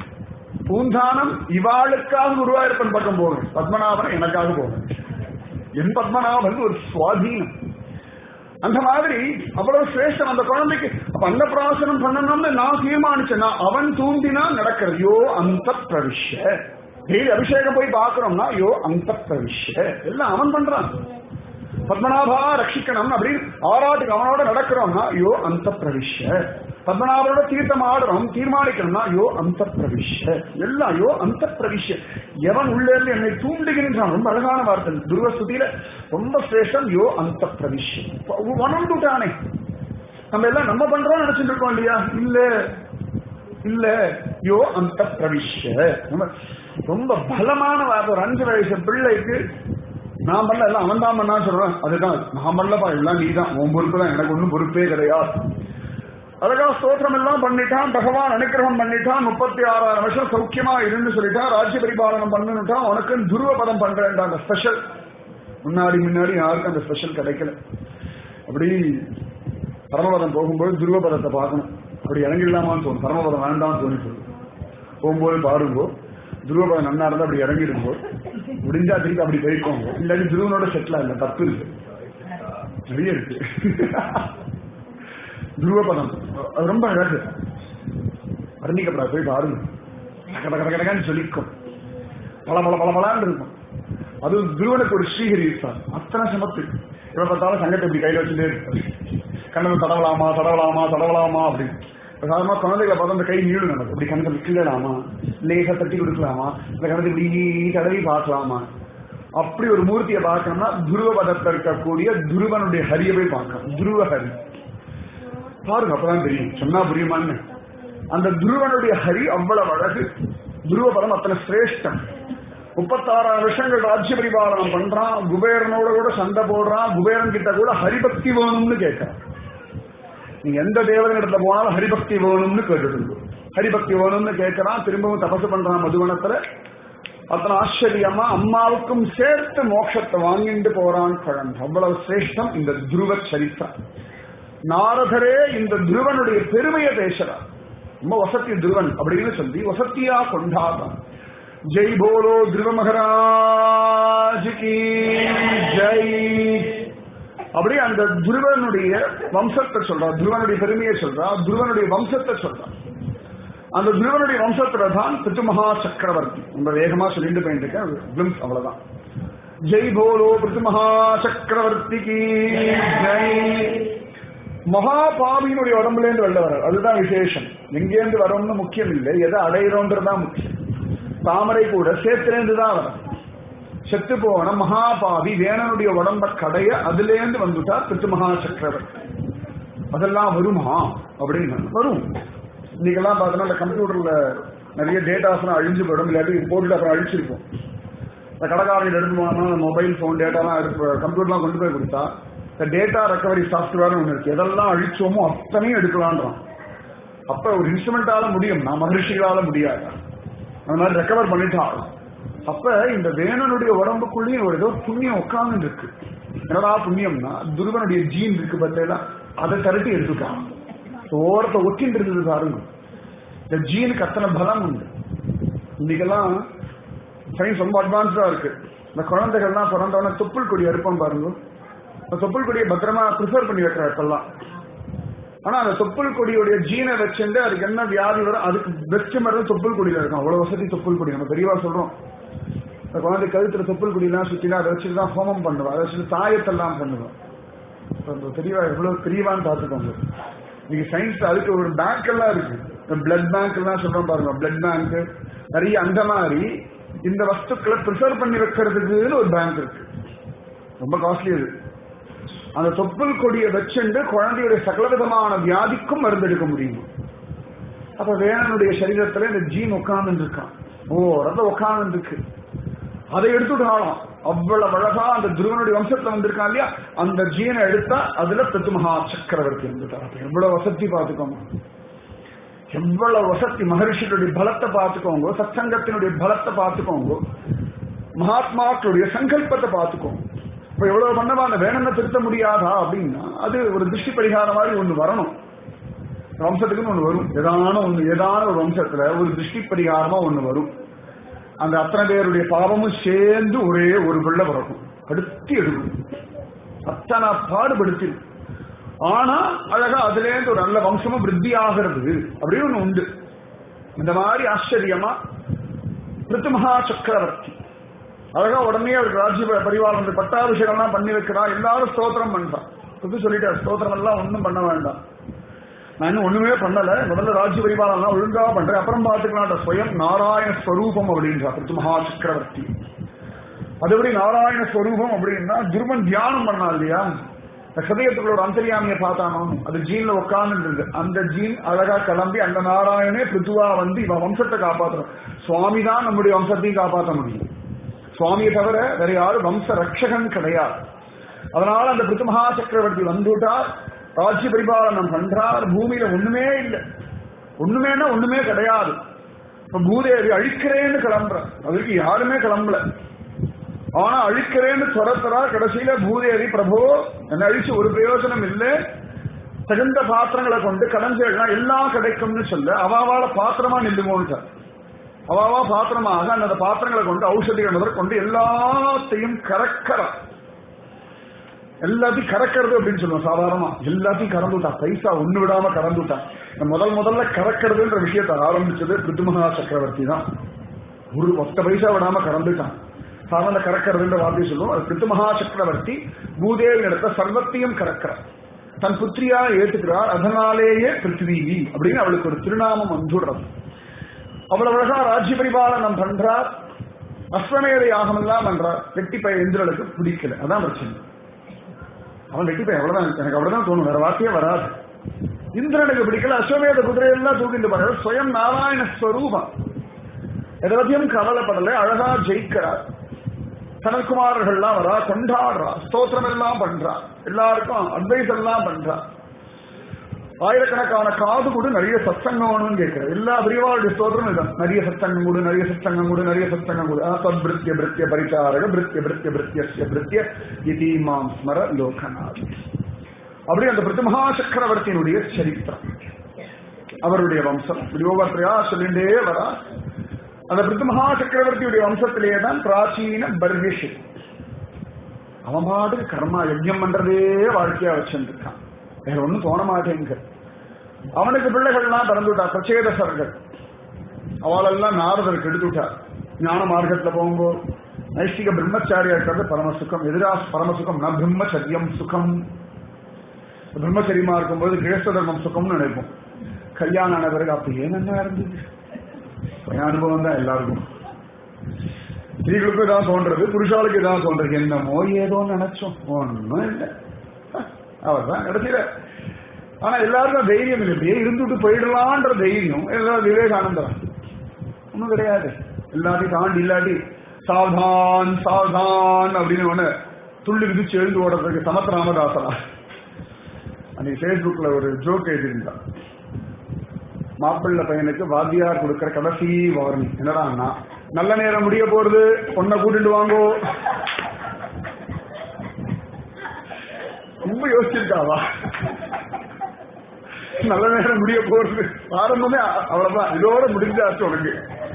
பூந்தானம் இவாளுக்காக குருவாயூரப்பன் பக்கம் போவேன், பத்மநாபன் எனக்காக போவேன். என் பத்மநாபன் ஒரு சுவாதீனம். அந்த மாதிரி அவ்வளவு சிரேஷ்டம் அந்த குழந்தைக்கு. அப்ப அன்னப்பிராசனம் பண்ணணும்னு நான் தீர்மானிச்சேன்னா அவன் தூண்டினா நடக்கிறது. யோ அந்த பிரவிஷ்ய, டெய்லி அபிஷேகம் போய் பாக்குறோம்னா யோ அந்த பிரவிஷ்ய, எல்லாம் அவன் பண்றான். பத்மநாபா ரட்சிக்கணும் அப்படின்னு ஆராட்டுக்கு அவனோட நடக்கிறோம்னா யோ அந்த பிரவிஷ்ய. பத்மநாபனோட தீர்த்தம் ஆடுறோம் தீர்மானிக்கணும்னா யோ அந்த பிரவிஷ்ய, எல்லாம் யோ அந்த பிரவிஷ்ய. எவன் உள்ளே இருந்து என்னை தூண்டுகின்றான். ரொம்ப அழகான வார்த்தை துருவஸ்துதியில ரொம்ப சிரேஷ்டம். யோ அந்த பிரவிஷ்ய வனந்துட்டானே. நம்ம எல்லாம் நம்ம பண்றோம் நினைச்சிட்டு இருக்கோம் இல்லையா? இல்ல இல்ல, யோ அந்த பிரவிஷ்ய ரொம்ப பலமான வார்த்தை. ஒரு அஞ்சு வயசு பிள்ளைக்கு நான் பண்ணல எல்லாம் அவன் தான் பண்ணா சொல்றேன். அதுதான் நான் பண்ணலப்பா, எல்லாம் நீ தான், உன் பொறுப்பு தான், எனக்கு ஒன்றும் பொறுப்பே கிடையாது. அழகா ஸ்தோத்திரம் எல்லாம் பண்ணிட்டான், பகவான் அனுக்கிரகம் பண்ணிட்டான், முப்பத்தி ஆறாயிரம் வருஷம் சௌக்கியமா இருந்து சொல்லிட்டான், ராஜ்ய பரிபாலனம் பண்ணுட்டான். உனக்கு துருவ பதம் பண்றேன். அந்த ஸ்பெஷல் முன்னாடி முன்னாடி யாருக்கும் அந்த ஸ்பெஷல் கிடைக்கல. அப்படி பரமபதம் போகும்போது துருவ பதத்தை பார்க்கணும். அப்படி இறங்கிடலாமான்னு தோணும், பரமபதம் வேண்டாம்னு தோணி சொல்லு. போகும்போது பாருங்கோ துருவபதம் நன்னா இருந்தா அப்படி இறங்கிடுங்கோ, முடிஞ்சா திருப்பி அப்படி போயிருக்கோங்க. இல்லாட்டி துருவனோட செட்டில் இல்லை, தப்பு இருக்கு, நிறைய இருக்கு. துருவபதம் அது ரொம்ப அழகு, வர்ணிக்கப்படாது, போய் பாருங்க. கட கட கடகான்னு சொல்லிக்கும், பல பல பல பலான்னு இருக்கும். அது துருவனுக்கு ஒரு ஸ்ரீஹரி இருப்பார், அத்தனை சமத்து. இவ பார்த்தாலும் சங்கத்தை இப்படி கையில் வச்சுட்டே இருப்பார். கண்ணனை தடவலாமா தடவலாமா தடவலாமா அப்படின்னு. சாதாரணமா குழந்தைகளை பார்த்து அந்த கை நீளும் நமக்கு, இப்படி கணக்கு விக்கலாமா, லேசா தட்டி கொடுக்கலாமா, இந்த கணக்கு இப்படி தடவி பார்க்கலாமா. அப்படி ஒரு மூர்த்தியை பார்க்கணும்னா துருவ பதத்தில் இருக்கக்கூடிய துருவனுடைய ஹரியை போய் பார்க்கணும். துருவ ஹரி பாருங்க, அப்பதான் தெரியும், சொன்னா புரியுமான்னு. அந்த துருவனுடைய ஹரி அவ்வளவு அழகு. துருவ பதம் அத்தனை சிரேஷ்டம். முப்பத்தாறாயிரம் வருஷங்கள் ராஜ்ய பரிபாலனம் பண்றான், குபேரனோட கூட சண்டை போடுறான். குபேரன் கிட்ட கூட ஹரிபக்தி வேணும்னு கேட்கிறான். நீங்க எந்த தேவதையிடத்துல போனாலும் ஹரிபக்தி வேணும்னு கேட்டுட்டு, ஹரிபக்தி வேணும்னு கேட்கிறான். திரும்பவும் தபசு பண்றான் மதுவனத்துல. அத்தனை ஆச்சரியமா அம்மாவுக்கும் சேர்த்து மோட்சத்தை வாங்கிட்டு போறான் குழந்தை. அவ்வளவு சிரேஷ்டம் இந்த துருவ சரித்திரம். நாரதரே இந்த துருவனுடைய பெருமையை பேசுறார். ரொம்ப வசதி துருவன் அப்படின்னு சொல்லி வசத்தியா கொண்டாடுறான். ஜெய் போலோ துருவ மகராஜ் கி ஜெய். அப்படி அந்த துருவனுடைய வம்சத்தை சொல்றா, துருவனுடைய பெருமையை சொல்றா, துருவனுடைய வம்சத்தை சொல்றா. அந்த துருவனுடைய வம்சத்துல தான் பித்து மகா சக்கரவர்த்தி. ரொம்ப வேகமா சொல்லிட்டு போயிட்டு அவ்வளவுதான். ஜெய் போலோ பித்து மகா சக்கரவர்த்திக்கு ஜெய். மகாபாவியினுடைய உடம்புல இருந்து வெளில வர, அதுதான் விசேஷம். எங்கேருந்து வரோம்னு முக்கியம் இல்லை, எதை அடையிறோன்றதுதான் முக்கியம். தாமரை கூட சேத்திலேருந்து தான் வரும். செத்து போன மகாபாவி வேணனுடைய உடம்ப கடைய அதுலேருந்து வந்துட்டார் பித்து மகா சக்கரவர்த்தி. அதெல்லாம் வருமா அப்படின்னு வரும். இன்னைக்கெல்லாம் பார்த்தோம்னா இந்த கம்ப்யூட்டர்ல நிறைய டேட்டாஸ் எல்லாம் அழிஞ்சு போயிடும், இல்லாட்டி போட்டு அப்புறம் அழிச்சிருக்கும். இந்த கடைக்காரர்கள் எடுத்து போனோம்னா மொபைல் போன் டேட்டாலாம் கம்ப்யூட்டர்லாம் கொண்டு போய் கொடுத்தா இந்த டேட்டா ரெக்கவரி சாஃப்ட்வேர் ஒன்று இருக்கு, எதெல்லாம் அழிச்சோமோ அத்தனையும் எடுக்கலான்றான். அப்ப ஒரு இன்ஸ்ட்ருமெண்டால முடியும், நான் மகிழ்ச்சிகளால முடியாது. அந்த மாதிரி ரெக்கவர் பண்ணிட்டு ஆகலாம். அப்ப இந்த வேணனுடைய உடம்புக்குள்ளேயும் ஒரு ஏதோ புண்ணியம் உட்கார்ந்து இருக்கு. என்னடா புண்ணியம்னா துருவனுடைய ஜீன் இருக்கு பார்த்தா அதை திரட்டி எடுத்துட்டான். ஓரத்தை ஒட்டின்னு இருந்தது பாருங்க. இந்த ஜீனுக்கு அத்தனை பலம் உண்டு. இன்னைக்கெல்லாம் சயின்ஸ் ரொம்ப அட்வான்ஸ்டா இருக்கு. இந்த குழந்தைகள்லாம் பிறந்தவன தொப்புள் கொடி அறுப்போம் பாருங்க. அந்த தொப்புள் கொடியை பத்திரமா ப்ரிசர்வ் பண்ணி வைக்கிற இப்பெல்லாம். ஆனா அந்த தொப்புள் கொடியுடைய ஜீனை வச்சுட்டு அதுக்கு என்ன வியாதி வரும், அதுக்கு பெஸ்ட் மருந்து தொப்புள் கொடியில இருக்கும். அவ்வளவு வசதி தொப்புள் கொடி. நம்ம பெரியவா சொல்றோம், இந்த குழந்தை கழுத்துல தொப்புள் கொடியெல்லாம் சுத்தினா அதை வச்சுதான் ஹோமம் பண்ணுவோம், அதை வச்சுட்டு தாயத்தெல்லாம் பண்ணுவோம். பெரியவா எவ்வளவு பெரியவான்னு பார்த்துக்கோங்க. நீங்க சயின்ஸ் அதுக்கு ஒரு பேங்க் எல்லாம் இருக்கு. பிளட் பேங்க் எல்லாம் சொல்றோம் பாருங்க, பிளட் பேங்க் நிறைய. அந்த மாதிரி இந்த வஸ்துக்களை ப்ரிசர்வ் பண்ணி வைக்கிறதுக்குன்னு ஒரு பேங்க் இருக்கு, ரொம்ப காஸ்ட்லி அது. அந்த தொப்புள் கொடியை வச்சுட்டு குழந்தையுடைய சகலவிதமான வியாதிக்கும் மருந்தெடுக்க முடியும். அப்ப வேணனுடைய சரீரத்துல இந்த ஜீன் உட்கார்ந்து இருக்கான். ஓ ரத்தம் உட்கார்ந்து இருக்கு, அதை எடுத்துட்டாலும் அவ்வளவு அழகா அந்த துருவனுடைய வம்சத்துல வந்திருக்கான் இல்லையா, அந்த ஜீனை எடுத்தா அதுல பித்து மகா சக்கரவர்த்தி இருந்துட்டார். எவ்வளவு வசதி பார்த்துக்கோங்க, எவ்வளவு வசதி. மகர்ஷிகளுடைய பலத்தை பார்த்துக்கோங்க, சத்சங்கத்தினுடைய பலத்தை பார்த்துக்கோங்க, மகாத்மாக்களுடைய சங்கல்பத்தை பார்த்துக்கோங்க. இப்ப எவ்வளவு பண்ணவா அந்த வேணனை திருத்த முடியாதா அப்படின்னா அது ஒரு திருஷ்டி பரிகாரம் மாதிரி ஒண்ணு வரணும். வம்சத்துக்குன்னு ஒண்ணு வரும். ஏதான ஒண்ணு ஏதான ஒரு வம்சத்துல ஒரு திருஷ்டி பரிகாரமா ஒண்ணு வரும். அந்த அத்தனை பேருடைய பாவமும் சேர்ந்து ஒரே ஒரு பிள்ளை பிறக்கும். படுத்தி எடுக்கும், அத்தனை பாடுபடுத்தி. ஆனா அழகா அதுல இருந்து ஒரு நல்ல வம்சமும் விருத்தி ஆகிறது அப்படின்னு ஒண்ணு உண்டு. இந்த மாதிரி ஆச்சரியமா பிருத்திமகா சக்கரவர்த்தி அழகா உடனே அவருக்கு ராஜ்ய பரிவாரம் பட்டாபிஷேகம் எல்லாம் பண்ணி வைக்கிறா. எல்லாரும் ஸ்தோத்திரம் பண்றான். புது சொல்லிட்டார், ஸ்தோத்திரம் எல்லாம் ஒண்ணும் பண்ண வேண்டாம், நான் இன்னும் ஒண்ணுமே பண்ணல, முதல்ல ராஜ்ய பரிவாரம் எல்லாம் ஒழுங்கா பண்றேன், அப்புறம் பாத்துக்கலாம். ஸ்வயம் நாராயண ஸ்வரூபம் அப்படின்றா பிருத்திமகா சக்கரவர்த்தி. அதுபடி நாராயண ஸ்வரூபம் அப்படின்னா துருவன் தியானம் பண்ணா இல்லையா, ஹதயத்துக்குள்ள ஒரு அந்தரியாமியை பார்த்தானோ, அது ஜீன்ல உட்கார்ந்து அந்த ஜீன் அழகா கிளம்பி அந்த நாராயணே பிருத்துவா வந்து இவன் வம்சத்தை காப்பாற்றணும். சுவாமி தான் நம்முடைய வம்சத்தையும் காப்பாற்ற முடியும். சுவாமியை தவிர வேற யாரும் வம்ச ரட்சகன் கிடையாது. அதனால அந்த பிருத்திமகா சக்கரவர்த்தி வந்துட்டார், ராஜ்ய பரிபாலனம் பண்றார். பூமியில ஒண்ணுமே இல்லை, ஒண்ணுமேனா ஒண்ணுமே கிடையாது. இப்ப பூதேவி அழிக்கிறேன்னு கிளம்புற, அதுக்கு யாருமே கிளம்பல. ஆனா அழிக்கிறேன்னு துரத்துறா. கடைசியில பூதேவி பிரபு என்ன அழிச்சு ஒரு பிரயோஜனம் இல்லை, தகுந்த பாத்திரங்களை கொண்டு கடஞ்சா எல்லாம் கிடைக்கும்னு சொல்ல அவாவால பாத்திரமா நில்லுமோன்னு அவாவா பாத்திரமாக அந்த பாத்திரங்களை கொண்டு ஔஷதிகள் முதற்கொண்டு எல்லாத்தையும் கறக்கிறா. எல்லாத்தையும் கறக்கிறது அப்படின்னு சொல்லுவோம் சாதாரணமா. எல்லாத்தையும் கறந்துட்டா, பைசா ஒண்ணு விடாம கறந்துட்டா. முதல் முதல்ல கறக்கிறதுன்ற விஷயத்தை ஆரம்பிச்சது பிருத்திமகா சக்கரவர்த்தி தான். ஒரு ஒத்த பைசா விடாம கறந்துட்டான். சாதாரண கறக்கிறதுன்ற வார்த்தையை சொல்லுவோம். அது பிருத்திமகா சக்கரவர்த்தி பூதேவி இடத்த சர்வத்தையும் கறக்கிறார், தன் புத்திரியா ஏற்றுக்கிறார். அதனாலேயே பிருத்திவி அப்படின்னு அவளுக்கு ஒரு திருநாமம் வந்துடுறது. அவ்வளவு அழகா ராஜ்ய பரிபாலனம் பண்றார். அஸ்வமேத யாகம் எல்லாம் பண்றார். வெட்டிப்பய இந்திரனுக்கு பிடிக்கல, அதான் பிரச்சனை. அவன் வெட்டிப்பய அவ்வளவுதான், எனக்கு அவ்வளவுதான் தோணும், வேற வார்த்தையே வராது. இந்திரனுக்கு பிடிக்கல, அஸ்வமேத குதிரையெல்லாம் தூக்கிட்டு போறாரு. ஸ்வயம் நாராயண ஸ்வரூபம், எதற்கையும் கவலைப்படலை, அழகா ஜெயிக்கிறார். சனத்குமாரர்கள்லாம் வரா, கொண்டாடுறா, ஸ்தோத்திரம் எல்லாம் பண்றா, எல்லாருக்கும் அட்வைஸ் எல்லாம் பண்றா. ஆயிரக்கணக்கான காது கூட நிறைய சத்சங்கம்னு கேட்கிறார். எல்லா பிரிவாளுடைய ஸ்தோத்திரம் இதுதான், நிறைய சத்சங்கம் கூட, நிறைய சத்சங்கம் கூட, நிறைய சத்சங்கம் கூட. தத்பிருத்திய பிருத்திய பரிசாரக பிருத்திய பிருத்திய பிருத்திய பிருத்திய இதி மாம் ஸ்மர லோகநாத். அப்படி அந்த பிருத்திமகா சக்கரவர்த்தியினுடைய சரித்திரம், அவருடைய வம்சம் இப்படி ஒவ்வொருத்தையா சொல்லிண்டே வரா. அந்த பிருத்திமகா சக்கரவர்த்தியுடைய வம்சத்திலேயே தான் பிராச்சீன பர்விஷி. அவன் பாட்டு கர்மா யஜ்யம் பண்றதே வாழ்க்கையா வச்சிருக்கான், வேற ஒண்ணும் தோண மாட்டேங்க. அவனுக்கு பிள்ளைகள்லாம் பிறந்துட்டா, பிரச்சேதசர்கள். அவளெல்லாம் நாரதருக்கு எடுத்துட்டார். ஞான மார்க்கத்துல போகும்போது நைஷ்டிக பிரம்மச்சாரியா இருக்கிறது பரமசுகம், எதிரா பரமசுகம் ந பிரம்மச்சரியம் சுகம். பிரம்மச்சரியமா இருக்கும்போது கிரேஸ்த தர்மம் சுகம்னு நினைப்போம். கல்யாணம் ஆன பிறகு அப்படி ஏன்னா இருந்தது, அனுபவம் தான் எல்லாருக்கும். ஸ்திரீகளுக்கு இதான் தோன்றது, புருஷாளுக்கு இதான் தோன்றது. என்னமோ ஏதோ நினைச்சோம், ஒன்னும் இல்லை, அவர்தான் கடைசியில. ஆனா எல்லாருக்கும் தைரியம் இல்லையே, இருந்துட்டு போயிடலான்ற தைரியம் எல்லாரும் விவேகானந்தரா ஒன்னும் கிடையாது. எல்லாத்தையும் தாண்டி இல்லாட்டி சாவதான் சாவதான் அப்படின்னு ஒண்ணு துள்ளி விதிச்சு எழுந்து ஓடுறதுக்கு சமத் ராமதாசரா அன்னைக்கு பேஸ்புக்ல ஒரு ஜோக் எழுதியிருந்தான். மாப்பிள்ளை பையனுக்கு வாத்தியார் கொடுக்கிற கடைசி வார்னி என்னடான்னா, நல்ல நேரம் முடிய போறது, பொண்ணை கூட்டிட்டு வாங்கோ. ரொம்ப யோசிச்சிருக்காவா? நல்ல நேரம் முடிய போறது ஆரம்பமே அவ்வளவுதான், இதோட முடிஞ்சாச்சு உனக்கு.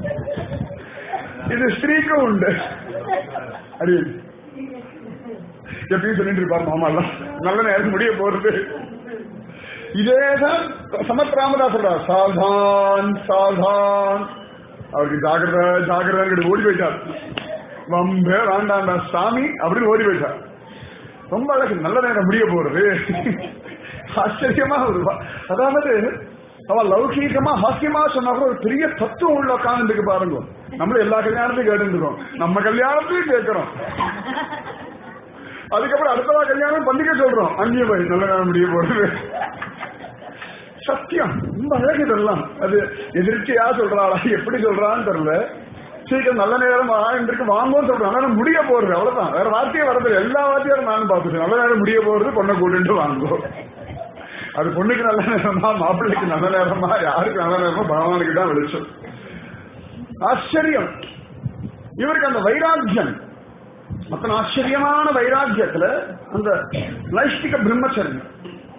இது ஸ்திரீக்கும் உண்டு. அது எப்படின்னு சொல்லிட்டு இருப்பாரு மாமா எல்லாம், நல்ல நேரம் முடிய போறது. இதேதான் சமத் ராமதாஸ் சொல்றார், சாவதான் சாவதான். அவருக்கு ஜாகிரத ஜாகிரதை ஓடி போயிட்டார். வம்ப வேண்டாண்டா சாமி அப்படின்னு ஓடி போயிட்டார். ரொம்ப அழகு, நல்ல நேரம் முடிய போறது. ஆச்சரியமா வருவா. அதாவது அவ லௌகீகமா ஹாஸ்யமா சொன்னா ஒரு பெரிய தத்துவம் உள்ள உட்காந்துருக்கு பாருங்க. நம்மளும் எல்லா கல்யாணத்தையும் கேட்டுருக்கோம், நம்ம கல்யாணத்தையும் கேட்கிறோம், அதுக்கப்புறம் அடுத்தவா கல்யாணம் பண்டிகை சொல்றோம். அங்கேயும் போய் நல்ல நேரம் முடிய போறது. சத்தியம் ரொம்ப அழகு இதெல்லாம். அது எதிர்ச்சியா சொல்றாளா எப்படி சொல்றான்னு தெரியல. சீக்கிரம் நல்ல நேரம் இன்றைக்கு வாங்குவோம் சொல்றோம், ஆனா முடிய போறது அவ்வளவுதான், வேற வார்த்தையே வரது. எல்லா வார்த்தையும் நானும் பார்த்துட்டேன். நல்ல நேரம் முடிய போறது, பொண்ணை கூட்டிட்டு வாங்குவோம். அது பொண்ணுக்கு நல்ல நேரமா, மாப்பிள்ளைக்கு நல்ல நேரமா, யாருக்கு நல்ல நேரமா, பகவானுக்கு தான் வெளிச்சம். ஆச்சரியம் இவருக்கு அந்த வைராக்கியம், அத்தனை ஆச்சரியமான வைராக்கியத்துல அந்த நைஷ்டிக பிரம்மச்சரியம்.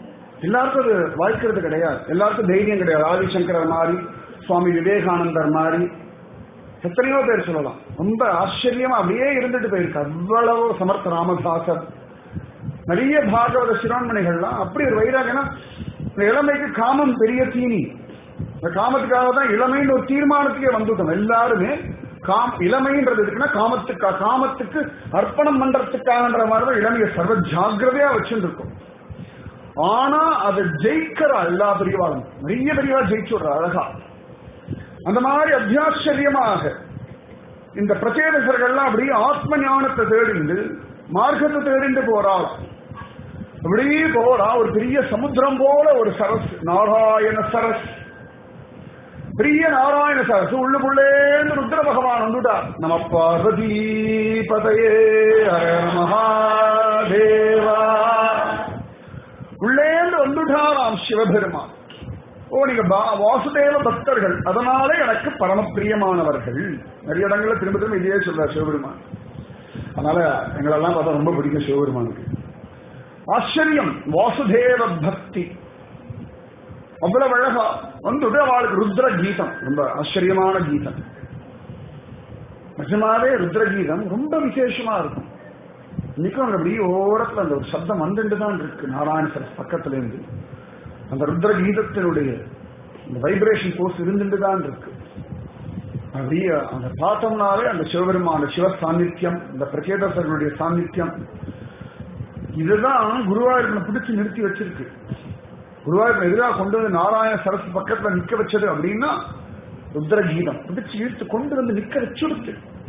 எல்லாருக்கும் அது வாய்க்கிறது கிடையாது, எல்லாருக்கும் தைரியம் கிடையாது. ஆதிசங்கரர் மாதிரி, சுவாமி விவேகானந்தர் மாதிரி எத்தனையோ பேர் சொல்லலாம். ரொம்ப ஆச்சரியமா அப்படியே இருந்துட்டு போயிருக்கு. அவ்வளவு சமர்த்த ராமதாசர், நிறைய பாகவத சிரோன்மணிகள்லாம் அப்படி ஒரு வைராகனா. இந்த இளமைக்கு காமம் பெரிய தீனி. இந்த காமத்துக்காக தான் இளமைன்னு ஒரு தீர்மானத்துக்கே வந்துட்டோம் எல்லாருமே. காம் இளமைன்றது இருக்குன்னா காமத்துக்கா காமத்துக்கு அர்ப்பணம் பண்றதுக்காகன்ற மாதிரி இளமையை சர்வ ஜாக்கிரதையா வச்சுட்டு இருக்கும். ஆனா அதை ஜெயிக்கிறா எல்லா பெரியவாளும், நிறைய பெரியவா ஜெயிச்சுடுறா அழகா. அந்த மாதிரி அத்தியாச்சரியமாக இந்த பிரச்சேதகர்கள்லாம் அப்படி ஆத்ம ஞானத்தை தேடிண்டு மார்க்கத்தை தேடிண்டு போறாள். அப்படி போறா ஒரு பெரிய சமுத்திரம் போல ஒரு சரஸ், நாராயண சரஸ், பெரிய நாராயண சரஸ். உள்ளுக்குள்ளே ருத்ர பகவான் வந்துட்டார். நம்ம பார்வதி பதையே ஹர மகாதேவா. உள்ளேந்து வந்துட்டாராம் சிவபெருமான். ஓ, நீங்க வாசுதேவ பக்தர்கள், அதனாலே எனக்கு பரமப்பிரியமானவர்கள். நிறைய இடங்கள்ல திரும்ப திரும்ப இதே சொல்றார் சிவபெருமான். அதனால எங்களெல்லாம் பார்த்தா ரொம்ப பிடிக்கும் சிவபெருமானுக்கு. ஆச்சரியம், வாசுதேவ பக்தி அவ்வளவு அழகா வந்துட்டு அவளுக்கு ருத்ர கீதம், ரொம்ப ஆச்சரியமான கீதம். நிஜமாவே ருத்ர கீதம் ரொம்ப விசேஷமா இருக்கும். இன்னைக்கும் அங்க அப்படியே ஓரத்துல அந்த ஒரு சப்தம் வந்துட்டு தான் இருக்கு. நாராயண சரஸ் பக்கத்துல இருந்து அந்த ருத்ர கீதத்தினுடைய அந்த வைப்ரேஷன் போர்ஸ் இருந்துட்டு தான் இருக்கு. அப்படியே அந்த பார்த்தோம்னாலே அந்த சிவபெருமான சிவ சாநித்தியம், இந்த பிரச்சேதர்களுடைய சாநித்தியம், இதுதான் குருவாயூரனை பிடிச்சு நிறுத்தி வச்சிருக்கு. குருவாயூரன் எதிராக கொண்டு வந்து நாராயண சரஸ் பக்கத்துல நிக்க வச்சது அப்படின்னா ருத்ர கீதம் பிடிச்சு இழுத்து கொண்டு வந்து நிக்க வச்சுடுத்து.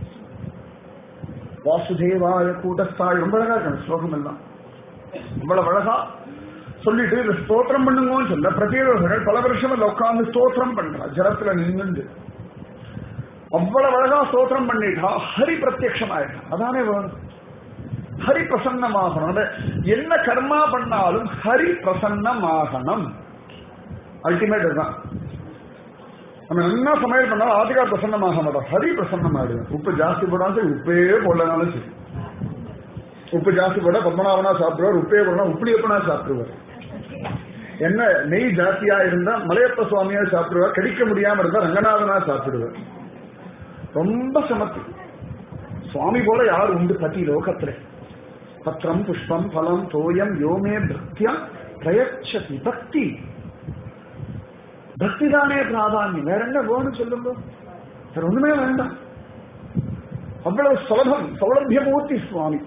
வாசுதேவாய கூட்டஸ்தாய், ரொம்ப அழகா இருக்கு ஸ்லோகம் எல்லாம். இவ்வளவு அழகா சொல்லிட்டு இந்த ஸ்தோத்திரம் பண்ணுங்கன்னு சொல்ல பிரத்யேகர்கள் பல வருஷம் உட்கார்ந்து ஸ்தோத்திரம் பண்றா. ஜலத்துல நின்று அவ்வளவு அழகா ஸ்தோத்திரம் பண்ணிட்டா ஹரி பிரத்யக்ஷம் ஆயிட்டா. அதானே வேணும், ஹரி பிரசன்னமாகணும். என்ன கர்மா பண்ணாலும் ஹரி பிரசன்னமாகணும். அல்டிமேட் தான். நம்ம என்ன சமையல் பண்ணாலும் ஆதிகா பிரசன்னமாக மாட்டோம், ஹரி பிரசன்னமாயிடுவோம். உப்பு ஜாஸ்தி போடாது, உப்பே போடலனாலும் சரி. உப்பு ஜாஸ்தி போட பத்மநாபனா சாப்பிடுவார், உப்பே போடலாம் உப்புளி எப்பனா சாப்பிடுவார். என்ன நெய் ஜாஸ்தியா இருந்தா மலையப்ப சுவாமியா சாப்பிடுவார், கடிக்க முடியாம இருந்தா ரங்கநாதனா சாப்பிடுவார். ரொம்ப சமத்து. சுவாமி போல யார் உண்டு பதி லோகத்துல? பத்திரம் புஷ்பம் பலம் தோயம் யோமே பக்தியா பிரயச்சதி. பக்தி பக்தி தானே பிராதான்யம். வேற என்ன வேணும் சொல்லுங்க? வேற ஒண்ணுமே வேண்டாம். அவ்வளவு சுலபம், சௌலபியமூர்த்தி சுவாமி.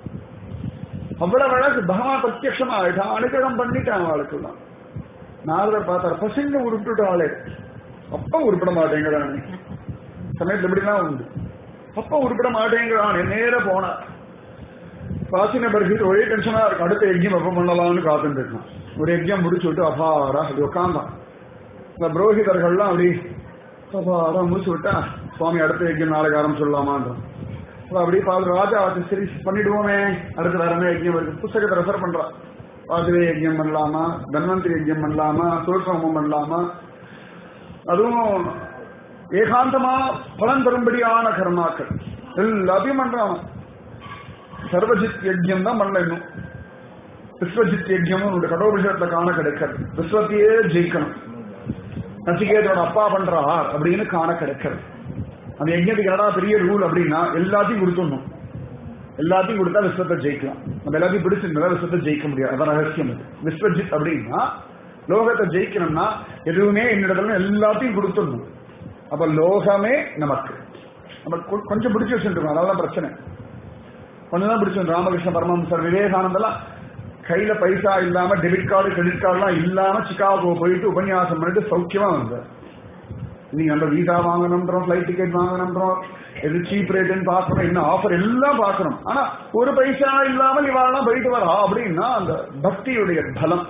அவ்வளவு அழகு பகவான் பிரத்யட்சமா ஆயிட்டான். அனுகிரகம் பண்ணிட்டான் அவளுக்குலாம். நாரதர் பார்த்தார், பசங்க உருப்பிட்டுட்டாளே, அப்ப உருப்பிட மாட்டேங்கிறானே. சமயத்துல எப்படிலாம் உண்டு, அப்ப உருப்பிட மாட்டேங்கிறான். நேர போனார். பிராச்சீன பரிசு ஒரே டென்ஷனா இருக்கு. அடுத்த யஜ்யம் எப்ப பண்ணலாம்னு காத்துட்டு இருக்கான். ஒரு யஜ்யம் முடிச்சு விட்டு அபாரா அப்படி உட்காந்தான். இந்த புரோகிதர்கள்லாம் அப்படி அபாரா முடிச்சு விட்டா சுவாமி அடுத்த யஜ்யம் நாளைக்கு ஆரம்பிச்சுடலாமான்றோம். அப்படி பார்த்து ராஜா சரி பண்ணிடுவோமே, அடுத்த வேற என்ன யஜ்யம் இருக்கு புஸ்தகத்தை ரெஃபர் பண்றான். வாஜ்வே யஜ்யம் பண்ணலாமா, தன்வந்திரி யஜ்யம் பண்ணலாமா, சூழ்சமம் பண்ணலாமா, அதுவும் ஏகாந்தமா பலன் தரும்படியான கர்மாக்கள் எல்லாத்தையும் பண்றான். சர்வஜித் யஜ்யம் தான் பண்ணல. இன்னும் விஸ்வஜித் யஜ்யம் கடோபிஷத்துல காண கிடைக்கிறது. விஸ்வத்தையே ஜெயிக்கணும், நசிகேதோட அப்பா பண்றார் அப்படின்னு காண கிடைக்கிறது. அந்த யஜ்யத்துக்கு என்னடா பெரிய ரூல் அப்படின்னா எல்லாத்தையும் கொடுத்துடணும். எல்லாத்தையும் கொடுத்தா விஸ்வத்தை ஜெயிக்கலாம். நம்ம எல்லாத்தையும் பிடிச்சிருந்தா விஸ்வத்தை ஜெயிக்க முடியாது. அதான் ரகசியம். அது விஸ்வஜித் அப்படின்னா லோகத்தை ஜெயிக்கணும்னா எதுவுமே என்னிடத்துல எல்லாத்தையும் கொடுத்துடணும். அப்ப லோகமே நமக்கு நம்ம கொஞ்சம் பிடிச்சி வச்சுருக்கோம். அதனாலதான் பிரச்சனை. கொஞ்சம் தான் பிடிச்சோம். ராமகிருஷ்ண பரமஹம்சர், விவேகானந்தெல்லாம் கையில பைசா இல்லாம டெபிட் கார்டு கிரெடிட் கார்டு எல்லாம் இல்லாம சிகாகோ போயிட்டு உபன்யாசம் பண்ணிட்டு சௌக்கியமா வந்தார். நீங்க நம்ம வீசா வாங்கணும்ன்றோம், பிளைட் டிக்கெட் வாங்கணும்ன்றோம், எது சீப் ரேட்னு பாக்கணும், என்ன ஆஃபர் எல்லாம் பாக்கணும். ஆனா ஒரு பைசா இல்லாமல் இவாளெல்லாம் போயிட்டு வரா அப்படின்னா அந்த பக்தியுடைய பலம்.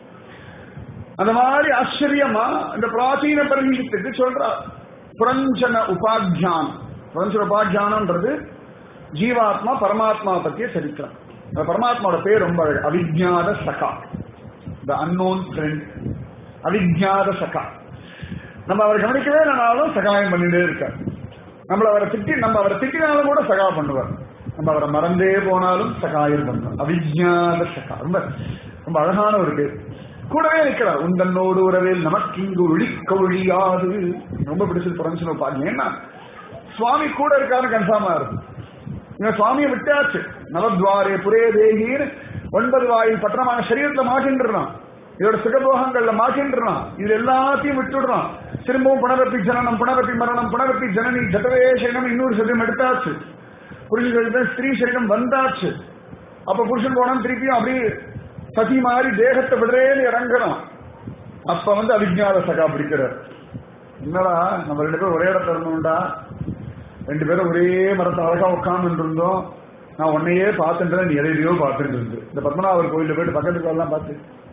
அந்த மாதிரி ஆச்சரியமா இந்த பிராச்சீன பரிசீலத்துக்கு சொல்றார் புரஞ்சன உபாத்தியானம். புரஞ்சன உபாத்தியானம்ன்றது ஜீவாத்மா பரமாத்மா பத்திய சரித்திரம். பரமாத்மாவோட பேர் ரொம்ப அவிஜ்ஞாத சகா, த அன்னோன் ஃப்ரெண்ட், அவிஜ்ஞாத சகா. நம்ம அவரை கவனிக்கவே நானும் சகாயம் பண்ணிட்டே இருக்கார். நம்மள அவரை திட்டி நம்ம அவரை திட்டினாலும் கூட சகா பண்ணுவார். நம்ம அவரை மறந்தே போனாலும் சகாயம் பண்ணுவார். அவிஜ்ஞாத சகா ரொம்ப ரொம்ப அழகான ஒரு பேர். கூடவே நிற்கிறார். உந்தன்னோடு உறவில் நமக்கு இங்கு ஒழிக்க ஒழியாது. ரொம்ப பிடிச்சது புரஞ்சு பாருங்க. ஏன்னா சுவாமி கூட இருக்காரு கன்ஃபார்மா இருக்கும். இங்க சுவாமியை விட்டாச்சு. நவத்வாரே புரே தேகின்னு ஒன்பது வாயில் பற்றமான சரீரத்துல மாற்றின்றான். இதோட சுகபோகங்கள்ல மாற்றின்றான். இது எல்லாத்தையும் விட்டுடுறான். திரும்பவும் புனரப்பி ஜனனம் புனரப்பி மரணம் புனரப்பி ஜனனி ஜட்டவே சரீரம் இன்னொரு சரீரம் எடுத்தாச்சு. புருஷன் ஸ்திரீ சரீரம் வந்தாச்சு. அப்ப புருஷன் போனா திருப்பியும் அப்படி சதி மாறி தேகத்தை விடுறேன்னு இறங்கணும். அப்ப வந்து அவிஜ்ஞாத சகா பிடிக்கிறார். என்னடா நம்ம ரெண்டு பேரும் ஒரே இடத்துல இருந்தோம்டா, ரெண்டு பேரும் ஒரே மரத்தை அழகா உட்கார்ந்து இருந்தோம். நான் உன்னையே பார்த்துட்டு நீ எதையோ பார்த்துட்டு இருந்து. இந்த பத்மநாபர் கோயில போயிட்டு பக்கத்துக்கு எல்லாம் பார்த்து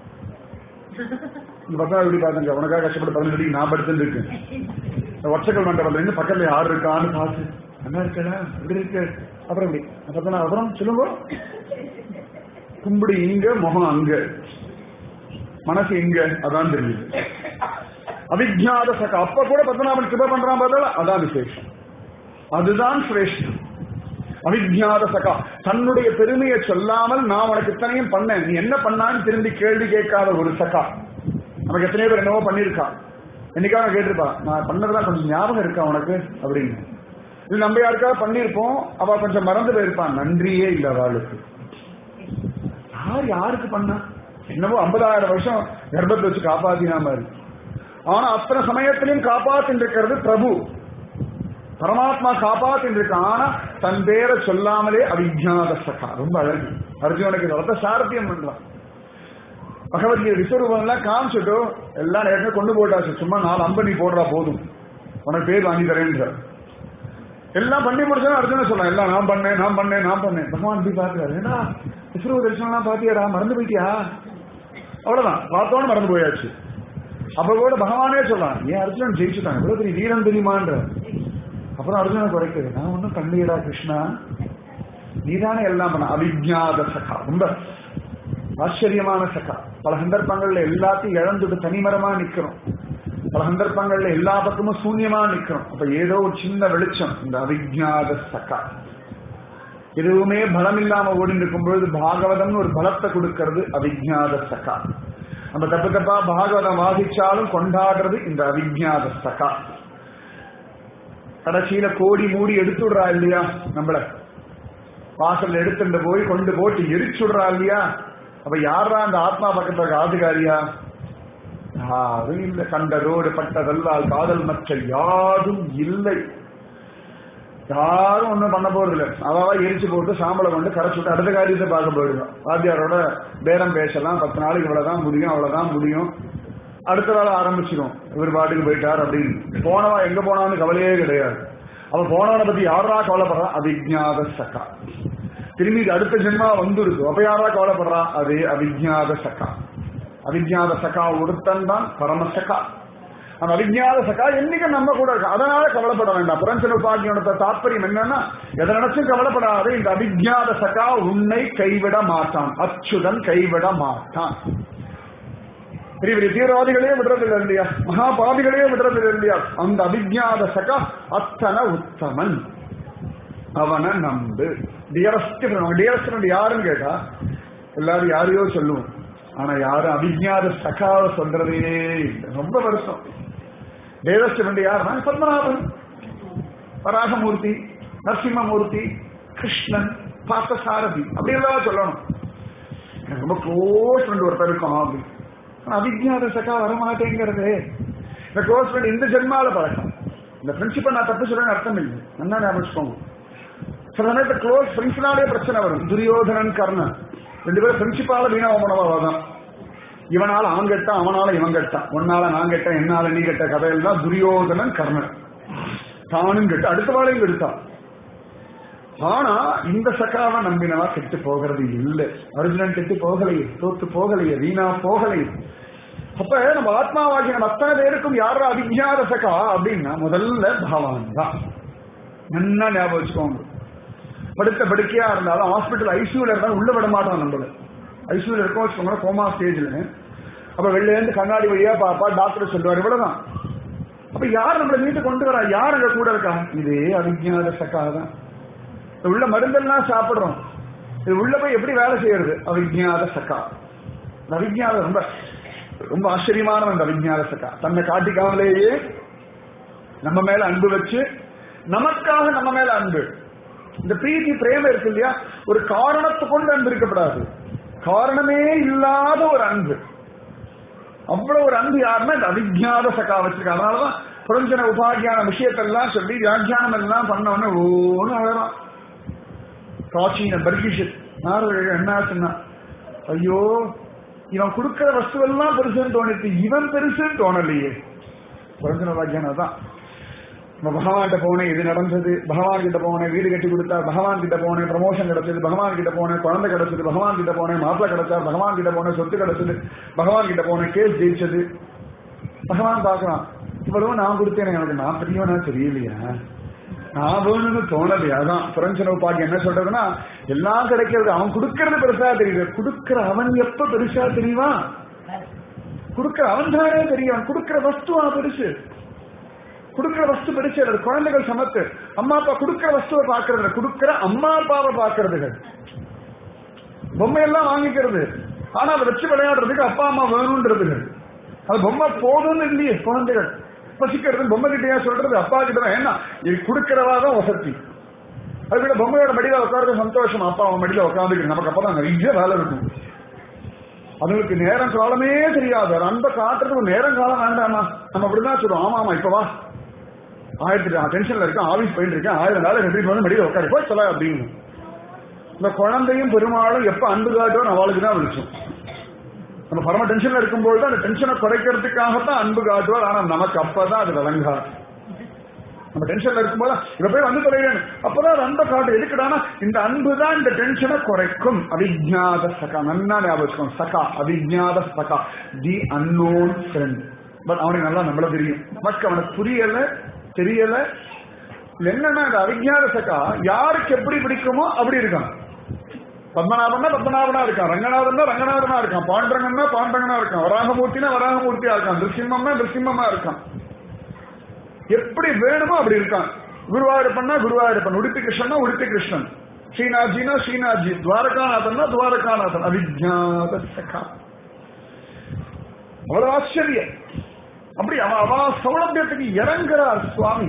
இந்த பத்மநாபர் எப்படி பார்த்துங்க, உனக்காக கஷ்டப்பட்டு பதினெட்டு நான் படுத்துட்டு இருக்கேன். இந்த ஒற்றைக்கல் மண்டபத்துல இருந்து பக்கத்துல யாரு இருக்கான்னு பார்த்து நல்லா இருக்கா எப்படி இருக்கு அப்புறம் எப்படி பத்மநாபர் அப்புறம் சொல்லுங்க. கும்பிடி இங்க முகம் அங்க மனசு இங்க அதான் தெரியுது. அவிஜ்ஞாத சகா அப்ப கூட பத்மநாபன் கிருப பண்றான் பார்த்தா அதான் விசேஷம். அதுதான் சிரேஷ்டம். அவிஜ்ஞாத சகா தன்னுடைய பெருமையை சொல்லாமல் நான் உனக்கு இத்தனையும் பண்ணேன் நீ என்ன பண்ணான்னு திரும்பி கேள்வி கேட்காத ஒரு சகா. நமக்கு எத்தனையோ பேர் என்னவோ பண்ணிருக்கா, என்னைக்காக கேட்டிருப்பா நான் பண்ணதுதான் கொஞ்சம் ஞாபகம் இருக்கா உனக்கு அப்படின்னு. இது நம்ம யாருக்காவது பண்ணிருப்போம், அவ கொஞ்சம் மறந்து போயிருப்பான். நன்றியே இல்ல அவளுக்கு. யார் யாருக்கு பண்ணா என்னவோ ஐம்பதாயிரம் வருஷம் கர்ப்பத்தை வச்சு காப்பாத்தினா மாதிரி. ஆனா அத்தனை சமயத்திலையும் காப்பாத்தின்னு இருக்கிறது பிரபு பரமாத்மா காப்பாத்தின்னு இருக்க. ஆனா தன் பேரை சொல்லாமலே அவிஜ்ஞாத சகா. ரொம்ப அழகு. அர்ஜுனனுக்கு ரத்த சாரத்தியம் பண்றான். பகவத்கீதை விஸ்வரூபம் எல்லாம் காமிச்சுட்டு எல்லாம் நேரத்தில் கொண்டு போட்டாச்சு. சும்மா நாலு அம்பனி போடுறா போதும் உனக்கு பேர் வாங்கி தரேன்ற எல்லாம் பண்ணி முடிச்சா அர்ஜுன சொல்லலாம் எல்லாம் நான் பண்ணேன் நான் பண்ணேன் நான் பண்ணேன். பகவான் இப்படி பாக்குறாரு. ஏன்னா விஸ்வரூப தரிசனம் பாத்தியாரா மறந்து போயிட்டியா அவ்வளவுதான் பார்த்தோன்னு மறந்து போயாச்சு. அப்ப கூட பகவானே சொல்லலாம் ஏன் அர்ஜுனன் ஜெயிச்சுட்டான் எவ்வளவு பெரிய வீரன் தெரியுமான்ற. அப்புறம் அர்ஜுன குறைக்குது நான் ஒன்னும் கண்டியடா கிருஷ்ணா நீதானே எல்லாம் பண்ண. அவிஜ்ஞாத சகா ரொம்ப ஆச்சரியமான சகா. பல சந்தர்ப்பங்கள்ல எல்லாத்தையும் இழந்துட்டு தனிமரமா நிக்கிறோம். பல சந்தர்ப்பங்கள்ல எல்லா பக்கமும் சூன்யமா நிக்கிறோம். அப்ப ஏதோ ஒரு சின்ன வெளிச்சம் இந்த அவிஜ்ஞாத சகா. எதுவுமே பலம் இல்லாம ஓடிட்டு இருக்கும் பொழுது பாகவதம்னு ஒரு பலத்தை கொடுக்கிறது அவிஜ்ஞாத சகா. நம்ம தப்பு தப்பா பாகவதம் வாசிச்சாலும் கொண்டாடுறது இந்த அவிஜ்ஞாத சகா. கடைசியில கோடி மூடி எடுத்துடுறா இல்லையா நம்மள வாசல் எடுத்துட்டு போய் கொண்டு போட்டு எரிச்சுடுறா இல்லையா. அப்ப யாரா அந்த ஆத்மா பக்கத்துல ஆதுகாரியா யாரும் இல்லை. கண்டதோடு பட்டதல்லால் காதல் மற்ற யாரும் இல்லை. யாரும் ஒண்ணும் பண்ண போறது இல்லை. அவாவா எரிச்சு போட்டு சாம்பலை கொண்டு கரைச்சு விட்டு அடுத்த காரியத்தை பார்க்க போயிடுவோம். வாத்தியாரோட பேரம் பேசலாம் பத்து நாளைக்கு இவ்வளவுதான் முடியும் அவ்வளவுதான் முடியும் அடுத்த வேலை ஆரம்பிச்சிடும். இவர் பாட்டுக்கு போயிட்டார் அப்படின்னு. போனவா எங்க போனான்னு கவலையே கிடையாது. அவன் போனவனை பத்தி யாரா கவலைப்படுறா அவிஜ்ஞாத சகா. திரும்பி அடுத்த ஜென்மா வந்துருக்கு அப்ப யாரா கவலைப்படுறா அதே அவிஜ்ஞாத சகா. அவிஜ்ஞாத சகா ஒருத்தன் தான் பரமசகா. அந்த அவிஜ்ஞாத சகா என்னைக்கு நம்ம கூட இருக்கு. அதனால கவலைப்பட வேண்டாம். புரஞ்சன உபாக்கியோட தாற்பயம் என்னன்னா எதை நினைச்சும் கவலைப்படாது. இந்த அவிஜ்ஞாத சகா உன்னை கைவிட மாட்டான். அச்சுதன் கைவிட மாட்டான். பெரிய பெரிய தீவிரவாதிகளே விடுறதில்லை இல்லையா, மகாபாதிகளே விடுறதில்லை இல்லையா. அந்த அவிஜ்ஞாத சகா அத்தனை உத்தமன். அவனை நம்பு. டியரஸ்ட் டியரஸ்ட் யாருன்னு கேட்டா எல்லாரும் யாரையோ சொல்லுவோம். ஆனா யாரும் அவிஜ்ஞாத சகாவை சொல்றதே இல்லை. ரொம்ப வருஷம் டியரஸ்ட் ஃப்ரெண்ட் யாருன்னா பத்மநாபன், வராகமூர்த்தி, நரசிம்மமூர்த்தி, கிருஷ்ணன், பார்த்தசாரதி அப்படி எல்லாம் சொல்லணும். எனக்கு ரொம்ப க்ளோஸ் ஃப்ரெண்ட் ஒருத்தர் இருக்கும் அப்படி. அவிஜ்ஞாத சகா வரமாட்டேங்கிறது. இந்த க்ளோஸ் ஃப்ரெண்ட் இந்த ஜென்மால பழக்கம். இந்த ஃப்ரெண்ட்ஷிப்பை நான் தப்பு சொல்றேன்னு அர்த்தம் இல்லை. நல்லா ஞாபகம். சில சமயத்தை க்ளோஸ் ஃப்ரெண்ட்ஸ்னாலே பிரச்சனை வரும். துரியோதனன் கர்ணன் ரெண்டு பேரும் ஃப்ரெண்ட்ஷிப்பால வீணா போனவாதான். இவனால அவன் கெட்டான் அவனால இவன் கெட்டான். ஒன்னால நான் கெட்டேன் என்னால நீ கெட்ட கதையில் தான் துரியோதனன் கர்ணன். தானும் கெட்ட அடுத்த வாழையும் கெடுத்தான். ஆனா இந்த சகாவை நம்பினவா கெட்டு போகிறது இல்லை. அர்ஜுனன் கெட்டு போகலையே, தோத்து போகலையே, வீணா போகலையே. அப்ப நம்ம ஆத்மாவாகி நம்ம அத்தனை பேருக்கும் யாரா அவிஜ்ஞாத சகா அப்படின்னா முதல்ல பகவான் தான். நல்லா ஞாபகம் வச்சுக்கோங்க. படுத்த படுக்கையா இருந்தாலும் ஹாஸ்பிட்டல் ஐசியூல இருந்தாலும் உள்ள விட மாட்டோம். நம்மள ஐசியூல இருக்கோம் வச்சுக்கோங்க கோமா ஸ்டேஜ்ல. அப்ப வெளில இருந்து கண்ணாடி வழியா பாப்பா டாக்டர் சொல்லுவார் இவ்வளவுதான். அப்ப யார் நம்மள வீட்டுக்கு கொண்டு வரா, யார் அங்க கூட இருக்கா? இதே அவிஜ்ஞாத சகா தான். உள்ள மருந்தெல்லாம் சாப்பிடுறோம், இது உள்ள போய் எப்படி வேலை செய்யறது? அவிஜ்ஞாத சகா. அவிஜ்ஞாத ரொம்ப ரொம்ப ஆச்சரியமானவன் அந்த அவிஞான சகா. தன்னை காட்டிக்காமலேயே நம்ம மேல அன்பு வச்சு நமக்காக நம்ம மேல அன்பு. இந்த பிரீத்தி பிரேமம் இருக்கு இல்லையா, ஒரு காரணத்தை கொண்டு அன்பு இருக்கப்படாது, காரணமே இல்லாத ஒரு அன்பு. அவ்வளவு ஒரு அன்பு யாருன்னா இந்த அவிஞாத சகா வச்சிருக்க. அதனாலதான் புரஞ்சன உபாகியான விஷயத்தெல்லாம் சொல்லி வியாக்கியானம் எல்லாம் பண்ணவன ஓன்னு அழகான். பிராச்சீன பர்கிஷத் நாரதர்கள் என்ன ஆச்சுன்னா, ஐயோ இவன் கொடுக்கிற வஸ்துவெல்லாம் பெருசுன்னு தோணிட்டு இவன் பெருசுன்னு தோணலையே. புரஞ்சன உபாகியான தான் பகவான் கிட்ட போனேன், இது நடந்தது, பகவான் கிட்ட போனேன், வீடு கட்டி கொடுத்தா, பகவான் கிட்ட போனேன், ப்ரமோஷன் கிடைச்சது, பகவான் கிட்ட போனேன், குழந்தை கிடைச்சது, பகவான் கிட்ட போனேன், மாப்பிள்ளை கிடைச்சா, பகவான் கிட்ட போனேன், சொத்து கிடைச்சது, பகவான் கிட்ட போனேன், கேஸ் ஜெயிச்சது. பகவான் பாக்குறான், இவ்வளவு நான் கொடுத்தேன், எனக்கு நான் பெரியவனா தெரியலையா, நான் வேணும்னு தோணலையா. அதான் புரஞ்சன உபாகி என்ன சொல்றதுன்னா, எல்லாம் கிடைக்கிறது அவன் கொடுக்கறது பெருசா தெரியுது, கொடுக்கிற அவன் எப்ப பெருசா தெரியுமா, கொடுக்கிற அவன் தானே தெரியும், கொடுக்கிற வஸ்துவா பெருசு, கொடுக்கிற வஸ்து பெருசு. அது குழந்தைகள் சமத்து, அம்மா அப்பா கொடுக்கிற வஸ்துவை பாக்குறது, கொடுக்கிற அம்மா அப்பாவை பாக்குறதுகள். பொம்மையெல்லாம் வாங்கிக்கிறது, ஆனா அதை வச்சு விளையாடுறதுக்கு அப்பா அம்மா வேணும்ன்றதுகள். அது பொம்மை போதும்னு இல்லையே, குழந்தைகள் பசிக்கிறது பொம்மை கிட்டயா சொல்றது, அப்பா கிட்ட தான். ஏன்னா இது கொடுக்கிறவாதான் வசதி. அது கூட பொம்மையோட மடியில உட்கார்றது சந்தோஷம், அப்பா அவன் மடியில உட்காந்துருக்கு, நமக்கு அப்பதான் நிறைய வேலை இருக்கும். அதுங்களுக்கு நேரம் காலமே தெரியாது, அன்பை காட்டுறதுக்கு நேரம் காலம் வேண்டாமா. நம்ம அப்படிதான் சொல்றோம், ஆமா ஆமா இப்ப வா, ஆயிரத்தி டென்ஷன்ல இருக்கேன், ஆபீஸ் போயிட்டு இருக்கேன், ஆயிரம் நாள் எப்படி வந்து மடியில உட்காரு போய் சொல்ல அப்படின்னு. இந்த குழந்தையும் பெருமாளும் எப்ப அன்பு காட்டுவோம் அவளுக்கு தான் விழிச்சோம். நம்ம பரம டென்ஷன்ல இருக்கும்போது அந்த டென்ஷனை குறைக்கிறதுக்காகத்தான் அன்பு காட்டுவார், ஆனா நமக்கு அப்பதான் அது விளங்காது. நம்ம டென்ஷன்ல இருக்கும்போது இவ போய் வந்து தொலைவேன், அப்பதான் அது அன்பை காட்டு. எதுக்குடானா இந்த அன்பு தான் இந்த டென்ஷனை குறைக்கும். அவிஜ்ஞாத சகா, நன்னா ஞாபகம், சகா அவிஜ்ஞாத சகா, தி அன்னோன் ஃப்ரெண்ட். பட் அவனுக்கு நல்லா நம்மள தெரியும், நமக்கு அவனுக்கு புரியல தெரியல. என்னன்னா இந்த அவிஜ்ஞாத சகா யாருக்கு எப்படி பிடிக்குமோ அப்படி இருக்கான். பத்மநாபன்னா பத்மநாபனா இருக்கான், ரங்கநாதன்னா ரங்கநாதனா இருக்கான், பாண்டரங்கன்னா பாண்டரங்கனா இருக்கான், வராகமூர்த்தினா வராகமூர்த்தியா இருக்கான், திருசிம்மம்னா திருசிம்மமா இருக்கான். எப்படி வேணுமோ அப்படி இருக்கான். குருவாயூரப்பன்னா குருவாயூரப்பன், உடுப்பி கிருஷ்ணன்னா உடுப்பி கிருஷ்ணன், ஸ்ரீநாத்ஜினா ஸ்ரீநாத்ஜி, துவாரகாநாதன்னா துவாரகாநாதன். அவிஜ்ஞாத சகா அவ்வளவு ஆச்சரியம். அப்படி அவ சௌலபியத்துக்கு இறங்குறார் சுவாமி.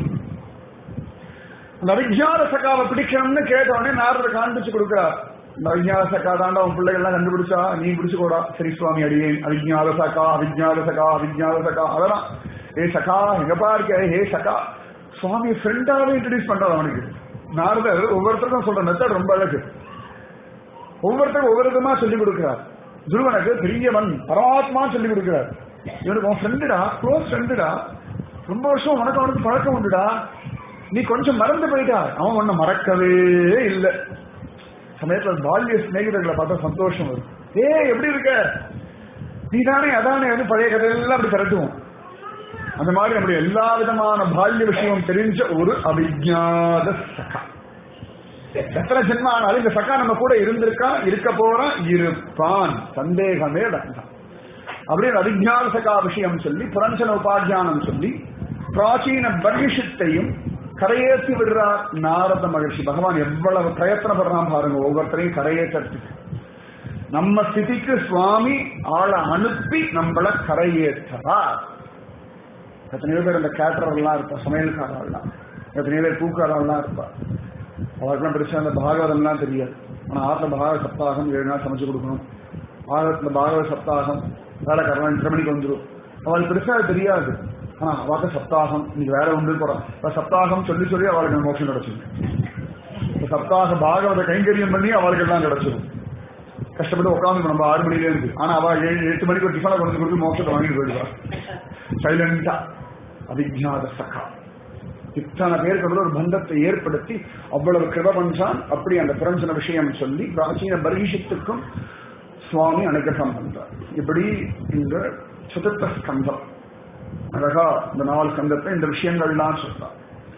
அந்த அவிஜ்ஞாத சகாவை பிடிக்கணும்னு கேட்டவனே நாரதர் காண்பிச்சு கொடுக்கிறார். இந்த அவிஜ்ஞாத சகா தாண்டா உன் பிள்ளைகள் எல்லாம் கண்டுபிடிச்சா, நீ பிடிச்சுக்கோடா. சரி சுவாமி அடியேன். அவிஜ்ஞாத சகா அவிஜ்ஞாத சகா அவிஜ்ஞாத சகா. அதெல்லாம் ஏ சகா எங்கப்பா இருக்க, ஹே சகா. சுவாமி ஃப்ரெண்டாவே இன்ட்ரடியூஸ் பண்றாரு அவனுக்கு. நாரதர் ஒவ்வொருத்தருக்கும் சொல்ற மெத்தட் ரொம்ப அழகு. ஒவ்வொருத்தருக்கும் ஒவ்வொரு விதமா சொல்லிக் கொடுக்கிறார். துருவனுக்கு பெரியவன் பரமாத்மா சொல்லிக் கொடுக்கிறார். இவனுக்கு அவன் ஃப்ரெண்டுடா, க்ளோஸ் ஃப்ரெண்டுடா, ரொம்ப வருஷம் உனக்கு அவனுக்கு பழக்கம் உண்டுடா, நீ கொஞ்சம் மறந்து போயிட்டா. அவன் ஒன்ன மறக்கவே இல்லை. சமயத்துல பால்ய சிநேகிதர்களை பார்த்தா சந்தோஷம் வரும். ஏ எப்படி இருக்க, நீ தானே அதானே வந்து பழைய கதையெல்லாம் அப்படி திரட்டுவோம். அந்த மாதிரி நம்முடைய எல்லா விதமான பால்ய விஷயம் தெரிஞ்ச ஒரு அவிஜ்ஞாத சகா. எத்தனை ஜென்ம ஆனாலும் இந்த சகா நம்ம கூட இருந்திருக்கா, இருக்க போறான், இருப்பான், சந்தேகமே வேண்டாம். அப்படியே அவிஜ்ஞான சகா விஷயம் சொல்லி புரஞ்சன உபாக்கியானம் சொல்லி பிராச்சீன பர்கிஷத்தையும் கரையேற்றி விடுறார் நாரத மகிழ்ச்சி. பகவான் எவ்வளவு பிரயத்தனப்படுறான் பாருங்க, ஒவ்வொருத்தரையும் கரையேற்றத்துக்கு. நம்ம ஸ்திதிக்கு சுவாமி ஆளை அனுப்பி நம்மள கரையேற்றார். எத்தனையோ பேர் இந்த கேட்டர் எல்லாம் இருப்பா, சமையல்காரெல்லாம், எத்தனையோ பேர் பூக்காரெல்லாம் இருப்பா. அவருக்கெல்லாம் பெருசா அந்த பாகவதம் எல்லாம் தெரியாது. ஆனா ஆத்துல பாகவத சப்தாகம் ஏழு நாள் சமைச்சு கொடுக்கணும். பாகவத்துல பாகவத சப்தாகம் வேலைக்காரன் எட்டு மணிக்கு வந்துடும். அவளுக்கு பெருசா தெரியாது. ஆனா அவளுக்கு சப்தாகம் இன்னைக்கு வேற ஒன்று போறான், சப்தாகம் சொல்லி சொல்லி அவளுக்கு மோட்சம் கிடைச்சிடும். சப்தாக பாகவத கைங்கரியம் பண்ணி அவளுக்கு எல்லாம் கிடைச்சிடும். கஷ்டப்பட்டு உட்காந்து நம்ம ஆறு மணிலே இருக்கு. ஆனா அவ ஏழு எட்டு மணிக்கு ஒரு டிஃபனை கொண்டு கொடுத்து மோட்சத்தை வாங்கிட்டு போயிடுவா சைலண்டா. அவிஜ்ஞாத சகா இத்தனை பேருக்கு ஒரு பந்தத்தை ஏற்படுத்தி அவ்வளவு கிருப பண்றான். அப்படி அந்த புரஞ்சன விஷயம் சொல்லி பிராச்சீன பர்கிஷத்துக்கும் சுவாமி அனுகிரகம் பண்றார். இப்படி இந்த சதுர்த்த ஸ்கந்தம் அழகா இந்த நாலு ஸ்கந்தத்தை இந்த விஷயங்கள்லாம் சொல்றார்.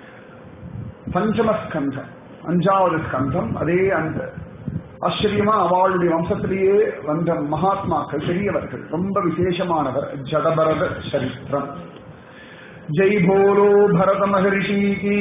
பஞ்சம ஸ்கந்தம் அஞ்சாவது ஸ்கந்தம் அதே அந்த ஆச்சரியமா அவளுடைய வம்சத்திலேயே வந்த மகாத்மாக்கள் பெரியவர்கள் ரொம்ப விசேஷமானவர் ஜடபரத சரித்திரம். ஜெய் போலோ பரத மகரிஷி கி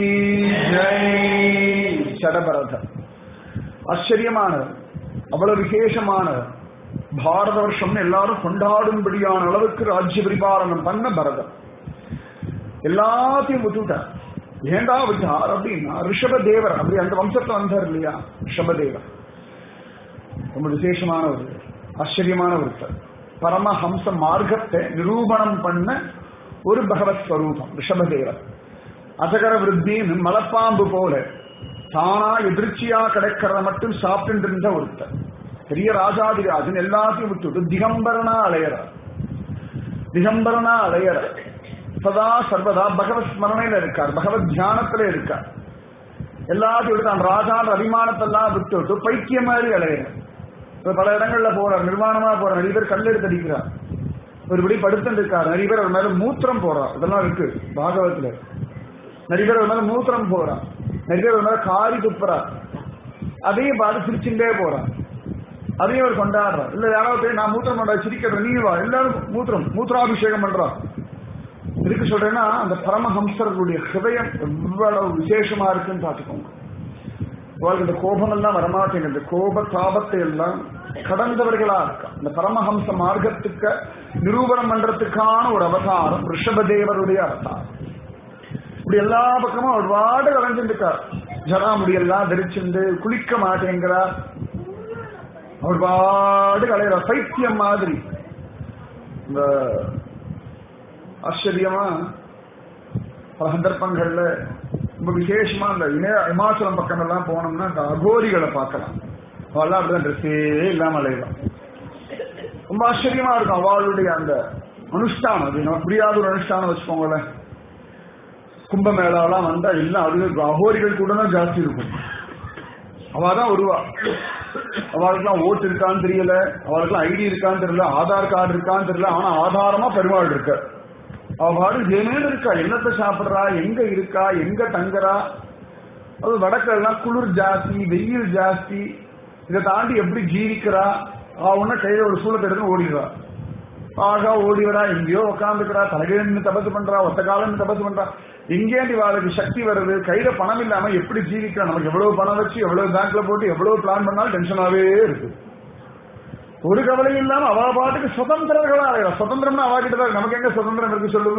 ஜெய். ஜடபரத ஆச்சரியமானவர், அவ்வளவு விசேஷமானவர். பாரத வருஷம் எல்லாரும் கொண்டாடும்படியான அளவுக்கு ராஜ்ய பரிபாலனம் பண்ண பரதன். எல்லாத்தையும் விட்டுட்டார். ஏண்டா விட்டார் அப்படின்னா, ரிஷபதேவர் அப்படி அந்த வம்சத்துல வந்தார் இல்லையா, ரிஷபதேவர் ரொம்ப விசேஷமான ஒரு ஆச்சரியமான ஒருத்தர். பரமஹம்ச மார்க்கத்தை நிரூபணம் பண்ண ஒரு பகவத் ஸ்வரூபம் ரிஷபதேவர். அஜகர விருத்தின்னு மலப்பாம்பு போல தானா எதிர்ச்சியா கிடைக்கிறத மட்டும் சாப்பிட்டு இருந்த ஒருத்தர். பெரிய ராஜாதிராஜன் எல்லாத்தையும் விட்டுட்டு திகம்பரனா அலையறார். திகம்பரனா அலையறார். சதா சர்வதா பகவத் ஸ்மரணையில இருக்கார், பகவத் தியானத்துல இருக்கார். எல்லாத்தையும் விட்டு தான் ராஜான்ற அபிமானத்தெல்லாம் விட்டுட்டு பைத்தியம் மாதிரி அலையறார். பல இடங்கள்ல போறார், நிர்வாணமா போறார். நிறைய பேர் கல்லெடுத்து அடிக்கிறார், ஒருபடி படுத்துட்டு இருக்கார். நிறைய பேர் அவர் மேல மூத்திரம் போறார். இதெல்லாம் இருக்கு பாகவத்துல. நிறைய பேர் அவர் மேல மூத்திரம் போறார், நிறைய பேர் அவர் மேல காரி துப்புறார். அதையும் பார்த்து சிரிச்சுட்டே போறார், அதையும் அவர் கொண்டாடுறார். இல்ல யாராவது நான் மூத்திரம் பண்ண சிரிக்கிறேன், நீ வா, எல்லாரும் மூத்திரம் மூத்திராபிஷேகம் பண்றார். இதுக்கு சொல்றேன்னா அந்த பரமஹம்சர்களுடைய ஹிருதயம் எவ்வளவு விசேஷமா இருக்குன்னு பாத்துக்கோங்க. அவர்களுக்கு இந்த கோபம் எல்லாம் வரமாட்டேங்குது. கோப தாபத்தை எல்லாம் கடந்தவர்களா இருக்கா. இந்த பரமஹம்ச மார்க்கத்துக்கு நிரூபணம் பண்றதுக்கான ஒரு அவதாரம் ரிஷபதேவருடைய அவதாரம். இப்படி எல்லா பக்கமும் அவர் வாடு கலைஞ்சிருக்கார். ஜடா முடியெல்லாம் தரிச்சுண்டு குளிக்க மாட்டேங்கிறார். அவர் பாடு கலைகிறார் பைத்தியம் மாதிரி. இந்த ஆச்சரியமா பல சந்தர்ப்பங்கள்ல ரொம்ப விசேஷமா இந்த இமய இமாச்சலம் பக்கம் எல்லாம் போனோம்னா இந்த அகோரிகளை பார்க்கலாம். அவெல்லாம் அப்படிதான் ட்ரெஸ்ஸே இல்லாம அலையலாம். ரொம்ப ஆச்சரியமா இருக்கும் அவளுடைய அந்த அனுஷ்டானம். அது நம்ம புரியாத ஒரு அனுஷ்டானம் வச்சுக்கோங்களேன். கும்பமேளாலாம் வந்தா எல்லாம் அது அகோரிகள் கூட தான் ஜாஸ்தி இருக்கும். அவதான் வருவா. அவளுக்குலாம் ஓட்டு இருக்கான்னு தெரியல, அவளுக்குலாம் ஐடி இருக்கான்னு தெரியல, ஆதார் கார்டு இருக்கான்னு தெரியல. ஆனா ஆதாரமா பெருமாள் இருக்க. அவள் ஜெமேன்னு இருக்கா. என்னத்தை சாப்பிடுறா, எங்க இருக்கா, எங்க தங்குறா. அது வடக்கெல்லாம் குளிர் ஜாஸ்தி, வெயில் ஜாஸ்தி. இதை தாண்டி எப்படி ஜீவிக்கிறா. அவன கையில ஒரு சூழத்தை எடுத்து ஓடிடுறா. ஆகா ஓடிவரா, எங்கேயோ உட்காந்துக்கிறா, தலைகீழ் தபசு பண்றா, ஒத்த காலம் தபசு பண்றா. எங்கேயாண்டி வாழ்க்கை சக்தி வருது. கையில பணம் இல்லாம எப்படி ஜீவிக்கிறா. நமக்கு எவ்வளவு பணம் வச்சு எவ்வளவு பேங்க்ல போட்டு எவ்வளவு பிளான் பண்ணாலும் டென்ஷனாவே இருக்கு. ஒரு கவலையும் இல்லாம அவ பாட்டுக்கு சுதந்திரர்களா அலையலாம். சுதந்திரம்னா அவாகிட்டதான். நமக்கு எங்க சுதந்திரம் இருக்கு சொல்லுங்க.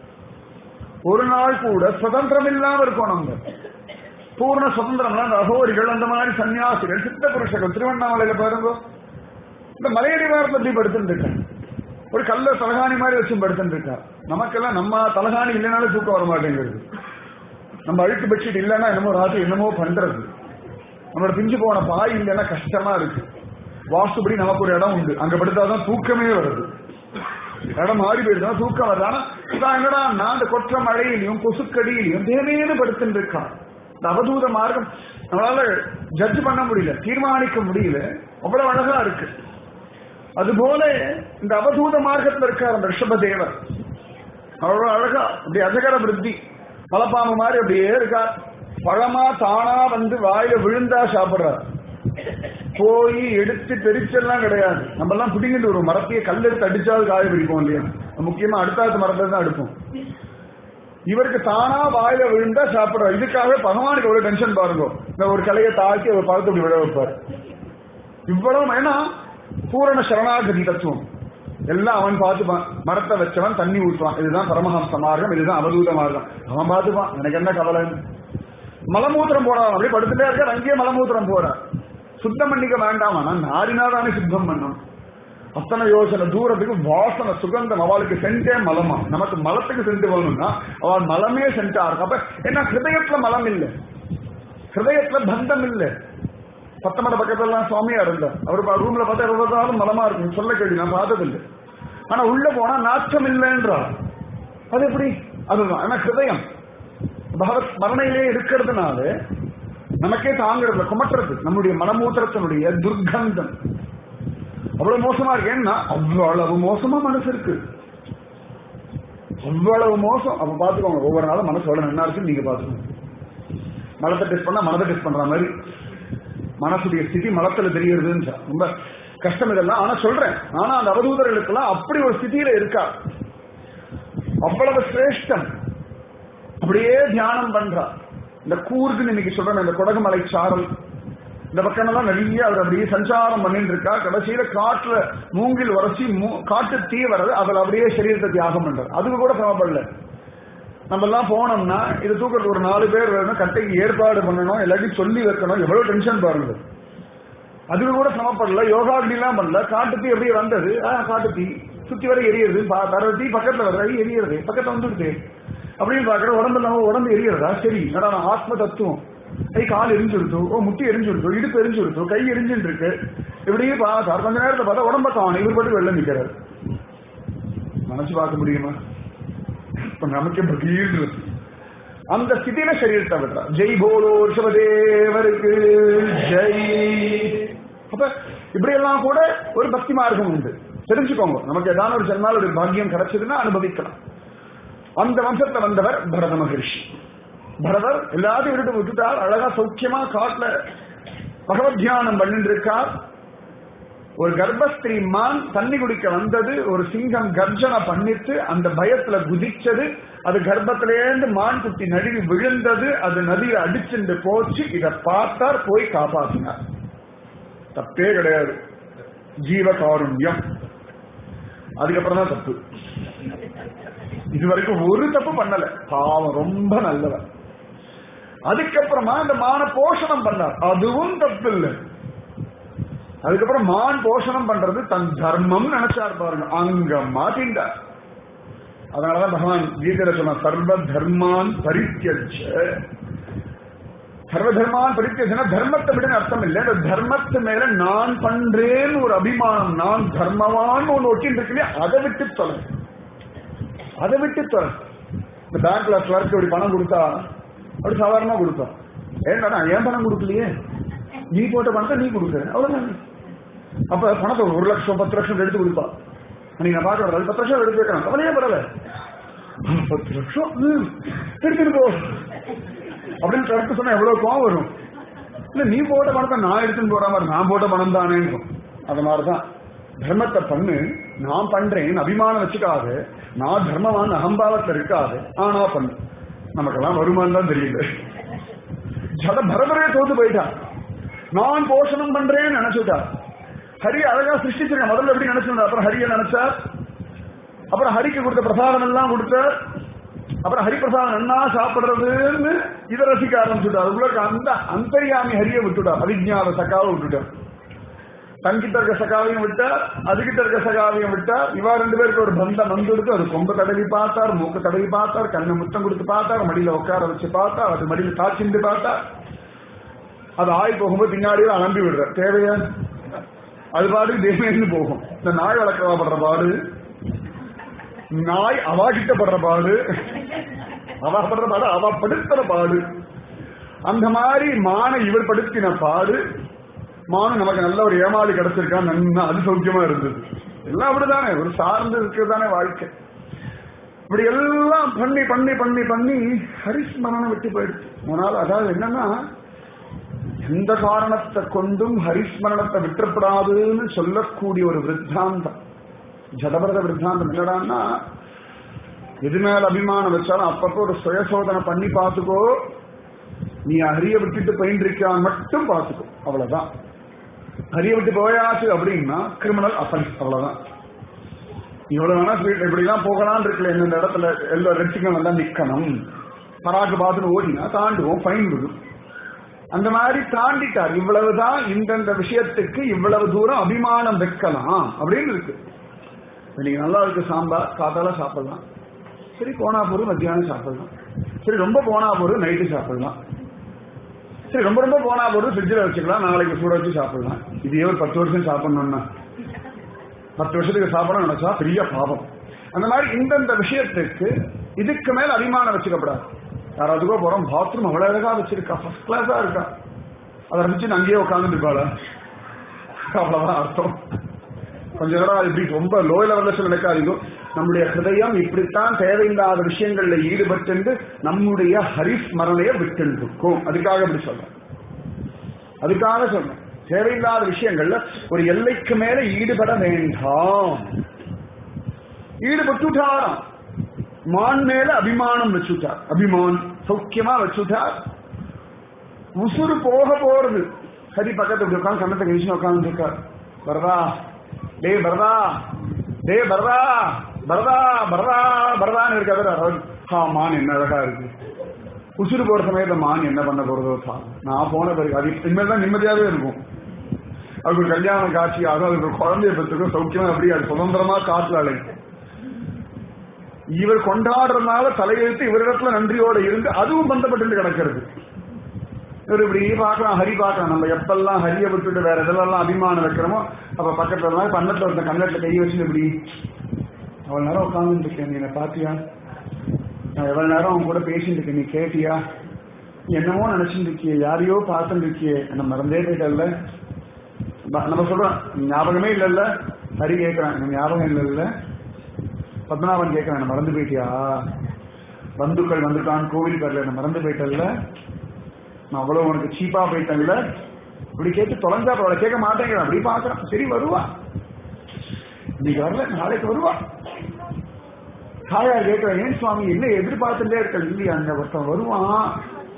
ஒரு நாள் கூட சுதந்திரம் இல்லாம இருக்கும். நம்ம பூர்ண சுதந்திரம். அந்த அகோரிகள், அந்த மாதிரி சன்னியாசிகள், சித்த புருஷர்கள் திருவண்ணாமலையில பாருங்க. இந்த மலையடி வாரத்தை எப்படி படுத்துட்டு இருக்க, ஒரு கல்ல தலகாணி மாதிரி வச்சு படுத்துட்டு இருக்கா. நமக்கெல்லாம் நம்ம தலகாணி இல்லைனாலும் தூக்கம் வர மாட்டேங்கிறது. நம்ம அழுக்கு பெட்ஷீட் இல்லைன்னா என்னமோ ராத்திரி என்னமோ பண்றது. நம்மளோட பிஞ்சு போன பாய் இல்லைன்னா கஷ்டமா இருக்கு. வாஸ்துபடி நமக்கு ஒரு இடம் உண்டு, அங்க படுத்தாதான் தூக்கமே வருது. இடம் மாறி போயிடுதான் தூக்கம் வருது. ஆனா இதான் எங்கடா நான் அந்த கொற்ற மழையிலையும் கொசுக்கடியிலையும் தேவையான படுத்துட்டு இருக்கான். இந்த அவதூத மார்க்கம் நம்மளால ஜட்ஜ் பண்ண முடியல, தீர்மானிக்க முடியல. அவ்வளவு அழகா இருக்கு. அதுபோல இந்த அவதூத மார்க்கத்தில் இருக்கார் அந்த ரிஷபதேவர். அவ்வளவு அழகா அப்படி அஜகர விருத்தி பலப்பாம்பு மாதிரி அப்படியே இருக்கார். பழமா தானா வந்து வாயில விழுந்தா சாப்பிடுறார். போய் எடுத்து பெரிச்செல்லாம் கிடையாது. நம்ம எல்லாம் பிடிங்கிட்டு ஒரு மரத்தையே கல் எடுத்து அடிச்சாவது காய பிடிப்போம் இல்லையா. முக்கியமா அடுத்தாத்து மரத்தை தான் அடுப்போம். இவருக்கு தானா வாயில விழுந்தா சாப்பிடுறார். இதுக்காக பகவானுக்கு எவ்வளவு டென்ஷன் பாருங்க. இந்த ஒரு கலையை தாக்கி ஒரு பழத்தை இப்படி விழ வைப்பார். இவ்வளவு ஏன்னா பூரண சரணாகதி தத்துவம் எல்லாம் அவன் பார்த்துப்பான். மரத்தை வச்சவன் தண்ணி ஊற்றுவான். இதுதான் பரமஹம்ச மார்க்கம், இதுதான் அவதூத மார்க்கம். அவன் பார்த்துப்பான். எனக்கு என்ன கவலை. மலமூத்திரம் போறான். அப்படியே படுத்துட்டே இருக்கார். அங்கேயே மலமூத்திரம் போறார். சுத்தம் பண்ணிக்க வேண்டாமா, நான் நாரினாதானே சுத்தம் பண்ணும். அத்தனை யோசனை தூரத்துக்கு வாசனை சுகந்தம். அவளுக்கு சென்டே மலமா. நமக்கு மலத்துக்கு சென்று போகணும்னா அவள் மலமே சென்டா இருக்கும். அப்ப என்ன ஹிருதயத்துல மலம் இல்லை, ஹிருதயத்துல பந்தம் இல்லை. பத்தமட பக்கத்துல சுவாமியா இருந்தார். அவர் ரூம்ல பார்த்தா இருபதாலும் மலமா இருக்கும். சொல்ல கேள்வி நான் பார்த்ததில்லை. ஆனா உள்ள போனா நாற்றம் இல்லைன்றார். அது எப்படி? அதுதான் ஆனா ஹிருதயம் பகவத் ஸ்மரணையிலே இருக்கிறதுனால நமக்கே தாங்கிறது குமட்டுறது. நம்முடைய மனமூத்திரத்தினுடைய துர்கந்தம் அவ்வளவு மோசமா இருக்கு. ஏன்னா அவ்வளவு மோசமா மனசு இருக்கு, அவ்வளவு மோசம். அப்ப பாத்துக்கோங்க, ஒவ்வொரு நாளும் மனசு எவ்வளவு நல்லா இருக்குன்னு நீங்க பாத்துக்கோங்க. மலத்தை டெஸ்ட் பண்ணா மனதை டெஸ்ட் பண்ற மாதிரி மனசுடைய ஸ்திதி மலத்துல தெரியுதுன்னு ரொம்ப கஷ்டம் இதெல்லாம். ஆனா சொல்றேன், ஆனா அந்த அவதூதர்களுக்கு எல்லாம் அப்படி ஒரு ஸ்திதியில இருக்கா. அவ்வளவு சிரேஷ்டம். அப்படியே தியானம் பண்றா. இந்த கூர்க்குன்னு இன்னைக்கு சொல்றேன், இந்த கொடகுமலை சாரல் இந்த பக்கம் எல்லாம் நிறைய அவர் அப்படியே சஞ்சாரம் பண்ணிட்டு இருக்கா. கடைசியில காட்டுல மூங்கில் உரைச்சி காட்டு தீ வர்றது, அதில் அப்படியே சரீரத்தை தியாகம் பண்றது. அதுக்கு கூட சமப்படல. நம்ம எல்லாம் போனோம்னா இது தூக்கத்துக்கு ஒரு நாலு பேர் வேணும், கட்டைக்கு ஏற்பாடு பண்ணணும், எல்லாத்தையும் சொல்லி வைக்கணும், எவ்வளவு டென்ஷன் பாருங்க. அதுக்கு கூட சமப்படல. யோகாக்னி எல்லாம் பண்ணல. காட்டு தீ எப்படி வந்தது? ஆஹ் காட்டு தீ சுத்தி வரை எரியுது, தர தீ பக்கத்துல வர எரியுறது, பக்கத்துல வந்துடுது அப்படின்னு பாக்குற. உடம்புல உடம்பு எரியறதா? சரி, நடன ஆத்ம தத்துவம். கை கால் எரிஞ்சுடுத்து, ஓ முட்டி எரிஞ்சுடுத்து, இடுப்பு எரிஞ்சுடுத்து, கை எரிஞ்சுட்டு இருக்கு. இப்படியே பார்த்தா கொஞ்ச நேரத்தை பார்த்தா உடம்ப காணும், இவர் பாட்டு வெள்ளம் நிக்கிறார். நினைச்சு பார்க்க முடியுமா? இப்ப நமக்கு பகீர் அந்த ஸ்திதியில சரீரத்தை விடுறா. ஜெய் போலோ ரிஷபதேவருக்கு ஜெய். அப்ப இப்படி எல்லாம் கூட ஒரு பக்தி மார்க்கம் உண்டு. தெரிஞ்சுக்கோங்க, நமக்கு ஏதாவது ஒரு ஜென்மால ஒரு பாக்கியம் கிடைச்சதுன்னா அனுபவிக்கலாம். அந்த வம்சத்துல வந்தவர் பரத மகரிஷி. பரதர் எல்லாத்தையும் விட்டு விட்டுட்டார். அழகா சௌக்கியமா காட்டுல பகவத் தியானம் பண்ணிட்டு இருக்கார். ஒரு கர்ப்பஸ்திரீ மான் தண்ணி குடிக்க வந்தது. ஒரு சிங்கம் கர்ஜனை பண்ணிட்டு அந்த பயத்துல குதிச்சது. அது கர்ப்பத்திலேருந்து மான் குட்டி நழுவி விழுந்தது. அது நதியை அடிச்சுட்டு போச்சு. இதை பார்த்தார், போய் காப்பாற்றினார். தப்பே கிடையாது, ஜீவ காருண்யம். அதுக்கப்புறம் தான் தப்பு. இதுவரைக்கும் ஒரு தப்பு பண்ணல, பாவம், ரொம்ப நல்லவர். அதுக்கப்புறமா இந்த மான போஷணம் பண்ணார், அதுவும் தப்பு இல்லை. அதுக்கப்புறம் மான் போஷணம் பண்றது தன் தர்மம் நினைச்சார் பாருங்க, அங்க மாட்டின்றார். அதனாலதான் பகவான் கீதையில சொன்ன சர்வ தர்மான் பரித்யஜ. சர்வ தர்மான் பரித்யஜனா தர்மத்தை விட அர்த்தம் இல்லை. இந்த தர்மத்து மேல நான் பண்றேன்னு ஒரு அபிமானம், நான் தர்மவான் ஒன்று ஒட்டின்னு இருக்கு, அதை விட்டு தொலை, அதை விட்டு தொலை. இந்த பேங்க்ல கிளர்க் இப்படி பணம் கொடுத்தா அப்படி சாதாரணமா கொடுத்தா, ஏன்னா ஏன் பணம் கொடுக்கலையே, நீ போட்ட பணத்தை நீ கொடுக்குற, அவ்வளவுதான். அப்ப பணத்தை ஒரு லட்சம் பத்து லட்சம் எடுத்து கொடுப்பா. நீங்க நான் பாக்குறது பத்து லட்சம் எடுத்து வைக்கிறேன், அவளையே பரவாயில்ல, பத்து லட்சம் எடுத்துட்டு போ அப்படின்னு கரெக்ட் சொன்னா எவ்வளவு கோவம் வரும். இல்ல நீ போட்ட பணத்தை நான் எடுத்துன்னு போற மாதிரி, நான் போட்ட பணம் தானே. அது மாதிரிதான் தர்மத்தை பண்ணு, நான் பண்றேன் அபிமானம் வச்சுக்காது, நான் தர்மமான அகம்பாவத்தில் இருக்காது, ஆனா பண்ணு. நமக்கெல்லாம் வருமானம் தான் தெரியல. ஜட பரபரே தோத்து போயிட்டா. நான் போஷணம் பண்றேன்னு நினைச்சுட்டா. ஹரி அழகா சிருஷ்டிச்சிருக்க, முதல்ல எப்படி நினைச்சிருந்தா, அப்புறம் ஹரிய நினைச்சார். அப்புறம் ஹரிக்கு கொடுத்த பிரசாதம் எல்லாம் கொடுத்தார். அப்புறம் ஹரிபிரசாதம் என்ன சாப்பிடுறதுன்னு இதை ரசிக்க ஆரம்பிச்சுட்டார். உங்களுக்கு அந்த அந்தரியாமி ஹரிய விட்டுட்டார், அவிஜ்ஞாத சகாவை விட்டுட்டார். தங்கிட்ட இருக்க சகாவையும் விட்டார், அதுகிட்ட இருக்க சகாவையும் விட்டார். இவா ரெண்டு பேருக்கு ஒரு பந்தம் வந்துடுத்து. அது கொம்ப தடவி பார்த்தார், மூக்க தடவி பார்த்தார், கண்ணை முத்தம் கொடுத்து பார்த்தார், மடியில உட்கார வச்சு பார்த்தார், அது மடியில காய்ச்சிண்டு பார்த்தார். அது ஆய் போகும்போது பின்னாடியே அலம்பி விடுற தேவையா, அது பாடு தேவைன்னு போகும். இந்த நாய் வளர்க்கவா படுற பாடு, நாய் அவாகிட்ட படுற பாடு, அவா படுற பாடு, அவ படுத்துற பாடு. அந்த மாதிரி மான இவர் படுத்தின பாடு. மானு நமக்கு நல்ல ஒரு ஏமாளி கிடைச்சிருக்கான், நன்னா அது சௌக்கியமா இருந்தது. எல்லாம் அப்படிதானே, ஒரு சார்ந்து இருக்கிறதானே வாழ்க்கை. இப்படி எல்லாம் பண்ணி பண்ணி பண்ணி பண்ணி ஹரிஸ்மரணம் விட்டு போயிடுச்சு. அதனால அதாவது என்னன்னா, எந்த காரணத்தை கொண்டும் ஹரிஸ்மரணத்தை விட்டுப்படாதுன்னு சொல்லக்கூடிய ஒரு விருத்தாந்தம், ஜடபரத விருத்தாந்தம் என்னடான்னா, எது மேல அபிமானம் வச்சாலும் அப்பப்போ ஒரு சுயசோதனை பண்ணி பார்த்துக்கோ. நீ ஹரிய விட்டுட்டு போயிட்டு இருக்கான்னு மட்டும் பார்த்துக்கோ, அவ்வளவுதான். ஹரிய விட்டு போயாச்சு அப்படின்னா கிரிமினல் அஃபென்ஸ், அவ்வளவுதான். இவ்வளவு வேணா இப்படிலாம் போகலான் இருக்குல்ல, இந்த இடத்துல எல்லா ரெட் சிக்னல் தான் நிக்கணும், பராக்கு பார்த்துட்டு ஓடினா தாண்டுவோம், ஃபைன் விடும். அந்த மாதிரி தாண்டிட்டார். இவ்வளவுதான், இந்தந்த விஷயத்துக்கு இவ்வளவு தூரம் அபிமானம் வைக்கலாம் அப்படின்னு இருக்கு. இன்னைக்கு நல்லா இருக்கு சாம்பார், காத்தால சாப்பிடலாம், சரி போனா போது மத்தியானம் சாப்பிடலாம், சரி ரொம்ப போனா போது நைட்டு சாப்பிடலாம், சரி ரொம்ப ரொம்ப போனா போது ஃப்ரிட்ஜில் வச்சுக்கலாம், நாளைக்கு சூட வச்சு சாப்பிடலாம். இது ஒரு பத்து வருஷம் சாப்பிடணும்னா, பத்து வருஷத்துக்கு சாப்பிடணும் நினைச்சா பெரிய பாவம். அந்த மாதிரி இந்தந்த விஷயத்துக்கு இதுக்கு மேல அபிமானம் வச்சுக்கப்படாது. யாராவதுக்கோ போறோம், பாத்ரூம் அவ்வளவு அழகா வச்சிருக்கா, ஃபர்ஸ்ட் கிளாஸா இருக்கா, அதை ரசிச்சு அங்கேயே உட்காந்துட்டு இருப்பாளா, அவ்வளவுதான் அர்த்தம். கொஞ்ச நேரம் இப்படி ரொம்ப லோ லெவல்ல நினைக்காதீங்க. நம்முடைய ஹிருதயம் இப்படித்தான் தேவையில்லாத விஷயங்கள்ல ஈடுபட்டு நம்முடைய ஹரிஸ்மரணைய விட்டு இருக்கும். அதுக்காக இப்படி சொல்றேன், அதுக்காக சொல்றேன். தேவையில்லாத விஷயங்கள்ல ஒரு எல்லைக்கு மேல ஈடுபட வேண்டாம். ஈடுபட்டுட்டாராம், மான் மேல அபிமானம் வச்சுட்டார், அபிமான் சௌக்கியமா வச்சுட்டார். உசுறு போக போறது, ஹரி பக்கத்துல இப்படி உட்காந்து கண்ணத்தை கழிச்சு உட்காந்து இருக்கார். பரதா டே பரதா டே பரதா பரதா பரதா பரதான்னு இருக்காரு. ஹா மான் என்ன அழகா இருக்கு. உசுறு போற சமயத்தை மான் என்ன பண்ண போறதோ தான். நான் போன பிறகு அது இனிமேல் தான் நிம்மதியாவே இருக்கும். அதுக்கு ஒரு கல்யாண காட்சி ஆகும், அதுக்கு ஒரு குழந்தைய பெற்றுக்கும் சௌக்கியமா அப்படி அது சுதந்திரமா காட்டுல அழைக்கும். இவர் கொண்டாடுறதுனால தலையெழுத்து இவரிடத்துல நன்றியோட இருந்து அதுவும் பந்தப்பட்டு கிடக்கிறது. இவர் இப்படி பார்க்கலாம், ஹரி பார்க்கலாம். நம்ம எப்பெல்லாம் ஹரியை விட்டுட்டு வேற எதெல்லாம் அபிமானம் வைக்கிறோமோ அப்ப பக்கத்துல எல்லாம் கண்ணத்துல ஒருத்த கண்ணத்துல கை வச்சு இப்படி அவ்வளவு நேரம் உட்கார்ந்து இருக்கேன், நீ என்ன பாத்தியா, நான் எவ்வளவு நேரம் அவங்க கூட பேசிட்டு இருக்கேன், நீ கேட்டியா, என்னமோ நினைச்சுட்டு இருக்கிய, யாரையோ பார்த்துட்டு இருக்கியே, என்ன மறந்தே போயிட்டல்ல. நம்ம சொல்றோம் ஞாபகமே இல்லல்ல. ஹரி கேட்கிறான் ஞாபகம் இல்லல்ல. பத்மநாபன் கேட்கிறான் என்ன மறந்து போயிட்டியா, பந்துக்கள் வந்துட்டான் கோவில் வரல, என்ன மறந்து போயிட்டல்ல, நான் அவ்வளவு உனக்கு சீப்பா போயிட்டேன்ல. இப்படி கேட்டு தொலைஞ்சா அவளை கேட்க மாட்டேங்கிறான். அப்படி பாக்குறான். சரி வருவா, இன்னைக்கு வரல நாளைக்கு வருவா. தாயார் கேட்கிறேன் ஏன் சுவாமி என்ன எதிர்பார்த்துட்டே இருக்க இல்லையா, அந்த ஒருத்தன் வருவான்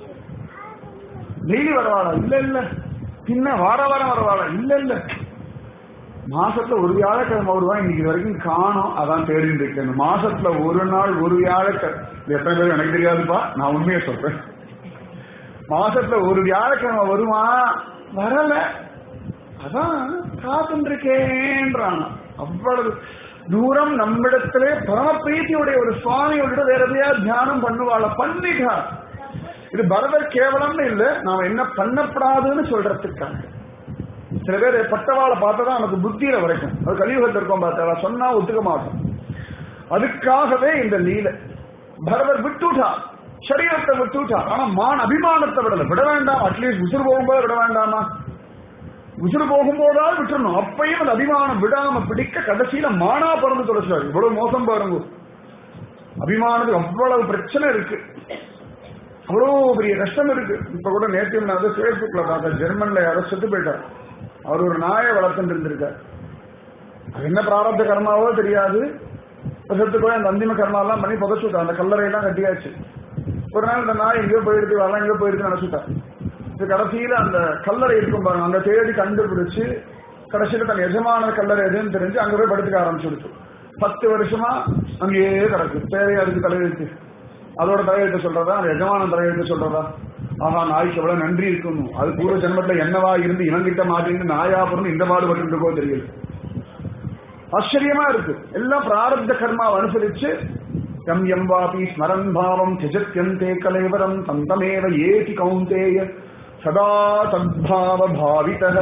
டெய்லி வரவாளா, இல்ல இல்ல, பின்ன வார வாரம் வரவாளா, இல்ல இல்ல, மாசத்துல ஒரு வியாழக்கிழமை வருவான், இன்னைக்கு வரைக்கும் காணும், அதான் தேடிட்டு இருக்கேன். மாசத்துல ஒரு நாள் ஒரு வியாழக்கிழமை எத்தனை பேர் எனக்கு தெரியாதுப்பா, நான் உண்மையை சொல்றேன். மாசத்துல ஒரு வியாழக்கிழமை வருவான், வரல, அதான் காத்துட்டு இருக்கேன்றான். அவ்வளவு தூரம் நம்மிடத்திலே பரம பிரீத்தியுடைய ஒரு சுவாமியோட வேற எதையா தியானம் பண்ணுவாள பண்ணிட்டா. இது பரதர் கேவலம்னு இல்ல, நாம என்ன பண்ணப்படாதுன்னு சொல்றதுக்காக. சில பேர் பட்டவாளை பார்த்ததான் நமக்கு புத்தியில வரைக்கும், அது கலியுகத்தில் இருக்கும் பார்த்தா சொன்னா ஒத்துக்க மாட்டோம். அதுக்காகவே இந்த லீலை பரதர் விட்டுட்டா, சரீரத்தை விட்டுட்டா. ஆனா மான் அபிமானத்தை விடல, விட வேண்டாம். அட்லீஸ்ட் உசுறு போகும்போது விட வேண்டாமா, உசுறு போகும்போதாவது விட்டுறணும். அப்பையும் அந்த அபிமானம் விடாம பிடிக்க கடைசியில மானா பிறந்து தொலைச்சாரு. இவ்வளவு மோசம் பாருங்க, அபிமானத்துக்கு அவ்வளவு பிரச்சனை இருக்கு, அவ்வளவு பெரிய கஷ்டம் இருக்கு. இப்ப கூட நேற்று நான் பேஸ்புக்ல பார்த்தேன், ஜெர்மன்ல யாரோ செத்து போயிட்டார். அவர் ஒரு நாயை வளர்த்துட்டு இருந்திருக்கார். அது என்ன பிராரப்த கர்மாவோ தெரியாது. செத்து போய் அந்த அந்திம கர்மா எல்லாம் பண்ணி புதைச்சுட்டார். அந்த கல்லறையெல்லாம் கட்டியாச்சு. ஒரு நாள் இந்த நாய் எங்கேயோ போயிருக்கு, வரலாம் எங்கேயோ போயிருக்கு நினைச்சுட்டார். கடைசியில அந்த கல்லறை இருக்கும் பாருங்க, அங்க தேடி கண்டுபிடிச்சு கடைசியில தன் எஜமான கல்லறை எதுன்னு தெரிஞ்சு அங்க போய் படுத்துக்க ஆரம்பிச்சுடுச்சு. பத்து வருஷமா அங்கேயே கிடக்கு. தேவையா அதுக்கு தலையெழுத்து, அதோட தலையெழுத்து சொல்றதா, அந்த எஜமான தலையெழுத்து சொல்றதா? ஆஹா நாய்க்கு எவ்வளவு நன்றி இருக்கணும், அது பூர்வ ஜென்மத்துல என்னவா இருந்து இவங்கிட்ட மாட்டின்னு நாயா பிறந்து இந்த பாடுபட்டு இருக்கோ தெரியல. ஆச்சரியமா இருக்கு. எல்லாம் பிராரப்த கர்மாவை அனுசரிச்சு யம் யம் வாபி ஸ்மரன் பாவம் திஜத்யந்தே கலேவரம் தந்தமேவ ஏதி கௌந்தேய சதா சத்பாவ பாவிதஹ.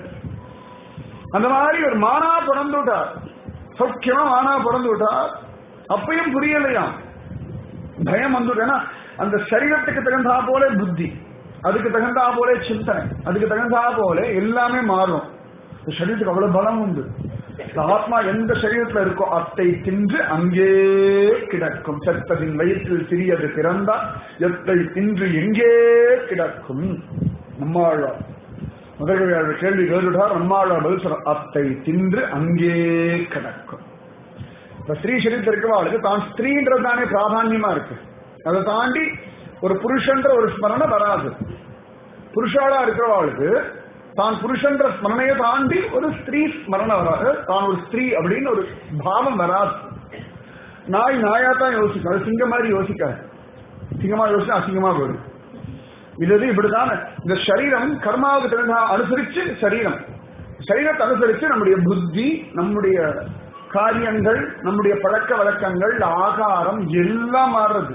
அந்த மாதிரி ஒரு மானா பிறந்து விட்டார், சௌக்கியமா மானா பிறந்து விட்டார். அப்பயும் புரியலையாம், பயம் வந்து. ஏன்னா அந்த சரீரத்துக்கு தகுந்தா போல புத்தி, அதுக்கு தகுந்தா போல சிந்தனை, அதுக்கு தகுந்தா போல எல்லாமே மாறும். சரீரத்துக்கு அவ்வளவு பலம் உண்டு. ஆத்மா எந்த சரீரத்துல இருக்கோ அத்தை தின்று அங்கே கிடக்கும். செத்ததின் வயிற்றில் சிறியது பிறந்தா எத்தை தின்று எங்கே கிடக்கும். நம்மாழ்வார் முதல் கேள்வி கேட்டுட்டார். நம்மாழ்வார் பதில் சொல்ற அத்தை தின்று அங்கே கிடக்கும். இப்ப ஸ்ரீ சரீரத்தில் இருக்கிறவாளுக்கு தான் ஸ்திரீன்றது தானே பிராதான்யமா இருக்கு. அதை தாண்டி ஒரு புருஷன்ற ஒரு ஸ்மரணை வராது. புருஷாளா இருக்கிறவாளுக்கு தான் புருஷன்ற ஸ்மரணையை தாண்டி ஒரு ஸ்திரீ ஸ்மரணை வராது, தான் ஒரு ஸ்திரீ அப்படின்னு ஒரு பாவம் வராது. நாய் நாயா தான் யோசிக்கும், அது சிங்கம் மாதிரி யோசிக்காது. சிங்கமா யோசிச்சா அசிங்கமா போயிடும். இது இப்படிதான் இந்த சரீரம் கர்மாவுக்கு தகுந்த அனுசரிச்சு சரீரம் சரீரத்தை அனுசரிச்சு நம்முடைய புத்தி, நம்முடைய காரியங்கள், நம்முடைய பழக்க வழக்கங்கள், ஆகாரம் எல்லாம் மாறுறது.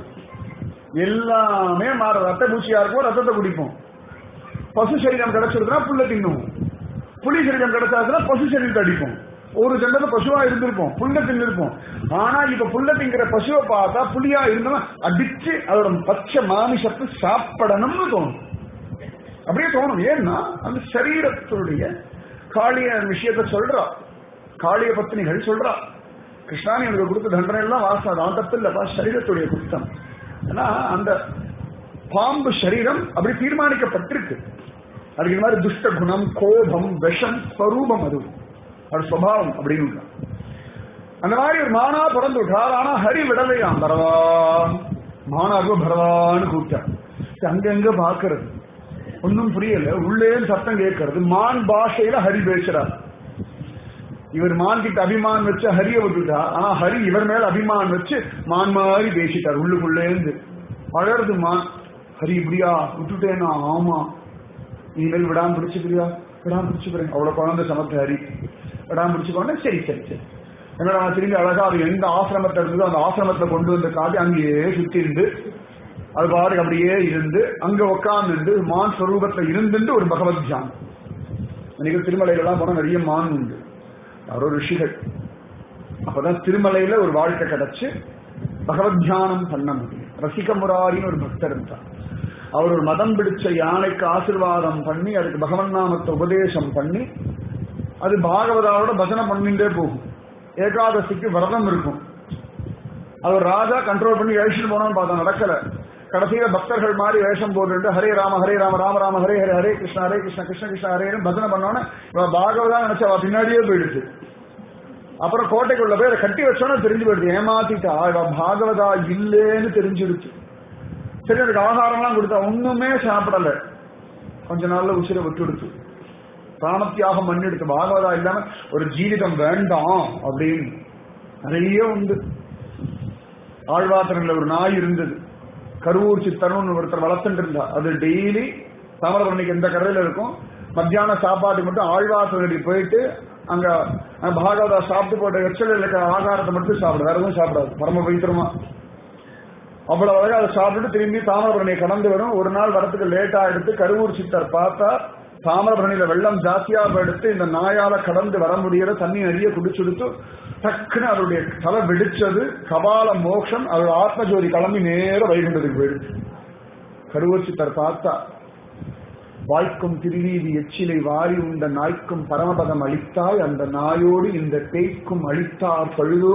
எல்லாமே மாறுறது. ரத்த பூச்சியா இருக்கும், ரத்தத்தை குடிப்போம். பசு சரீரம் கிடைச்சிருக்குன்னா புல்ல தின்னுவோம். புலி சரீரம் கிடைச்சாச்சுன்னா பசு சரீரத்தை அடிப்போம். ஒரு ஜென்மத்தை பசுவா இருந்திருப்போம், புல்ல தின்னிருப்போம். ஆனா இப்ப புல்ல திங்கிற பசுவை பார்த்தா புலியா இருந்தோம் அடிச்சு அதோட பச்சை மாமிசத்தை சாப்பிடணும்னு தோணும். அப்படியே தோணும். ஏன்னா அந்த சரீரத்துடைய காளிய விஷயத்த சொல்றா, காளிய பத்தினிகள் சொல்றா, கிருஷ்ணானி எனக்கு கொடுத்த தண்டனை எல்லாம் வாசம் ஆட்டத்தில் இல்லப்பா, சரீரத்துடைய குத்தம். ஏன்னா அந்த பாம்பு சரீரம் அப்படி தீர்மானிக்கப்பட்டிருக்கு. அதுக்கு இந்த மாதிரி துஷ்ட குணம், கோபம், விஷம் ஸ்வரூபம், அது அது சுபாவம் அப்படின்னு. அந்த மாதிரி ஒரு மானா பிறந்து விட்டார். ஆனா ஹரி விடலையாம். பரவா மானாக பரவான்னு கூப்பிட்டார். அங்கங்க பாக்குறது ஒன்னும் புரியல. உள்ளே சத்தம் கேட்கறது. மான் பாஷையில ஹரி பேசுறார். இவர் மான் கிட்ட அபிமான் வச்சு ஹரிய விட்டுட்டா. ஆனா ஹரி இவர் மேல அபிமான் வச்சு மான் மாதிரி பேசிட்டார். உள்ளுக்குள்ளே இருந்து அழறது மான். ஹரி இப்படியா விட்டுட்டேனா? ஆமா. இனிமேல் விடாம பிடிச்சுக்கிறியா? விடாம பிடிச்சுக்கிறேன். அவ்வளவு குழந்தை சமத்து ஹரி. விடாம பிடிச்சுக்கோன்னா சரி சரி சரி. என்னடா திரும்பி அழகா அது எந்த ஆசிரமத்தை இருந்ததோ அந்த ஆசிரமத்தை கொண்டு வந்து காட்டி அங்கேயே சுத்தி இருந்து அது பாருக்கு அப்படியே இருந்து அங்க உட்கார்ந்து மான் ஸ்வரூபத்துல இருந்துட்டு ஒரு பகவத் தியானம். இன்னைக்கு திருமலையில எல்லாம் போனா நிறைய மான் உண்டு. யாரோ ரிஷிகள். அப்பதான் திருமலையில ஒரு வாழ்க்கை கிடைச்சு பகவத் தியானம் பண்ண முடியும். ரசிக முராரின்னு ஒரு பக்தர் இருந்தார். அவர் ஒரு மதம் பிடிச்ச யானைக்கு ஆசீர்வாதம் பண்ணி அதுக்கு பகவன் நாமத்தை உபதேசம் பண்ணி அது பாகவதாவோட பஜனை பண்ணிட்டே போகும். ஏகாதசிக்கு விரதம் இருக்கும். அவர் ராஜா கண்ட்ரோல் பண்ணி வேஷம் போனான்னு பார்த்தா நடக்கல. கடைசியில பக்தர்கள் மாதிரி வேஷம் போட்டு ஹரே ராம ஹரே ராம ராம ராம ஹரே ஹரே ஹரே கிருஷ்ண ஹரே கிருஷ்ண கிருஷ்ண கிருஷ்ண ஹரேன்னு பஜனை பண்ணோன்னு பாகவதா நினைச்சா பின்னாடியே போயிடுச்சு. அப்புறம் கோட்டைக்குள்ள போய் அதை கட்டி வச்சோன்னா தெரிஞ்சு போயிடுது. ஏமாத்திட்டா பாகவதா இல்லேன்னு தெரிஞ்சிடுச்சு. சரி அதுக்கு ஆகாரம்லாம் கொடுத்தா ஒண்ணுமே சாப்பிடல. கொஞ்ச நாள்ல உசிரை விட்டு எடுத்து பிராணத்தியாகம் பண்ணி எடுத்து பாகவதா இல்லாம ஒரு ஜீவிதம் வேண்டாம் அப்படின்னு நிறைய உண்டு. ஆழ்வாத்திரன்ல ஒரு நாய் இருந்தது. கருவூர் சித்தர்னு ஒருத்தர் வளர்த்துட்டு இருந்தா. அது டெய்லி தாமிரபரணிக்கு எந்த கரையில இருக்கும். மத்தியான சாப்பாட்டுக்கு மட்டும் ஆழ்வாத்திரடி போயிட்டு அங்க பாகவதா சாப்பிட்டு போட்ட எச்சல் இருக்கிற ஆகாரத்தை மட்டும் சாப்பிடு. வேற எதுவும் சாப்பிடாது. பரம பவித்திரமா அவ்வளவு அழகா அதை சாப்பிட்டுட்டு திரும்பி தாமிரபரணியை கடந்து வரும். ஒரு நாள் வரத்துக்கு லேட்டா எடுத்து கருவூர் சித்தர் பார்த்தா தாமிரபரணியில வெள்ளம் ஜாஸ்தியா எடுத்து இந்த நாயால கடந்து வர முடியல. தண்ணி நிறைய குடிச்சுடுத்து டக்குன்னு அவருடைய தலை வெடிச்சது. கபால மோட்சம். அவருடைய ஆத்மஜோதி கிளம்பி நேர வைகுண்டத்துக்கு போயிடுச்சு. கருவூர் சித்தர் பார்த்தா வாய்க்கும் திருவீதி எச்சிலை வாரி உண்ட நாய்க்கும் பரமபதம் அளித்தாய் அந்த நாயோடு இந்த பேய்க்கும் அளித்தார் பழுதோ.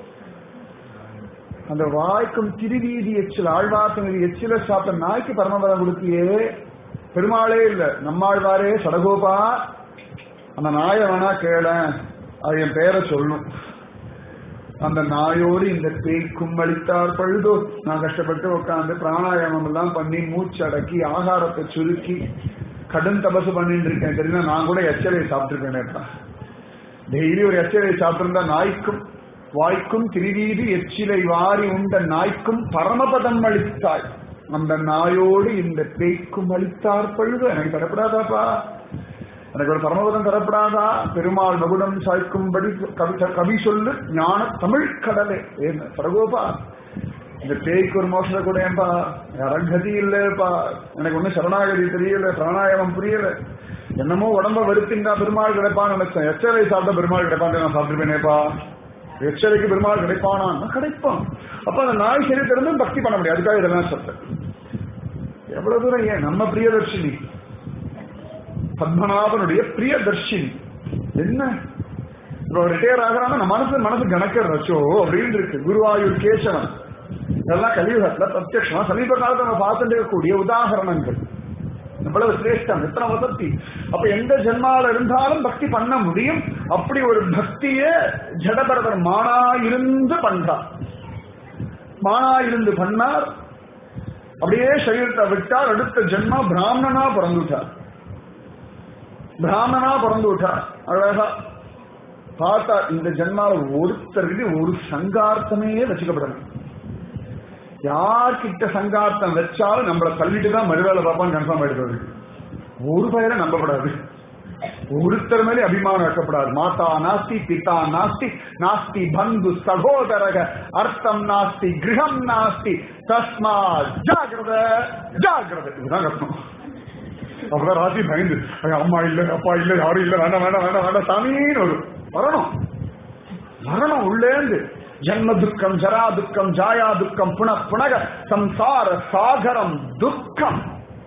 அந்த வாய்க்கும் திருவீதி எச்சில் ஆழ்வார்த்தம் எச்சில சாப்பிட்ட நாய்க்கு பரமபதம் கொடுத்தியே. பெருமாளே இல்ல நம்மாழ்வாரே சடகோபா அந்த நாயை வேணா கேள அது என் பேரை சொல்லும். அந்த நாயோடு இந்த பேய்க்கும் அளித்தார் பழுதோ. நான் கஷ்டப்பட்டு உட்காந்து பிராணாயாமம் எல்லாம் பண்ணி மூச்சு அடக்கி ஆகாரத்தை சுருக்கி கடும் தபசு பண்ணிட்டு இருக்கேன். தெரியுமா நான் கூட எச்சலையை சாப்பிட்டுருக்கேன். டெய்லி ஒரு எச்சலையை சாப்பிட்டிருந்தா நாய்க்கும் வாய்க்கும் திருவீதி எச்சிலை வாரி உண்ட நாய்க்கும் பரமபதம் அளித்தாய் அந்த நாயோடு இந்த பேய்க்கும் அளித்தார் பழுது. எனக்கு தரப்படாதாப்பா? எனக்கு ஒரு பரமபதம் தரப்படாதா? பெருமாள் மகுடம் சாய்க்கும்படி கவி கவி சொல்லு ஞான தமிழ் கடலை. ஏன் சரகோபா இந்த பேய்க்கு ஒரு மோசத்தை கூட ஏன்பா? அரங்கதி இல்லப்பா. எனக்கு ஒன்னும் சரணாகதி தெரியல. பிராணாயாமம் புரியல. என்னமோ உடம்ப வருத்தின்றா பெருமாள் கிடைப்பான்னு நினைச்சேன். எச்சலை சாப்பிட்டா பெருமாள் கிடைப்பான்னு நான் சாப்பிட்டுருப்பேனேப்பா. எச்சலைக்கு பெருமாள் கிடைப்பானா? கிடைப்பான். அப்ப அந்த நாய் சரி திறந்து பக்தி பண்ண முடியாது. அதுக்காக இதெல்லாம் சொல்றேன். எவ்வளவு தூரம் ஏன் நம்ம பிரியதர்ஷினி பத்மநாபனுடைய பிரியதர்ஷினி என்ன ரிட்டையர் ஆகிறான்னா நம்ம மனசு மனசு கணக்கர் ரச்சோ அப்படின்னு இருக்கு. குருவாயூர் கேசவன் இதெல்லாம் கலியுகத்துல பிரத்யட்சமா சமீப காலத்தை நம்ம பார்த்துட்டு இருக்கக்கூடிய உதாகரணங்கள். எவ்வளவு சிரேஷ்டம், எத்தனை வசதி. அப்ப எந்த ஜென்மால இருந்தாலும் பக்தி பண்ண முடியும். அப்படி ஒரு பக்திய ஜடபரதர் மானா இருந்து பண்றார். மானா இருந்து பண்ணார். அப்படியே சரீரத்தை விட்டார். அடுத்த ஜென்மா பிராமணனா பிறந்துட்டார். பிராமணனா பிறந்து விட்டார். அழகா பார்த்தா இந்த ஜென்மால ஒருத்தருக்கு ஒரு சங்கார்த்தமே வச்சுக்கப்படணும். யார்கிட்ட சங்கார்த்தம் வச்சாலும் நம்மளை தள்ளிட்டு தான் மறுவேலை பார்ப்பான்னு கன்ஃபார்ம் ஆயிடுறது. ஒரு பெயரை நம்பப்படாது. ஒருத்தர் மேலே அபிமானம் வைக்கப்படாது. மாதா நாஸ்தி பிதா நாஸ்தி நாஸ்தி பந்து சகோதரக அர்த்தம் நாஸ்தி கிரகம் நாஸ்தி தஸ்மா ஜாகிரத ஜாகிரத. இதுதான் கஷ்டம். அப்பதான் ராசி பயந்து அம்மா இல்ல அப்பா இல்ல யாரும் இல்ல வேண்டாம் வேண்டாம் வேண்டாம் வேண்டாம் சாமின்னு ஒரு வரணும் வரணும் உள்ளேந்து. ஜன்ம துக்கம் ஜரா துக்கம் ஜாயா துக்கம் புன புனக சம்சார சாகரம் துக்கம்.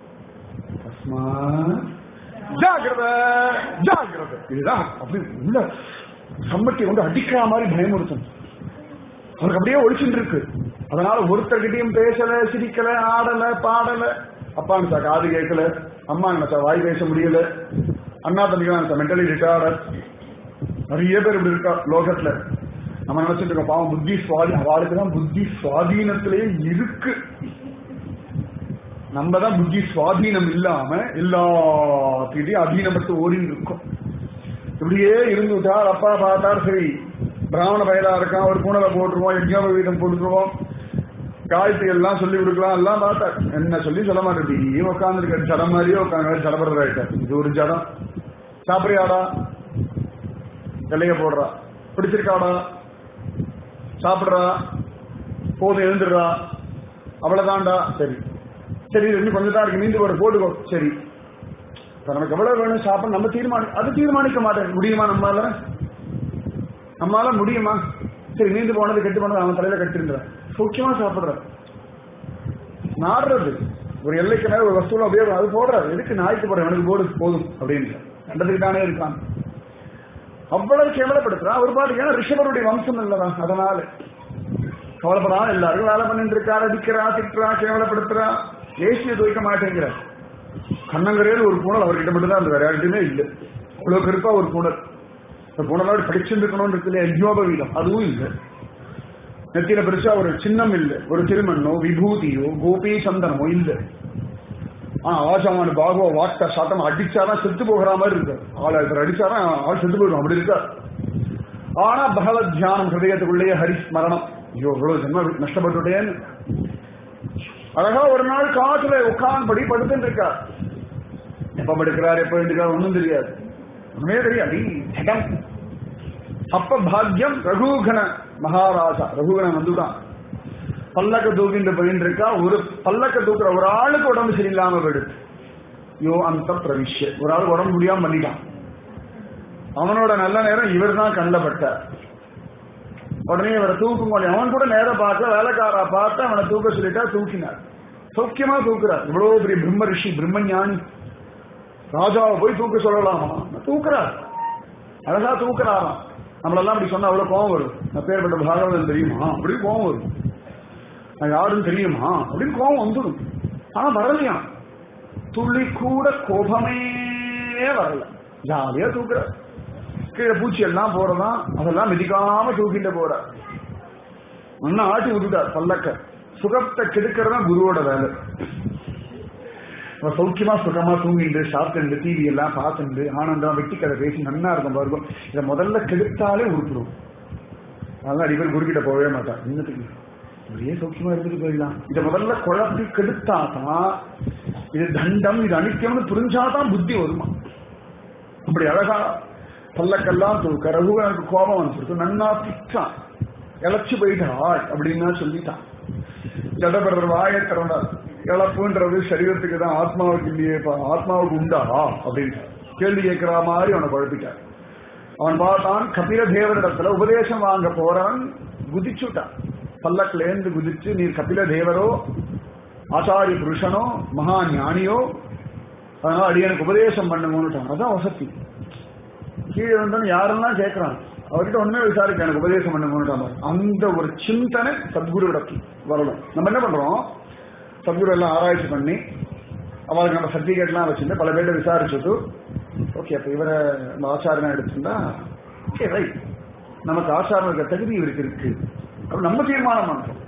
ஜாகிரத ஜாகிரத. இதுதான் அப்படி உள்ள சம்மட்டி வந்து அடிக்கிற மாதிரி பயமுறுத்தும். அவருக்கு அப்படியே ஒழிச்சுட்டு இருக்கு. அதனால ஒருத்தர்கிட்டையும் பேசல, சிரிக்கல, ஆடல, பாடல. அப்பா நினைச்சா காது கேட்கல, அம்மா நினைச்சா வாய் பேச முடியல, அண்ணா தம்பிக்கு மென்டலி ரிட்டார்டர். நிறைய பேர் இப்படி இருக்கா லோகத்துல. நம்ம நினைச்சிட்டு இருக்கோம் பாவம் புத்தி சுவாதி. அவளுக்குதான் புத்தி சுவாதீனத்திலேயே இருக்கு. நம்ம தான் புத்தி சுவாதீனம் இல்லாம எல்லாத்தையும் அதீனப்பட்டு ஓடின்னு இருக்கோம். இப்படியே இருந்துட்டா அப்பா பார்த்தார், சரி பிராமண பயலா இருக்கான், ஒரு பூனலை போட்டுருவோம், யஜ்ஞாப வீதம் போட்டுருவோம், காயத்ரி எல்லாம் சொல்லி கொடுக்கலாம் எல்லாம் பார்த்தார். என்ன சொல்லி சொல்ல மாட்டேன், உட்காந்து இருக்க ஜடம் மாதிரியே உட்காந்து ஜடபடுறாயிட்டார். இது ஒரு ஜடம். சாப்பிடுறியாடா, வெள்ளைய போடுறா, பிடிச்சிருக்காடா, சாப்பிடுறா, போதும் எழுந்துடுறா, அவ்வளவுதான்டா, சரி சரி இன்னும் கொஞ்சம் தான் இருக்கு, நீந்து போட போட்டுக்கோ, சரி நமக்கு எவ்வளவு வேணும் சாப்பிட நம்ம தீர்மானி அது தீர்மானிக்க மாட்டேன். முடியுமா நம்மளால? நம்மளால முடியுமா? சரி நீந்து போனது கெட்டு போனது அவன் தலையில கட்டிருந்த சூக்கியமா சாப்பிடுற, நாடுறது ஒரு எல்லைக்கு மேல ஒரு வஸ்துல அப்படியே அது போடுறாரு. எதுக்கு நாய்க்கு போடுற, எனக்கு போடு போதும் அப்படின்னு கண்டதுக்கு தானே இருக்கான். அவ்வளவு கேவலப்படுத்துறான் ஒரு பாட்டு. ஏன்னா ரிஷபருடைய வம்சம் இல்லதான், அதனால கவலைப்படாம எல்லாருக்கும் வேலை பண்ணிட்டு இருக்காரு, அடிக்கிறா, திட்டுறா, கேவலப்படுத்துறா, ஏசிய துவைக்க மாட்டேங்கிற. கண்ணங்கரையில் ஒரு பூனல் அவர்கிட்ட மட்டும் தான், அந்த வேற யார்கிட்டயுமே இல்லை. அவ்வளவு கருப்பா ஒரு பூனல், இந்த பூனலோட படிச்சுருக்கணும்னு இருக்குல்ல யஜ்ஞாப வீதம், அதுவும் இல்லை. நெத்தியில பெருசா ஒரு சின்னம் இல்லை, ஒரு திருமண்ணோ விபூதியோ கோபி சந்தனமோ இல்லை. ஆனா ஆசாமான பாகவ வாட்ட சாட்டம் அடிச்சாதான் செத்து போகிற மாதிரி இருக்கு. ஆள் அடிச்சாதான் ஆள் செத்து போயிடும், அப்படி இருக்கா. ஆனா பகவத் தியானம் ஹிருதயத்துக்குள்ளேயே ஹரிஸ்மரணம். ஐயோ இவ்வளவு ஜென்ம நஷ்டப்பட்டுட்டேன்னு அழகா ஒரு நாள் காட்டுல உட்கார்ந்தபடி படுத்துட்டு இருக்கார். எப்ப படுக்கிறார், எப்ப எழுதுக்கிறார் ஒன்னும் தெரியாது, ஒண்ணுமே தெரியாது. அப்ப பாக்யம் ரகுகண மகாராஜா, ரகுகணன் வந்துதான் பல்லக்க தூக்கிட்டு போயிட்டு இருக்கா. ஒரு பல்லக்க தூக்குற ஒரு ஆளுக்கு உடம்பு சரியில்லாம போயிடுது. யோ அந்த பிரவிஷ்ய, ஒரு ஆளுக்கு உடம்பு முடியாம பண்ணிட்டான். அவனோட நல்ல நேரம் இவர் தான் கண்டப்பட்டார். உடனே இவரை தூக்கும் கொண்டு அவன் கூட நேரம் பார்க்கல, வேலைக்காரா பார்த்து அவனை தூக்க சொல்லிட்டா தூக்கினார். சௌக்கியமா தூக்குறார். இவ்வளவு பெரிய பிரம்ம ரிஷி பிரம்ம ஞானி ராஜாவை போய் தூக்க சொல்லலாமா? தூக்குறார், அழகா தூக்குறாராம். நம்மளெல்லாம் அப்படி சொன்னா அவ்வளவு கோவம் வரும். நான் பேர்பட்ட பாகவதன் தெரியுமா அப்படின்னு கோவம் வரும். நான் யாருன்னு தெரியுமா அப்படின்னு கோபம் வந்துடும். ஆனா வரலையா, துள்ளி கூட கோபமே வரல, ஜாலியா தூக்குற. கீழே பூச்சி எல்லாம் போறதான், அதெல்லாம் மிதிக்காம தூக்கிட்டு போற. நல்லா ஆட்டி விட்டுட்டார் பல்லக்க. சுகத்தை கெடுக்கிறதா குருவோட வேலை. சௌக்கியமா சுகமா தூங்கிட்டு சாப்பிட்டு டிவி எல்லாம் பார்த்துட்டு ஆனந்தம் வெட்டி கதை பேசி நன்னா இருக்கும் பாருக்கும். இதை முதல்ல கெடுத்தாலே உருப்பிடும். அதெல்லாம் அடிக்கடி குருக்கிட்ட போகவே மாட்டார். இன்னத்துக்கு இப்படியே சௌக்கியமா இருந்துட்டு போயிடலாம். இதை முதல்ல குழப்பி கெடுத்தாதான் இது தண்டம், இது அனித்தியம்னு புரிஞ்சாதான் புத்தி வருமா. அப்படி அழகா பல்லக்கெல்லாம் தூக்க. ரகுவனுக்கு கோபம் வந்துருக்கு, நன்னா திட்டான். இழைச்சு போயிட்டா அப்படின்னா சொல்லிட்டான். ஜடபரர் வாயை திறந்தார். இழப்புன்றது சரீரத்துக்கு தான், ஆத்மாவுக்கு இல்லையே, ஆத்மாவுக்கு உண்டா அப்படின்னு கேள்வி கேட்கிற மாதிரி அவனை குழப்பிட்டார். அவன் பார்த்தான், கபில தேவரிடத்துல உபதேசம் வாங்க போறவன் குதிச்சுட்டான். பல்லக்கிலேந்து குதிச்சு, நீர் கபில தேவரோ ஆச்சாரிய புருஷனோ மகா ஞானியோ, அதனால அடியனுக்கு உபதேசம் பண்ணுங்கன்னு. அதான் வசதி. கீழே வந்தவன் யாரெல்லாம் கேட்கிறான், அவர்கிட்ட ஒண்ணுமே விசாரிக்க எனக்கு உபதேசம் பண்ணுங்கன்னு. அந்த ஒரு சிந்தனை சத்குரு இடத்துல வரணும். நம்ம என்ன பண்றோம், சத்குரு எல்லாம் ஆராய்ச்சி பண்ணி அவளுக்கு நம்ம சர்டிபிகேட்லாம் வச்சிருந்து பல பேர்ட்ட விசாரிச்சுட்டு, ஓகே அப்ப இவரை நம்ம ஆச்சாரனா எடுத்துட்டா ஓகே ரைட், நமக்கு ஆச்சாரம் இருக்க தகுதி இவருக்கு இருக்கு அப்ப நம்ம தீர்மானம் பண்றோம்.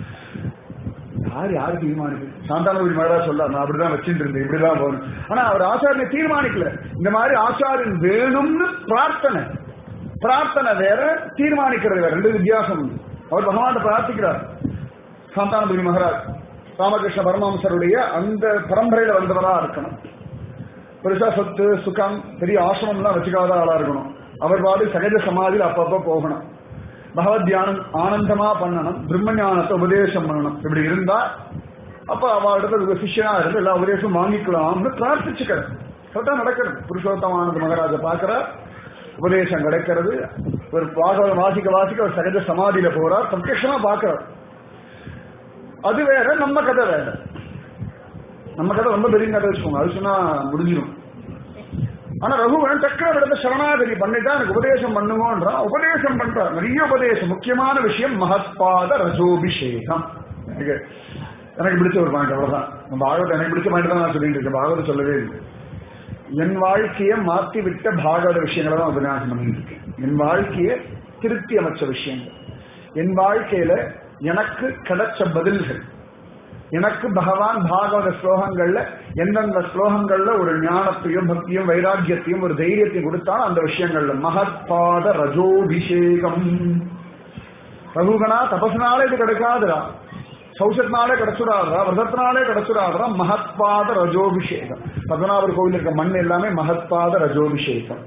யார் யாரு தீர்மானிக்கு? சாந்தானபுரி மகாராஜ் சொல்ல, நான் அப்படிதான் வச்சுட்டு இருந்தேன், இப்படிதான் போகணும். ஆனா அவர் ஆச்சாரியனை தீர்மானிக்கல. இந்த மாதிரி ஆச்சாரியன் வேணும்னு பிரார்த்தனை, பிரார்த்தனை வேற, தீர்மானிக்கிறது வேற, ரெண்டு வித்தியாசம். அவர் பகவான் பிரார்த்திக்கிறார். சாந்தானபுரி மகாராஜ் ராமகிருஷ்ண பரமஹம்சருடைய அந்த பரம்பரையில வந்தவரா இருக்கணும். பெருசா சொத்து சுகம் பெரிய ஆசிரமம் எல்லாம் வச்சுக்காத ஆளா இருக்கணும். அவர் பாடு சகஜ சமாதியில் அப்பப்ப போகணும். பகவத் தியானம் ஆனந்தமா பண்ணணும். பிரம்ம ஞானத்தை உபதேசம் பண்ணணும். இப்படி இருந்தா அப்ப அவளிடத்துல சிஷ்யனா இருந்து எல்லா உபதேசம் வாங்கிக்கலாம்னு பிரார்த்திச்சுக்கிறது. கரெக்டா நடக்கிறது. புருஷோத்தமானந்த மகாராஜ பாக்குற உபதேசம் கிடைக்கிறது. ஒரு பாகவத வாசிக்க வாசிக்க ஒரு சகஜ சமாதியில போறார். பிரத்யட்சமா பாக்குறார். அது வேற, நம்ம கதை வேற. நம்ம கதை ரொம்ப பெரிய கதை வச்சுக்கோங்க, அது சொன்னா முடிஞ்சிடும். ஆனா ரகுவன் டக்கா இடத்த சரணாகதி பண்ணிட்டா எனக்கு உபதேசம் பண்ணுவோன்றான். உபதேசம் பண்றார், நிறைய உபதேசம். முக்கியமான விஷயம் மகத்பாத ரஜோபிஷேகம். எனக்கு எனக்கு பிடிச்ச ஒரு பாயிண்ட், அவ்வளவுதான். நம்ம பாகவத எனக்கு பிடிச்ச பாயிண்ட் தான் நான் சொல்லிட்டு இருக்கேன். பாகவத சொல்லவே இல்லை. என் வாழ்க்கையை மாற்றி விட்ட பாகவத விஷயங்களை தான் உபன்யாசம் பண்ணிட்டு இருக்கேன். என் வாழ்க்கையை திருத்தி அமைச்ச விஷயங்கள், என் வாழ்க்கையில எனக்கு கிடைச்ச பதில்கள், எனக்கு பகவான் பாகவத ஸ்லோகங்கள்ல எந்தெந்த ஸ்லோகங்கள்ல ஒரு ஞானத்தையும் பக்தியும் வைராக்கியத்தையும் ஒரு தைரியத்தையும் கொடுத்தாலும் அந்த விஷயங்கள்ல மகத்பாத ரஜோபிஷேகம். ரகுகனா தபஸ்னாலே இது கிடைக்காதுடா, சௌசத்தினாலே கிடைச்சுடாதா, விரதத்தினாலே கிடைச்சுடாதா. மகத்பாத ரஜோபிஷேகம். பத்மநாபர் கோவில் இருக்க மண் எல்லாமே மகத்பாத ரஜோபிஷேகம்.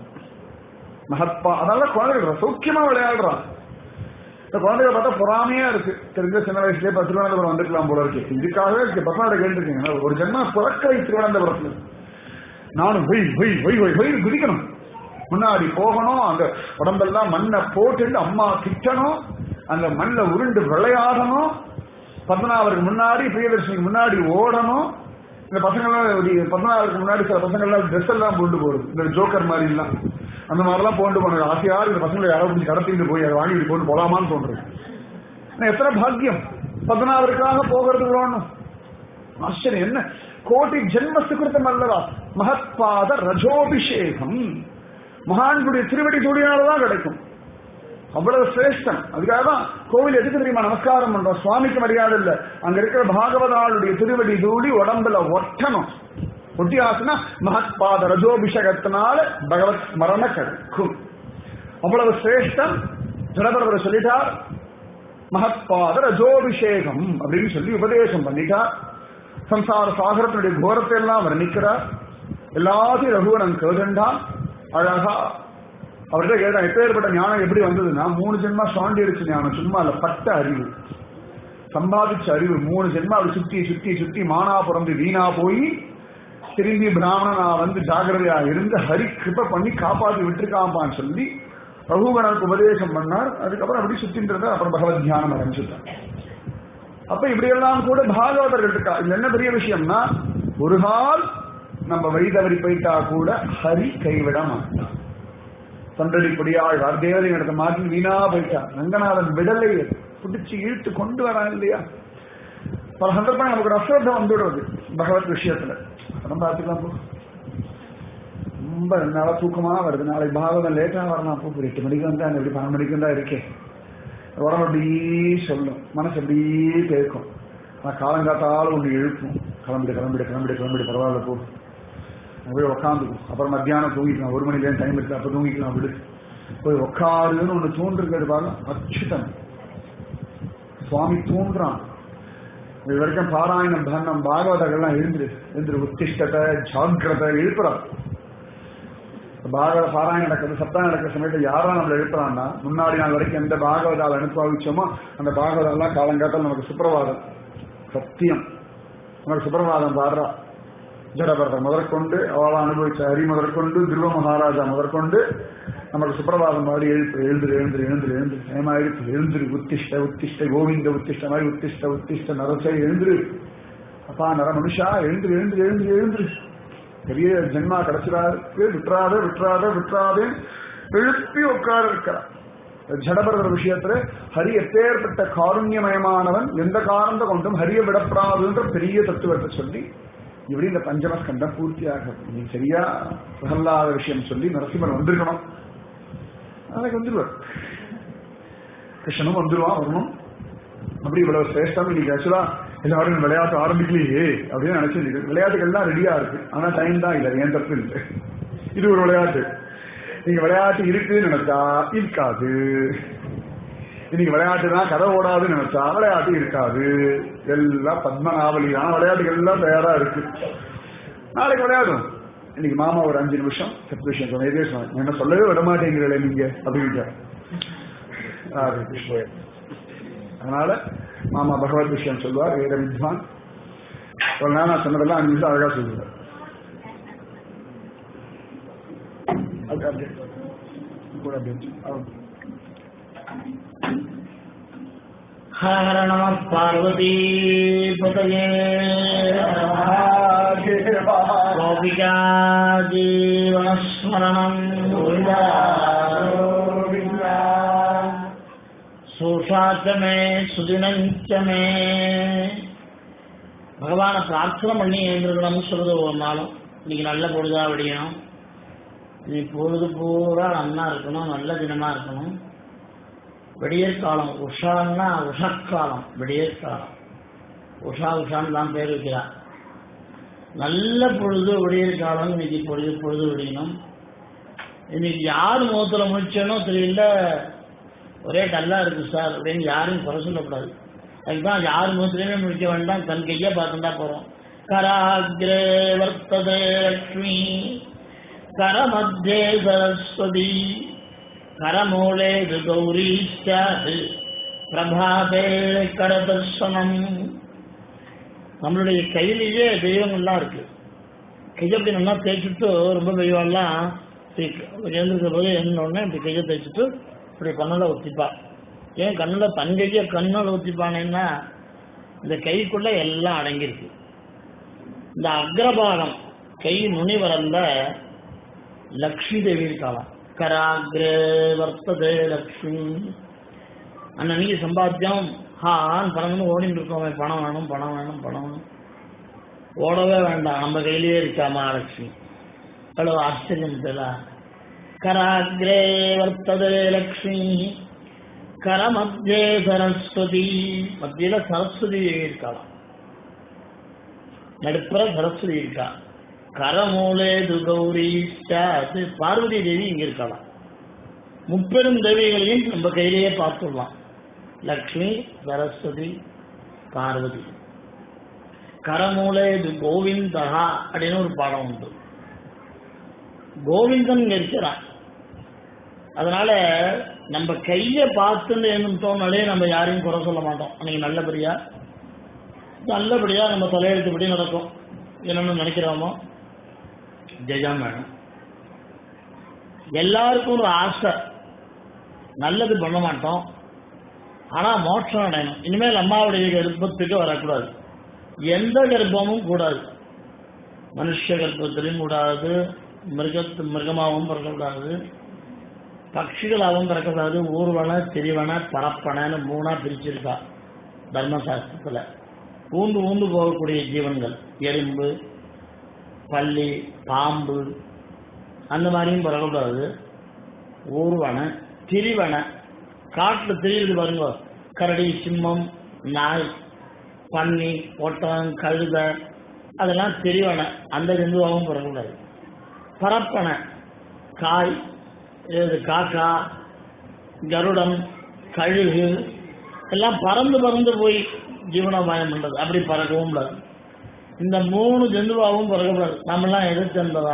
மகத்பா அதனால குழந்தைகள் சௌக்கியமா விளையாடுறான். இந்த குழந்தைகளை பார்த்தா பொறாமையா இருக்கு. தெரிஞ்ச சின்ன வயசுலேயே பத்து திருவனந்தபுரம் வந்துருக்கலாம் போல இருக்கு. இதுக்காகவே இருக்கு. பசங்களோட கேட்டுருக்கீங்க, ஒரு ஜென்மா பிறக்கலை திருவனந்தபுரத்துல. நானும் பொய் பொய் பொய் பொய் பொய் குதிக்கணும், முன்னாடி போகணும், அந்த உடம்பெல்லாம் மண்ணை போட்டு அம்மா கிட்டணும், அந்த மண்ணை உருண்டு விளையாடணும், பத்மநாபருக்கு முன்னாடி பிரியதர்ஷினிக்கு முன்னாடி ஓடணும். இந்த பசங்கள்லாம் பத்மநாபருக்கு முன்னாடி சில பசங்கள்லாம் ட்ரெஸ் எல்லாம் போட்டு போறது, இந்த ஜோக்கர் மாதிரி எல்லாம் அந்த மாதிரிலாம் போட்டு போனது ஆசையாரு. இந்த பசங்களை யாரோ கொஞ்சம் கடத்திட்டு போய் அதை வாங்கி போட்டு போலாமான்னு தோன்றது. எத்தனை பாக்கியம் பத்மநாபருக்காக போகிறதுக்கு வேணும். ஆச்சரியம், என்ன கோட்டி ஜென்ம சுகிருத்தம் அல்லவா. மகத்பாத ரஜோபிஷேகம் மகான்களுடைய திருவடி தூடினால்தான் கிடைக்கும். அவ்வளவு சிரேஷ்டம். அதுக்காக தான் கோவில் எதுக்கு தெரியுமா நமஸ்காரம் பண்றோம்? சுவாமிக்கு மரியாதை இல்ல, அங்க இருக்கிற பாகவதாளுடைய திருவடி தூடி உடம்புல ஒட்டணும். ஒட்டியாசுனா மகத்பாத ரஜோபிஷேகத்தினால பகவத் ஸ்மரண கிடைக்கும். அவ்வளவு சிரேஷ்டம். ஜடபரவர் சொல்லிட்டார் மகத்பாத ரஜோபிஷேகம் அப்படின்னு சொல்லி உபதேசம் பண்ணிட்டார். சம்சார சாகரத்தினுடைய கோரத்தை எல்லாம் வர்ணிக்கிறார். எல்லாத்தையும் ரகுவரன் கேட்டான். அழகா அவர்கிட்ட கேட்டான், எப்பேற்பட்ட ஞானம் எப்படி வந்ததுன்னா, மூணு ஜென்மா சாண்டி அடிச்ச ஞானம், சும்மா இல்ல, பட்ட அறிவு, சம்பாதிச்ச அறிவு. மூணு ஜென்மா அப்படி சுத்தி சுத்தி சுத்தி மானா பிறந்து வீணா போய் திரும்பி பிராமணனா வந்து ஜாகிரதையா இருந்து ஹரி கிருப பண்ணி காப்பாற்றி விட்டுருக்காம்பான்னு சொல்லி ரகுகணனுக்கு உபதேசம் பண்ணார். அதுக்கப்புறம் அப்படி சுத்திட்டு இருந்தார். அப்புறம் பகவத் தியானம் ஆரம்பிச்சுட்டார். அப்ப இப்படியெல்லாம் கூட பாகவதர்கள் இருக்கா. இது என்ன பெரிய விஷயம்னா, ஒரு கால் நம்ம வழி தவறி போயிட்டா கூட ஹரி கைவிட மாட்டான். தொண்டடிப்படியாள் தேவதை நடத்த மாற்றி வீணா போயிட்டான். ரங்கநாதன் விடலை பிடிச்சு இழுத்து கொண்டு வரான் இல்லையா. பல சந்தர்ப்பம் நமக்கு ஒரு அஸ்ரத்தம் வந்துடுவது பகவத் விஷயத்துல. நம்ம பார்த்துக்கலாம் போ, ரொம்ப நாளா தூக்கமா வருது, நாளைக்கு பாகவதம் லேட்டா வரலாம் போ, ஒரு எட்டு மணிக்கு வந்தா எப்படி பன்னெண்டு மணிக்கு வந்தா இருக்கேன். உடம்பு அப்படியே சொல்லும், மனசு அப்படியே கேட்கும். ஆனா காலங்காத்தாலும் ஒண்ணு எழுப்பும், கிளம்பிடு கிளம்பிடு கிளம்பிடு கிளம்பிடு பரவாயில்ல போ, போய் உக்காந்துக்கும். அப்புறம் மத்தியானம் தூங்கிக்கலாம், ஒரு மணிலேயும் டைம் இருக்கு, அப்ப தூங்கிக்கலாம், விடு போய் உக்காருன்னு ஒண்ணு தூண்டிருக்கிறது பாருங்க. அச்சுதன் சுவாமி தூண்டுறான். இது வரைக்கும் பாராயணம் தன்னம் பாகவதங்கள்லாம் எழுந்துரு எழுந்துரு உத்திஷ்டத்தை ஜாகிரதை எழுப்புறான். பாகவத பாராயணம் நடக்கிறது, சப்தாயம் நடக்கிற சமயத்தில் யாரா நம்மளை எழுப்புறான்னா, முன்னாடி நாள் வரைக்கும் எந்த பாகவதால் அனுபவிச்சோமோ அந்த பாகவதெல்லாம் காலங்காத்தால் நமக்கு சுப்பிரவாதம் சத்தியம் நமக்கு சுப்பிரவாதம் பாடுறா. ஜடபரதர் முதற்கொண்டு அவளை அனுபவிச்ச ஹரி முதற்கொண்டு துருவ மகாராஜா முதற்கொண்டு நமக்கு சுப்பிரபாதம் மாதிரி எழுப்பு, எழுந்துரு எழுந்துரு எழுந்துரு எழுந்துரு நேமா எழுப்பு, எழுந்துரு உத்திஷ்ட உத்திஷ்ட கோவிந்த உத்திஷ்ட மாதிரி உத்திஷ்ட உத்திஷ்ட நரசை எழுந்துரு, அப்பா நர மனுஷா எழுந்துரு எழுந்துரு எழுந்துரு எழுந்துரு, பெரிய ஜென்மா கிடைச்சிடாது, விட்டுறாத விட்டுறாத விட்டுறாதே எழுப்பி உட்கார இருக்கிறார். ஜடபரதர் விஷயத்துல ஹரி எப்பேற்பட்ட காருண்யமயமானவன், எந்த காரணத்தை கொண்டும் ஹரிய விடப்படாதுன்ற பெரிய தத்துவத்தை சொல்லி இப்படி இந்த பஞ்சமஸ்கண்டம் பூர்த்தியாக நீ சரியா பிரகல்லாத விஷயம் சொல்லி நரசிம்மன் வந்திருக்கணும். நாளைக்கு வந்துருவார், கிருஷ்ணனும் வந்துருவான், வரணும். அப்படி இவ்வளவு சிரேஷ்டம். இன்னைக்கு ஆக்சுவலா எல்லாரும் விளையாட்டு ஆரம்பிக்கலையே அப்படின்னு நினைச்சு விளையாட்டுகள்லாம் ரெடியா இருக்கு, ஆனா டைம் தான் இல்லை, ஏன் தப்பு இல்லை. இது ஒரு விளையாட்டு. நீங்க விளையாட்டு இருக்குன்னு நினைச்சா இருக்காது, இன்னைக்கு விளையாட்டு தான் கதை ஓடாதுன்னு நினைச்சா விளையாட்டு இருக்காது. எல்லாம் பத்மநாவலியான விளையாட்டுகள் எல்லாம் தயாரா இருக்கு. நாளைக்கு விளையாடும். இன்னைக்கு மாமா ஒரு அஞ்சு நிமிஷம் சத்து விஷயம் சொன்ன, என்ன சொல்லவே விட மாட்டேங்கிறீங்களே நீங்க அப்படின்னு. அதனால மாமா பகவத் விஷயம் சொல்லுவார், வேத வித்வான். ஒரு நாள் நான் சொன்னதெல்லாம் அஞ்சு நிமிஷம் அழகா சொல்லுவார். ஹர நம பார்வதி பதயே கோபிகா ஜீவனஸ்மரணம் சூஷாத்தமே சுதினஞ்சமே. பகவானை பிரார்த்தனை பண்ணி எழுந்திருக்கணும்னு சொல்றது ஒரு நாளும். இன்னைக்கு நல்ல பொழுதா விடியணும், இன்னைக்கு பொழுது பூரா நன்னா இருக்கணும், நல்ல தினமா இருக்கணும். விடியற்காலம் உஷான்னா உஷக்காலம், விடியற்காலம். உஷா உஷான்னு தான் பேர் வைக்கிறார். நல்ல பொழுது விடியற் காலம் இன்னைக்கு பொழுது பொழுது விடியணும். இன்னைக்கு யார் முகத்துல முடிச்சனோ தெரியல, ஒரே டல்லா இருக்கு சார் அப்படின்னு யாரும் குறை சொல்லக்கூடாது. அதுதான் யார் முகத்திலையுமே முடிக்க வேண்டாம், தன் கையை பார்த்துட்டா போறோம். கராக்ரே வர்த்ததே லக்ஷ்மி கரமத்தியே சரஸ்வதி கரமூலே கௌரி பிரபாதே கரதர்சனம். நம்மளுடைய கையிலேயே தெய்வங்கள்லாம் இருக்கு. கையை அப்படி நல்லா தேய்ச்சிட்டு ரொம்ப தெய்வம்லாம் எழுந்திருக்க போது என்னொன்னே இப்படி கையை தேய்ச்சிட்டு இப்படி கண்ணில் ஊற்றிப்பா. ஏன் கண்ணில் தன் கையை கண்ணில் ஊற்றிப்பானேன்னா இந்த கைக்குள்ள எல்லாம் அடங்கியிருக்கு. இந்த அக்ரபாகம் கை நுனி வரல லக்ஷ்மி தேவி இருக்காளாம். கராக்ரே வர்த்ததே லக்ஷ்மி. அன்னைக்கு சம்பாத்தியம் ஹான் பணம்னு ஓடிட்டு இருக்கோம். பணம் வேணும் பணம் வேணும் பணம் வேணும், ஓடவே வேண்டாம், நம்ம கையிலேயே இருக்கா மகாலட்சுமி. அவ்வளவு ஆச்சரியம் தெரியல. கராக்ரே வர்த்ததே லக்ஷ்மி கரமத்தியே சரஸ்வதி. மத்தியில சரஸ்வதி இருக்கலாம், நடுப்புற சரஸ்வதி இருக்கா. கரமூலே கௌரி பார்வதி தேவி இங்க இருக்கலாம். முப்பெரும் தேவிகளையும் நம்ம கையிலேயே பார்த்துடலாம். லக்ஷ்மி சரஸ்வதி பார்வதி. கரமூலே கோவிந்தா அப்படின்னு ஒரு பாடம் உண்டு. கோவிந்தன் இங்க இருக்கிறான். அதனால நம்ம கையை பார்த்துன்னு தோணாலே நம்ம யாரையும் குறை சொல்ல மாட்டோம். அன்னைக்கு நல்லபடியா நல்லபடியா நம்ம தலையெழுத்துப்படி நடக்கும். என்னன்னு நினைக்கிறோமோ ஜெயம் வேணும். எல்லாருக்கும் ஒரு ஆசை, நல்லது பண்ண மாட்டோம், ஆனா மோட்சம் அடையணும். இனிமேல் அம்மாவுடைய கர்ப்பத்துக்கு வரக்கூடாது, எந்த கர்ப்பமும் கூடாது. மனுஷ கர்ப்பத்திலையும் கூடாது, மிருகத்து மிருகமாகவும் பிறக்கக்கூடாது, பட்சிகளாகவும் பிறக்கக்கூடாது. ஊர்வன திரிவன பரப்பனன்னு மூணா பிரிச்சிருக்கா தர்மசாஸ்திரத்துல. ஊந்து ஊந்து போகக்கூடிய ஜீவன்கள் எறும்பு பள்ளி பாம்பு அந்த மாதிரியும் பிறக்கக்கூடாது. ஊர்வன திரிவன காட்டுல திரியுது பாருங்க, கரடி சிம்மம் நாய் பன்னி ஒட்டகம் கழுத அதெல்லாம் திரிவன, அந்த ஜந்துவாகவும் பிறக்கக்கூடாது. பரப்பன காய் காக்கா கருடம் கழுகு எல்லாம் பறந்து பறந்து போய் ஜீவனோபாயம் பண்றது, அப்படி பறக்கவும் கூடாது. இந்த மூணு ஜந்துவாகவும் பிறக்கக்கூடாது. நாமெல்லாம் எது சேர்ந்ததா?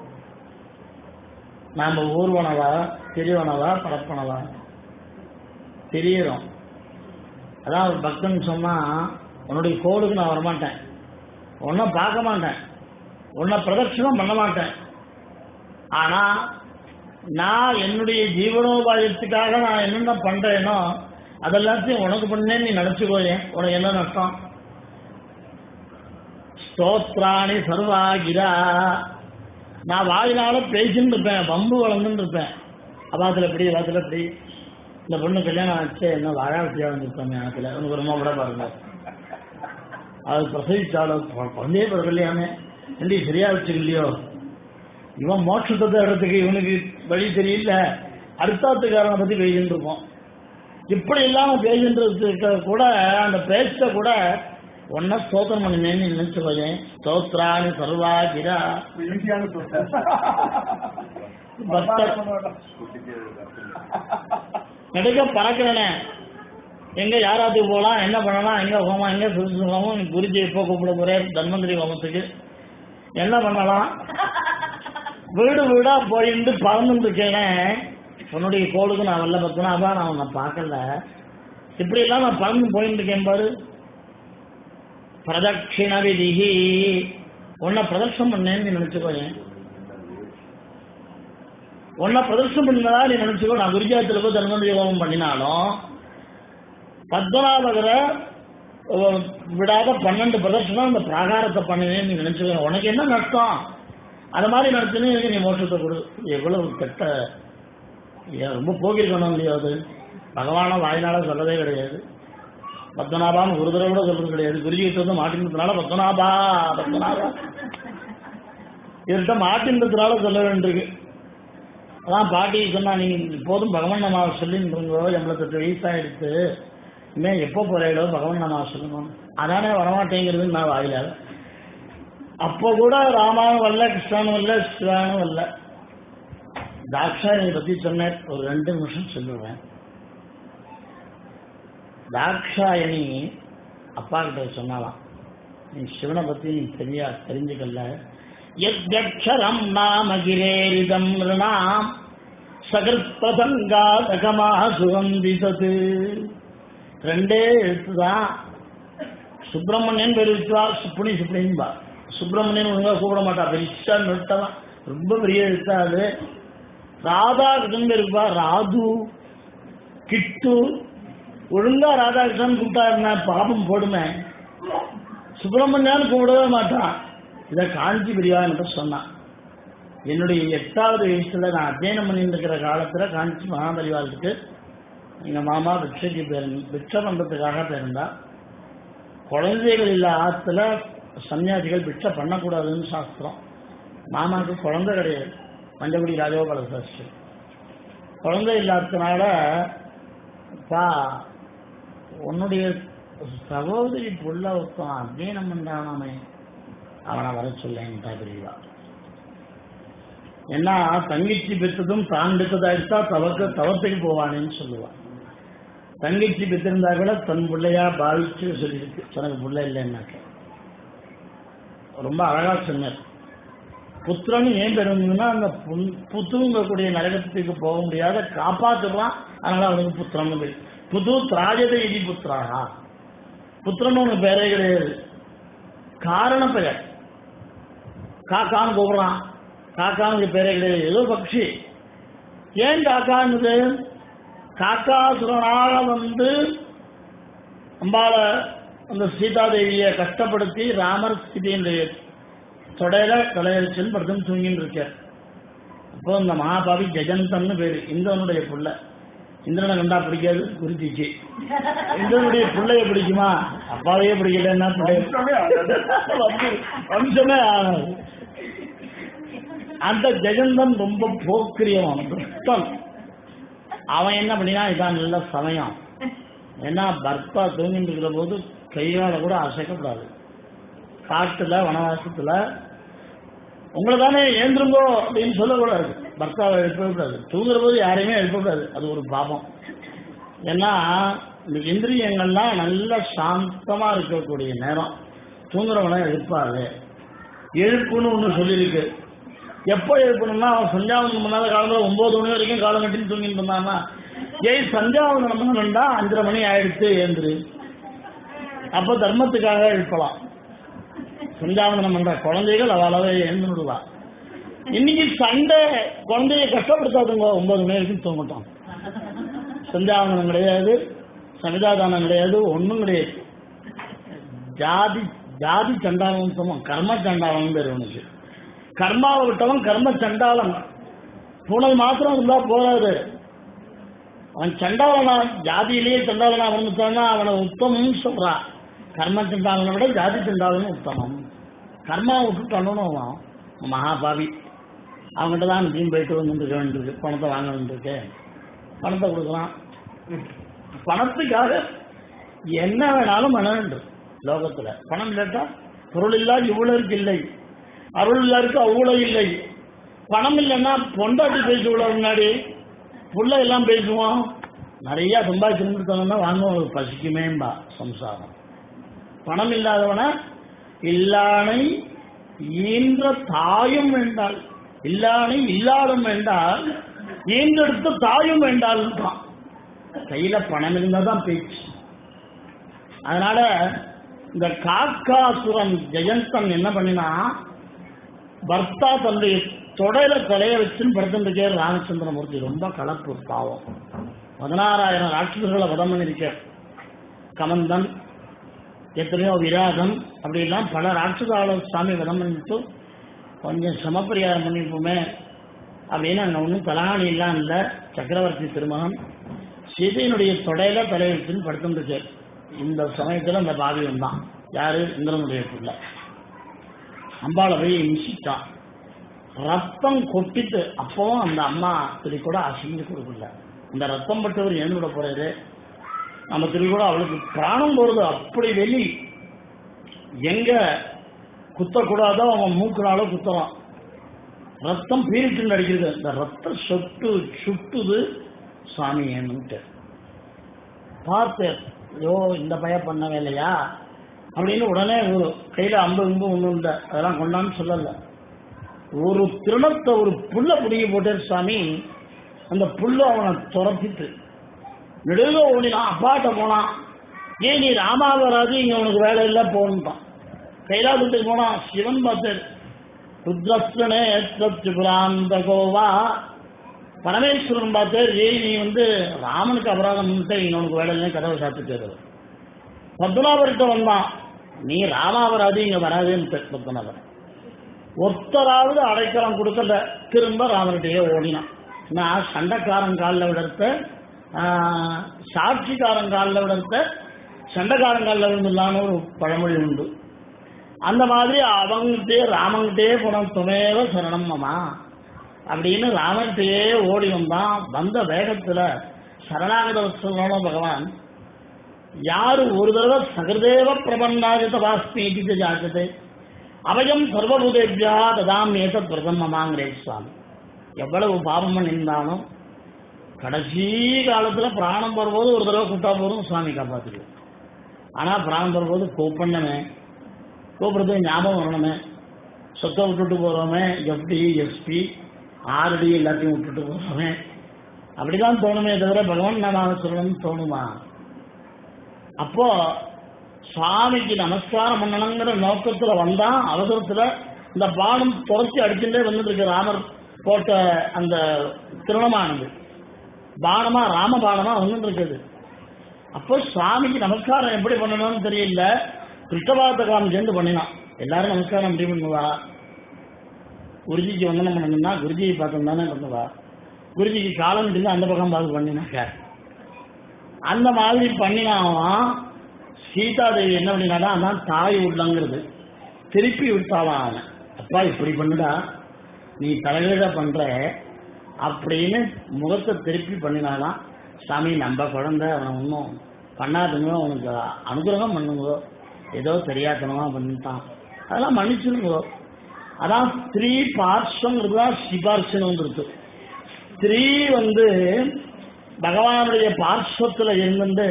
நாம ஊர்வனவா திரிவனவா பரப்பனவா? தெரியறோம். அதான் ஒரு பக்தன் சொன்னா, உன்னுடைய கோளுக்கு நான் வரமாட்டேன், உன்னை பார்க்க மாட்டேன், உன்னை பிரதட்சணம் பண்ண மாட்டேன், ஆனா நான் என்னுடைய ஜீவனோபாயத்துக்காக நான் என்னென்ன பண்றேனோ அதெல்லாத்தையும் உனக்கு பண்ணேன்னு நீ நினைச்சுக்கோயேன். உனக்கு என்ன நஷ்டம்? ஸ்தோத்ராணி சர்வாகிரா. நான் வாயினால பேசின்னு இருப்பேன், வம்பு வளர்ந்துன்னு இருப்பேன். அவாத்துல எப்படி அவாத்துல எப்படி இந்த பொண்ணு கல்யாணம் ஆச்சு, என்ன வாழாட்டியா வந்துருப்பாங்க ஆத்துல உனக்கு ரொம்ப விட பாருங்க. அது பிரசவிச்சாலும் குழந்தையே பிறக்கலையாமே, எப்படி சரியா வச்சுக்கலையோ, இவன் மோட்சத்தை தேடுறதுக்கு இவனுக்கு வழி தெரியல, அடுத்தாத்துக்காரனை பத்தி பேசிட்டு இருப்போம். இப்படி இல்லாம பேசின்றதுக்கு கூட அந்த பேச்ச கூட ஒன்ன ஸ்தோத்திரம் பண்ணினேன்னு நினைச்சுக்கோங்க. ஸ்தோத்ராணி சர்வாகிரா. நடுக்க பறக்கிறனே, எங்க யாராத்துக்கு போகலாம், என்ன பண்ணலாம், எங்க ஹோமம், எங்க சுருசு ஹோமம், குருஜி எப்போ கூப்பிட போறேன் தன்வந்திரி ஹோமத்துக்கு, என்ன பண்ணலாம், வீடு வீடா போயிட்டு பறந்துட்டு இருக்கேன். உன்னுடைய கோளுக்கு நான் வரல பத்தினாபா, நான் உன்னை பார்க்கல, இப்படி எல்லாம் நான் பறந்து போயிட்டு இருக்கேன் பாரு. பிரதட்சிண விதிகி, உன்னை பிரதட்சம் பண்ணேன்னு நினைச்சுக்கோங்க. உன்னை பிரதட்சம் பண்ணதா நீ நினைச்சுக்கோ. நான் குருஜாத்துல போய் தன்வந்திரி ஹோமம் பண்ணினாலும் பத்மநாபகரை விடாத பன்னெண்டு பிரதட்சணம் அந்த பிராகாரத்தை பண்ணினேன்னு நீ நினைச்சுக்கோ. உனக்கு என்ன நஷ்டம்? அது மாதிரி நடத்தினு நீ மோட்சத்தை கொடு. எவ்வளவு கெட்ட, ரொம்ப போகிருக்கணும் இல்லையா? அது பகவான வாயினால சொல்லவே கிடையாது. பத்மநாபான்னு ஒரு தடவை கூட சொல்றது கிடையாது. குருஜிகிட்ட வந்து மாட்டின்றதுனால பத்மநாபா பத்மநாபா இவர்கிட்ட மாட்டின்றதுனால சொல்ல வேண்டியிருக்கு. அதான் பாட்டி சொன்னா, நீங்க போதும் பகவான் நம்ம சொல்லிட்டு இருங்கோ, எண்பத்தெட்டு வயசாயிடுச்சு, இன்னும் எப்போ போறேடோ பகவான் நாம சொல்லணும், அதானே வரமாட்டேங்கிறது நான் வாயில. அப்போ கூட ராமானும் வரல, கிருஷ்ணனும் வரல, சிவானும் வரல. தாக்ஷாயணி பத்தி சொன்னேன், ஒரு ரெண்டு நிமிஷம் சொல்லுவேன். தாக்ஷாயணி அப்பா கிட்ட சொன்னாலாம், நீ சிவனை பத்தி நீ தெரியா தெரிஞ்சுக்கல, யத்யக்ஷரம் நாமகிரேரிதம் ரிணாம் சகிருத்பதங்காதகமா சுகந்திதது. ரெண்டே எழுத்துதான். சுப்பிரமணியன் பேர் வச்சுவா, சுப்புனி சுப்புனின்பா. சுப்பிரமணியன் ஒழுங்கா கூப்பிட மாட்டா, பெருசா நெட்டலாம், ரொம்ப பெரிய எழுத்தா அது. ராதாகிருஷ்ணன் பேர் இருப்பா, ராது கிட்டு. ஒழுங்கா ராதாகிருஷ்ணன் கூப்பிட்டா என்ன பாபம் போடுமே. சுப்பிரமணியான்னு கூப்பிடவே மாட்டான். இதை காஞ்சி பிரியான்னு சொன்னான். என்னுடைய எட்டாவது வயசுல நான் அத்தியனம் பண்ணிட்டு இருக்கிற காலத்துல காஞ்சி மகாபரிவாளுக்கு எங்க மாமா பிக்ஷைக்கு போயிருந்த பிக்ஷை பண்றதுக்காக போயிருந்தா. குழந்தைகள் இல்ல ஆத்துல சன்னியாசிகள் பிக்ஷை பண்ணக்கூடாதுன்னு சாஸ்திரம். மாமாவுக்கு குழந்தை கிடையாது, மஞ்சக்குடி ராஜகோபால சாஸ்திரி. குழந்தை இல்லாததுனால பா உன்னுடைய சகோதரி புள்ள ஒருத்தம் அத்தியனம் பண்றானே, அவனை வர சொல்லேன்ட்டா பிரிவா. ஏன்னா தங்கச்சி பெற்றதும் தான் பெற்றதாயிட்டா தவக்க தவத்துக்கு போவானேன்னு சொல்லுவான். தங்கச்சி பெற்றிருந்தா கூட தன் பிள்ளையா பாவிச்சு சொல்லியிருக்கு, தனக்கு பிள்ளை இல்லைன்னாக்க. ரொம்ப அழகா சொன்னார். புத்திரன் ஏன் பெறுங்கன்னா அந்த புத்துங்கக்கூடிய நரகத்துக்கு போக முடியாத காப்பாற்றுறான், அதனால அவனுக்கு புத்திரன் பேர். புது திராஜத இடி புத்திராகா. புத்திரன் ஒன்று பேரே கிடையாது, காரண பெயர். காக்கான்னு கூப்பிடுறான், காக்கானுக்கு பேரே கிடையாது, ஏதோ பக்ஷி. ஏன் காக்கான்னுது? காக்காசுரனாக வந்து அம்பாள அந்த சீதாதேவியை கஷ்டப்படுத்தி ராமர் சீதையினுடைய தொடையில தலையரிச்சல் படுத்தும் தூங்கின்னு இருக்கார். அப்போ இந்த மகாபாவி ஜெஜந்தன்னு பேரு, இந்திரனுடைய புள்ள. இந்திரனை கண்டா பிடிக்காது குறிச்சிச்சு. இந்திரனுடைய பிள்ளைய பிடிக்குமா? அப்பாவையே பிடிக்கலன்னா வம்சமே ஆகாது. அந்த ஜெகந்தன் ரொம்ப போக்கிரியவன், துஷ்டன். அவன் என்ன பண்ணினா, இதான் நல்ல சமயம். ஏன்னா பர்த்தா தூங்கிட்டு இருக்கிற போது கையால கூட அசைக்கப்படாது. காட்டுல வனவாசத்துல உங்களை தானே ஏந்திருங்கோ அப்படின்னு சொல்லக்கூடாது. பர்த்தாவை எழுப்பக்கூடாது. தூங்குற போது யாரையுமே எழுப்பக்கூடாது, அது ஒரு பாபம். ஏன்னா இந்த இந்திரியங்கள்லாம் நல்ல சாந்தமா இருக்கக்கூடிய நேரம். தூங்குறவனை எழுப்பாது. எழுப்புன்னு ஒண்ணு சொல்லியிருக்கு. எப்போ எழுப்பணும்னா, அவன் சந்தியாவந்தனம் பண்ணாத காலத்தில் ஒன்பது மணி வரைக்கும் காலம் கட்டின்னு தூங்கிட்டு இருந்தான்னா, ஏய் சந்தியாவந்தனம் பண்ணணும்டா அஞ்சரை மணி ஆயிடுச்சு ஏந்திரு. அப்ப தர்மத்துக்காக எழுப்பலாம். சந்தியாவந்தனம் பண்ற குழந்தைகள் அவளவே எழுந்து விடுவா. இன்னைக்கு சண்டை குழந்தைய கஷ்டப்படுத்தாதுங்க, ஒன்பது மணி வரைக்கும் தூங்கட்டும். சந்தியாவந்தனம் கிடையாது, சமிதாதானம் கிடையாது, ஒன்றும் கிடையாது. ஜாதி ஜாதி சண்டாளம் சமம், கர்ம சண்டாளம் பேர் உனக்கு. கர்மாவை விட்டவன் கர்ம சண்டாளன். பூனல் மாத்திரம் இருந்தா போறாது. அவன் சண்டாளனா, ஜாதியிலேயே சண்டாளனா வந்துட்டான்னா அவனை உத்தமம் சொல்றான். கர்ம சண்டாளனை விட ஜாதி சண்டாளனும் உத்தமம். கர்மாவை விட்டுட்டாலும் அவன் மகாபாவி. அவங்ககிட்ட தான் தீன் போயிட்டு வந்துருக்க வேண்டியிருக்கு, பணத்தை வாங்க வேண்டியிருக்கு. பணத்தை கொடுக்கலாம். பணத்துக்காக என்ன வேணாலும் பண்ண வேண்டும் லோகத்துல. பணம் இல்லாட்டா பொருள் இல்லா இவ்வளவு இல்லை, அருள் இல்லாருக்கு அவ்வளவு இல்லை. பணம் இல்லைன்னா பொண்டாட்டி பேசுவோம், முன்னாடி புள்ள எல்லாம் பேசுவோம். நிறைய சம்பாதிச்சுருந்தோம்னா வாங்குவோம், பசிக்குமேம்பா சம்சாரம். பணம் இல்லாதவன இல்லானை ஈன்ற தாயும் வேண்டாள், இல்லானை இல்லாடும் வேண்டால் ஈன்றெடுத்த தாயும் வேண்டாள். கையில பணம் இருந்தாதான் பேச்சு. அதனால இந்த காக்காசுரன் ஜெயந்தன் என்ன பண்ணினா, பர்த்தா தன்னுடைய தொடையில தலைய வச்சுன்னு படுத்துருக்கே ராமச்சந்திரமூர்த்தி. ரொம்ப கலப்பு பாவம். பதினாறாயிரம் ராட்சசர்களை வதம் பண்ணிருக்கார். கமந்தன், எத்தனையோ விராதம், அப்படிலாம் பல ராட்சசால சாமி வதம் பண்ணிட்டு கொஞ்சம் சமப்பரிகாரம் பண்ணிருப்போமே அப்படின்னு அங்கே ஒன்றும் கலாணி எல்லாம் இல்லை. சக்கரவர்த்தி திருமகன் சீதையினுடைய தொடையில தலைய வச்சுன்னு படுத்துருக்கார். இந்த சமயத்தில் அந்த பாவி வந்தான். யாரு? இந்திரனுடைய பிள்ளை. அம்பாளை போய் இமிச்சிட்டான். ரத்தம் கொட்டிட்டு அப்பவும் அந்த அம்மா திரு கூட அசிங்க கொடுக்கல. இந்த ரத்தம் பட்டவர் எழுந்து விட போறாரு. நம்ம திருக்கூட அவளுக்கு பிராணம் போறது அப்படி வெளி எங்க குத்தக்கூடாதோ அவன் மூக்குனால குத்தலாம். ரத்தம் பீரிட்டு அடிக்கிறது. இந்த ரத்த சொட்டு சுட்டுது சுவாமி ஏன்னுட்டு பார்த்து ஐயோ இந்த பய பண்ண வேலையா அப்படின்னு உடனே ஒரு கையில அம்பு அம்பு ஒன்றும் இல்லை, அதெல்லாம் கொண்டான்னு சொல்லல. ஒரு திருணத்தை ஒரு புல்ல பிடிங்கி போட்டே சுவாமி. அந்த புல்ல அவனை துரத்திட்டு நெடுக ஓடினான். அப்பாட்ட போனான். ஏன் நீ ராமாவராஜு இங்க உனக்கு வேலை இல்லை போன்ட்டான். கைலாசத்துக்கு போனான். சிவன் பார்த்தார். ருத்ரஸ்வனே திரிபுராந்த கோவா. பரமேஸ்வரன் பார்த்தார். ஏய் நீ வந்து ராமனுக்கு அபராதம் இங்க உனக்கு வேலை இல்லை, கதவை சாப்பிட்டு. பத்மநாபர்கிட்ட வந்தான். நீ ராமாவராஜு இங்க வராதுன்னு பத்மநாபர் ஒருத்தராவது அடைக்கலம் கொடுக்கல. திரும்ப ராமர்கிட்டயே ஓடினான். நான் சண்டைக்காரன் காலில் விடத்த சாட்சிக்காரன் காலில் விடத்த சண்டைக்காரன் காலில் விழுந்துடலான்னு ஒரு பழமொழி உண்டு. அந்த மாதிரி அவங்கிட்டே ராமங்கிட்டே போன துணையவ சரணம் அம்மா அப்படின்னு ராமர்கிட்டயே ஓடி வந்தான். வந்த வேகத்துல சரணாகத வத்சலோன பகவான் யாரு ஒரு தடவை சகதேவ பிரபன்னாஜத வாஸ்மீதி ஜாச்சதே அவயம் சர்வபூதேபியா ததாம் ஏதத் பிரதம் மமாங்கிறே சுவாமி. எவ்வளவு பாபம் இருந்தாலும் கடைசி காலத்துல பிராணம் வரும்போது ஒரு தடவை கூட்டா போதும் சுவாமி காப்பாத்திடுவோம். ஆனா பிராணம் வரும்போது கூப்பிடணுமே, கூப்பிடுறது ஞாபகம் வரணுமே. சொத்தை விட்டுட்டு போறோமே, எஃப்டி எஸ்பி ஆர்டி எல்லாத்தையும் விட்டுட்டு போறோமே, அப்படிதான் தோணுமே தவிர பகவான் நாம சொல்லணும்னு தோணுமா? அப்போ சுவாமிக்கு நமஸ்காரம் பண்ணணுங்கிற நோக்கத்துல வந்தா அவசரத்துல இந்த பானம் துரத்தி அடிச்சுட்டே வந்துட்டு இருக்கு. ராமர் போட்ட அந்த திருணமானது பானமா ராம பானமா வந்துட்டு இருக்குது. அப்போ சுவாமிக்கு நமஸ்காரம் எப்படி பண்ணணும்னு தெரியல. கிருஷ்ணபாதகாரம் சேர்ந்து பண்ணினான். எல்லாரும் நமஸ்காரம் எப்படி பண்ணுவா? குருஜிக்கு வந்தனம் பண்ணணும்னா குருஜியை பார்த்தோம் தானே பண்ணுவா. குருஜிக்கு காலம் இருந்து அந்த பக்கம் பார்த்து பண்ணினாக்க அந்த மாதிரி பண்ணினாவான். சீதாதேவி என்ன பண்ணினாடா, அதான் தாய் உள்ளங்கிறது திருப்பி விட்டாலாம். அவன் அப்பா இப்படி பண்ணுடா, நீ தலைகீழ பண்ற அப்படின்னு முகத்தை திருப்பி பண்ணினாலாம். சாமி நம்ம குழந்தை, அவனை ஒன்றும் பண்ணாதுங்க, அவனுக்கு அனுகிரகம் பண்ணுங்க, ஏதோ தெரியாதனமா பண்ணிட்டான், அதெல்லாம் மன்னிச்சுருங்க. அதான் ஸ்திரீ பார்ஷங்கிறது தான் சிபார்சனம் இருக்கு. ஸ்திரீ வந்து பகவானுடைய பார்ஷத்துல இருந்து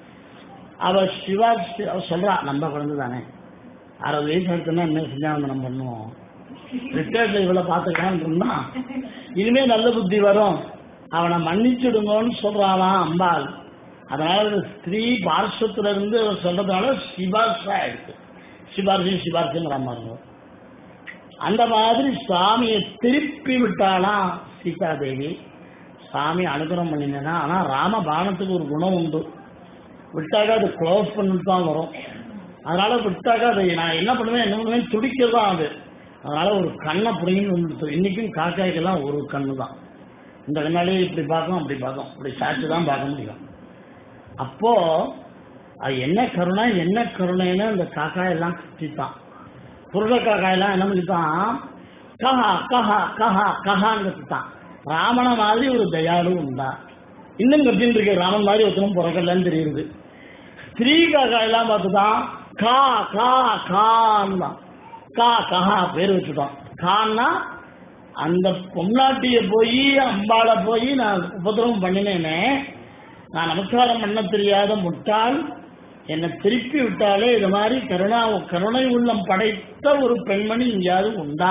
அவ சிவா சொல்றா, நம்ம குழந்தை தானே, அறுபது வயசு எடுத்துனா என்ன சந்தியாவந்தனம் பண்ணுவோம், ரிட்டையர்ட்ல இவ்வளவு பார்த்துக்கலான்னு இருந்தா இனிமே நல்ல புத்தி வரும், அவனை மன்னிச்சுடுங்கன்னு சொல்றாளாம் அம்பாள். அதனால ஸ்திரீ பார்ஷத்துல இருந்து சொல்றதுனால சிபார்ஷா இருக்கு. சிபார்சி சிபார்சிங்கிற மாதிரி அந்த மாதிரி சுவாமியை திருப்பி விட்டாலாம் சீதாதேவி. சாமி அனுகிரகம் பண்ணினா. ஆனா ராம பானத்துக்கு ஒரு குணம் உண்டு, விட்டாக்கா அது க்ளோஸ் பண்ணிட்டு தான் வரும். அதனால விட்டாக்கா அதை நான் என்ன பண்ணுவேன் என்ன பண்ணுவேன் துடிக்கிறது தான் அது. அதனால ஒரு கண்ணை புடிங்கன்னு வந்துடுது. இன்னைக்கும் காக்காய்க்கெல்லாம் ஒரு கண்ணு தான். இந்த கண்ணாலே இப்படி பார்க்கும் அப்படி பார்க்கும், இப்படி சாட்சி தான் பார்க்க முடியும். அப்போ அது என்ன கருணை என்ன கருணைன்னு அந்த காக்காயெல்லாம் கத்தித்தான். புருஷ காக்காயெல்லாம் என்ன பண்ணித்தான், கஹா கஹா கஹா கஹான்னு கத்தித்தான். ராமனை மாதிரி ஒரு தயாளு உண்டா? இன்னும் கத்தின்னு இருக்கு. ராமன் மாதிரி ஒருத்தரும் பிறக்கலன்னு தெரியுது. ஸ்திரீ காக்காயெல்லாம் பார்த்துதான் கா கா கான்னு தான். கா கஹா பேர் வச்சுட்டோம். கான்னா அந்த பொம்நாட்டிய போய் அம்பாள போய் நான் உபதிரவம் பண்ணினேனே, நான் நமஸ்காரம் பண்ண தெரியாத முட்டாள் என்னை திருப்பி விட்டாலே இது மாதிரி கருணா கருணை உள்ளம் படைத்த ஒரு பெண்மணி எங்கேயாவது உண்டா?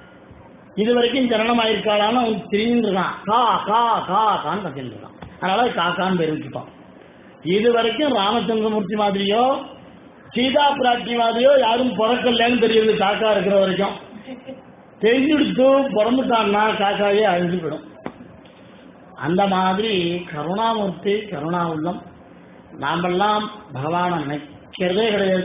இது வரைக்கும் சரணமாயிருக்காளான்னு அவன் திரிஞ்சிருக்கான். கா கா கா கான்னு கத்திருக்கான். அதனால காக்கான்னு பேர் வச்சுட்டான். இது வரைக்கும் ராமச்சந்திரமூர்த்தி மாதிரியோ சீதா பிராட்டி மாதிரியோ யாரும் பிறக்கலன்னு தெரியுது. காக்கா இருக்கிற வரைக்கும் தெரிஞ்சுடுத்து பிறந்துட்டான்னா காக்காவே அழிஞ்சு போயிடும். அந்த மாதிரி கருணாமூர்த்தி கருணா உள்ளம். நாமெல்லாம் பகவானை நினைக்கிறதே கிடையாது,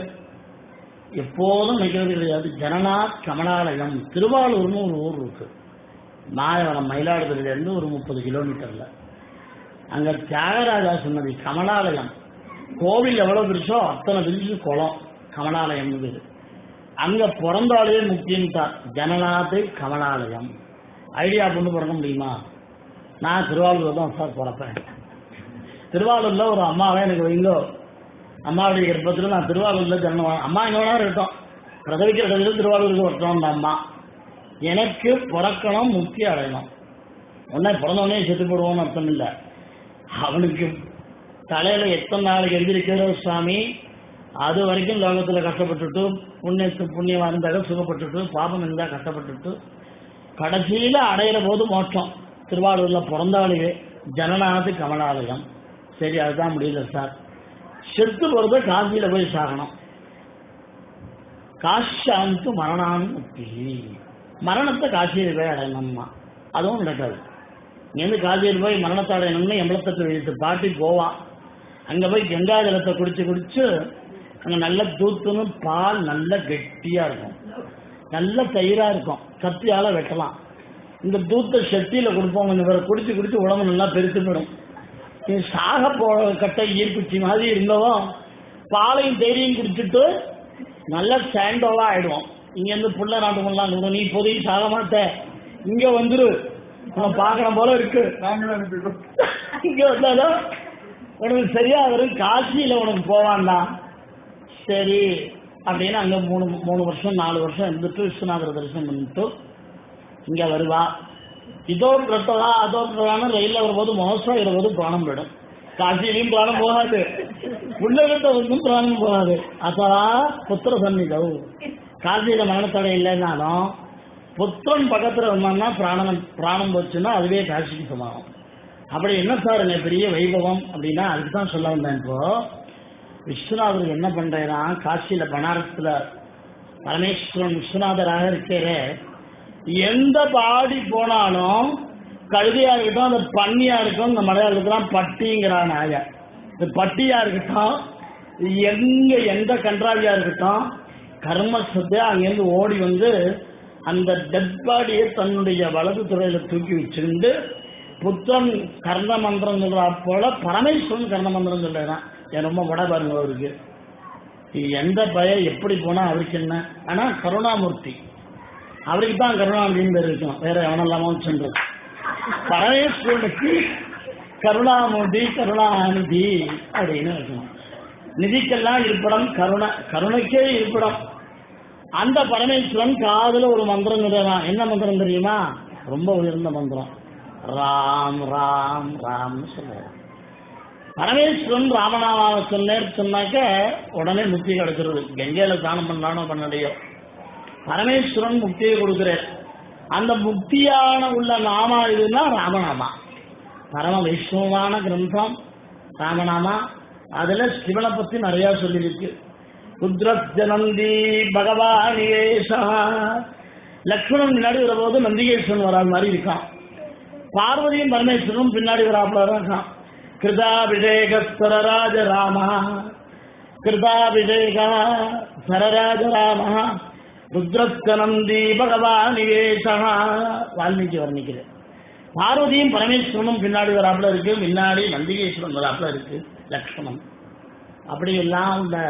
எப்போதும் நினைக்கிறது கிடையாது. ஜனநாத் கமலாலயம் திருவாரூர்னு ஒரு ஊர் இருக்கு, மாயவரம் மயிலாடுதுறையில இருந்து ஒரு முப்பது கிலோமீட்டர்ல. அங்க தியாகராஜா சொன்னது கமலாலயம். கோவில் எவ்வளவு பெருசோ அத்தனை பெருசு குளம் கமலாலயம். அங்க பிறந்தாலே முக்கியம்தான். ஜனநாத் கமலாலயம் ஐடியா கொண்டு பிறக்க முடியுமா? நான் திருவாரூர் தான் சார் பிறப்பேன். திருவாரூர்ல ஒரு அம்மாவை எனக்கு வைங்கோ, அம்மாவுடைய கர்ப்பத்தில் நான் திருவாரூர்ல ஜன்மம், அம்மா என்னோட இருக்கட்டும், பிரசவிக்கிற இடத்துல திருவாரூருக்கு வரட்டும். அந்த அம்மா எனக்கு பிறக்கணும், முக்தி அடையணும். உடனே பிறந்தவனே செத்து போடுவோம்னு அர்த்தம் இல்லை. அவனுக்கு தலையில எத்தனை நாளைக்கு எழுந்திருக்கிறோ சுவாமி, அது வரைக்கும் லோகத்துல கஷ்டப்பட்டுட்டு, புண்ணியத்து புண்ணியம் இருந்தாக சுகப்பட்டுட்டு, பாபம் இருந்தா கஷ்டப்பட்டுட்டு, கடைசியில அடையிற போது மோட்சம். திருவாரூர்ல பிறந்தாலேயே ஜனநாது கமலாலயம். சரி, அதுதான் முடியல சார். செத்து போறத காசியில போய் சாகணும். காஷாந்து மரணான் முக்தி, மரணத்தை காசியில போய் அடையணும்மா. அதுவும் நடக்காது. இங்கேருந்து காசியில் போய் மரணத்தை அடையணும்னு எம்பளத்தட்டு வயசு பாட்டி போவா. அங்க போய் கங்கா ஜலத்தை குடிச்சு குடிச்சு அங்க நல்ல தூத்துன்னு பால் நல்ல கெட்டியா இருக்கும், நல்ல தயிரா இருக்கும், கத்தியால வெட்டலாம். இந்த தூத்த சட்டியில கொடுப்போம், கொஞ்சம் பேரை குடிச்சு குடிச்சு உடம்பு நல்லா பெருத்து போயிடும். சாக போ கட்டை ஈர்க்குச்சி மாதிரி இருந்தவும் பாலையும் தயிரையும் குடிச்சிட்டு நல்ல சாண்டோவா ஆயிடுவோம். இங்க இருந்து புள்ள நாட்டு பண்ணலாம், நீ இப்போதைக்கு சாக மாட்ட, இங்க வந்துரு, உனக்கு பாக்குற போல இருக்கு, இங்க வந்தாலும் உனக்கு சரியா வரும், காசியில உனக்கு போவான்டா. சரி அப்படின்னு அங்க மூணு மூணு வருஷம் நாலு வருஷம் இருந்துட்டு விஸ்வநாதர் தரிசனம் பண்ணிட்டு இங்க வருவா. இதோ பிரட்டவா அதோ பிரதான ரயில்ல வரும்போது மோசம் இருபது பிராணம் போயிடும். காசியிலையும் பிராணம் போகாது, உள்ளகட்ட வந்தும் பிராணம் போகாது. அதா புத்திர சன்னிதம், காசியில மரணத்தடை இல்லைன்னாலும் புத்திரன் பக்கத்துல வந்தான்னா பிராணம் பிராணம் போச்சுன்னா அதுவே காசிக்கு சமானம். அப்படி என்ன சார் என்ன பெரிய வைபவம் அப்படின்னா அதுக்கு தான் சொல்ல வந்தேன். இப்போ விஸ்வநாதர் என்ன பண்றேன்னா, காசியில பனாரஸ்ல பரமேஸ்வரன் விஸ்வநாதராக இருக்கிற எந்த பாடி போனாலும் கழுதியா இருக்கட்டும், அந்த பன்னியா இருக்கும், இந்த மலையாளத்துலாம் பட்டிங்கிறான் ஆயா, இந்த பட்டியா இருக்கட்டும், எங்க எந்த கன்றாவியா இருக்கட்டும், கர்மசத்தை அங்கிருந்து ஓடி வந்து அந்த டெட் பாடியை தன்னுடைய வலது துறையில தூக்கி வச்சிருந்து புத்திரன் கர்ண மந்திரம் சொல்றா போல பரமேஸ்வரன் கர்ண மந்திரம் சொல்றான். என் ரொம்ப வட பாருங்க அவருக்கு, எந்த பய எப்படி போனா அவருக்கு என்ன. ஆனா கருணாமூர்த்தி, அவருக்கு தான் கருணாநிதினு பேர் இருக்கும், வேற எவனெல்லாமோ சென்று. பரமேஸ்வரனுக்கு கருணாமூர்த்தி கருணாநிதி அப்படின்னு இருக்கணும். நிதிக்கெல்லாம் இருப்பிடம் கருணை, கருணைக்கே இருப்பிடம். அந்த பரமேஸ்வரன் காதுல ஒரு மந்திரம் சொல்றான். என்ன மந்திரம் தெரியுமா? ரொம்ப உயர்ந்த மந்திரம், ராம் ராம் ராம்னு சொல்றாரு. பரமேஸ்வரன் ராமநாமாவை சொன்னேர் சொன்னாக்க உடனே முக்தி கிடைக்கிறது. கங்கையில தானம் பண்ணானோ பண்ணலையோ பரமேஸ்வரன் முக்தியை கொடுக்கிறார். அந்த முக்தியான உள்ள நாமா இதுன்னா ராமநாமா. பரம வைஷ்ணவமான கிரந்தம் ராமநாமா. அதுல சிவனை பத்தி நிறைய சொல்லியிருக்கு. ருத்ரஜனந்தி பகவானியேஷா, லக்ஷ்மணன் முன்னாடி வரும்போது நந்திகேஸ்வரன் வராது மாதிரி இருக்கான். பார்வதியும் பரமேஸ்வரனும் பின்னாடி வராப்புல இருக்கான். கிருதாபிஷேக சரராஜ ராம, கிருதாபிஷேக சரராஜ ராம, ருத்ரஜனந்தி பகவானியேஷா வால்மீகி வர்ணிக்கிறது. பார்வதியும் பரமேஸ்வரனும் பின்னாடி வராப்புல இருக்கு, முன்னாடி நந்திகேஸ்வரன் வராப்புல இருக்கு லக்ஷ்மணன். அப்படி எல்லாம் உள்ள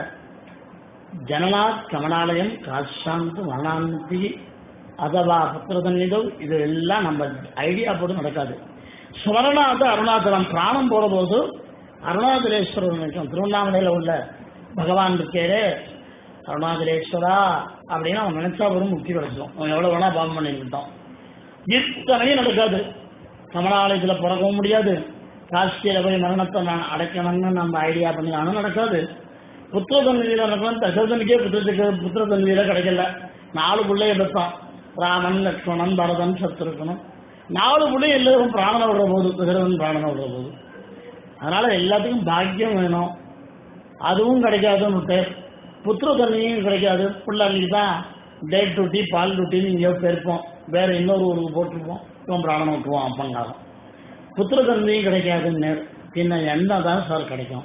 ஜனநாத் கமலாலயம் காஷாந்து மரணாந்தி அதவா புத்திரதன்னிதோ, இது எல்லாம் நம்ம ஐடியா போட்டு நடக்காது. ஸ்வரணாத அருணாச்சலம், பிராணம் போற போது அருணாச்சலேஸ்வரர் நினைக்கும். திருவண்ணாமலையில உள்ள பகவான் இருக்கே அருணாச்சலேஸ்வரா அப்படின்னு அவன் நினைச்சா வரும் முக்தி கிடைச்சிடும். அவன் எவ்வளவு வேணா பாவம் பண்ணிக்கிட்டோம். இத்தனையும் நடக்காது. கமலாலயத்துல பிறக்கவும் முடியாது, காசியில போய் மரணத்தை நான் அடைக்கணும்னு நம்ம ஐடியா பண்ணினாலும் நடக்காது. புத்திர தன்மையில நடக்கணும். தசரதனுக்கே புத்திரத்துக்கு புத்திர தன்மையில கிடைக்கல. நாலு பிள்ளைய பெற்றான், ராமன் லக்ஷ்மணன் பரதன் சத்ருக்கணும். நாலு பிள்ளை எல்லாரும் பிராணனை விடுற போது, தசரதன் பிராணனை விடுற போது. அதனால எல்லாத்துக்கும் பாக்கியம் வேணும். அதுவும் கிடைக்காதுன்னு பேர். புத்திர தன்மையும் கிடைக்காது. பிள்ளைங்களுக்கு தான் டேட் டூட்டி பால் டூட்டின்னு இங்கேயோ பெருப்போம், வேற இன்னொரு ஊருக்கு போட்டுருப்போம், இவன் பிராணனை விட்டுருவோம் அப்பங்காலம். புத்திர தன்மையும் கிடைக்காதுன்னு பின்ன என்னதான் சார் கிடைக்கும்?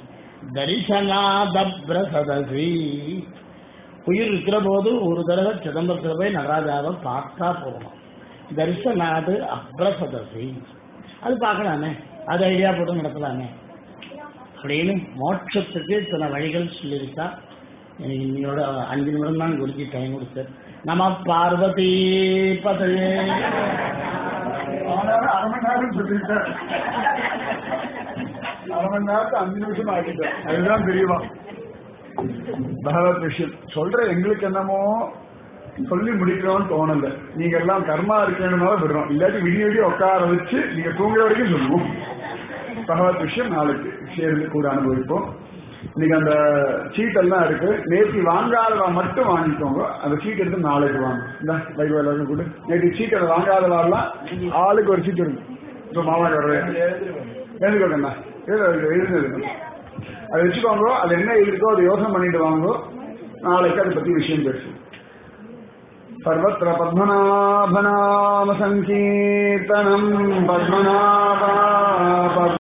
தரிசனாதப்ரசதசி, உயிர் இருக்கிற போது ஒரு தடவை சிதம்பரத்தில் போய் நடராஜாவை பார்த்தா போகணும். தரிசனாது அப்ரசதசி, அது பார்க்கலாமே, அது ஐடியா போட்டு நடத்தலாமே அப்படின்னு மோட்சத்துக்கு சில வழிகள் சொல்லியிருக்கா. எனக்கு இன்னையோட அஞ்சு நிமிடம் தான் குருஜி டைம் கொடுத்து. நம பார்வதி பதையே. அரை மணி நேரம் சொல்லியிருக்கேன். அரை மணி நேரத்தை அஞ்சு நிமிஷம் ஆக்கிட்டேன். அதுதான் தெரியுமா பகவத் விஷயம் சொல்ற. எங்களுக்கு என்னமோ சொல்லி முடிக்கிறோம்னு தோணல. நீங்க எல்லாம் கர்மா இருக்கணும்னால விடுறோம். இல்லாட்டி விடிய விடிய உட்கார வச்சு நீங்க தூங்குற வரைக்கும் சொல்லுவோம். பகவத் விஷயம் நாளைக்கு சேர்ந்து கூட அனுபவிப்போம். இன்னைக்கு அந்த சீட்டெல்லாம் இருக்கு. நேற்று வாங்காதவா மட்டும் வாங்கிக்கோங்க. அந்த சீட் எடுத்து நாளைக்கு வாங்க. இந்த பைக் எல்லாருக்கும் கூட நேற்று சீட் அதை வாங்காதவாலாம் ஆளுக்கு ஒரு சீட் இருக்கு. இப்போ மாமா வர்றேன் எழுதுக்கோங்கண்ணா. எழுதுங்க அதை வச்சுக்கோங்க. அது என்ன இருக்கோ அதை யோசனை பண்ணிட்டு வாங்க. நாளைக்கு அதை பத்தி விஷயம் பேசுவோம். सर्वत्र पद्मनाभनाम संकीर्तनम् पद्मनाभा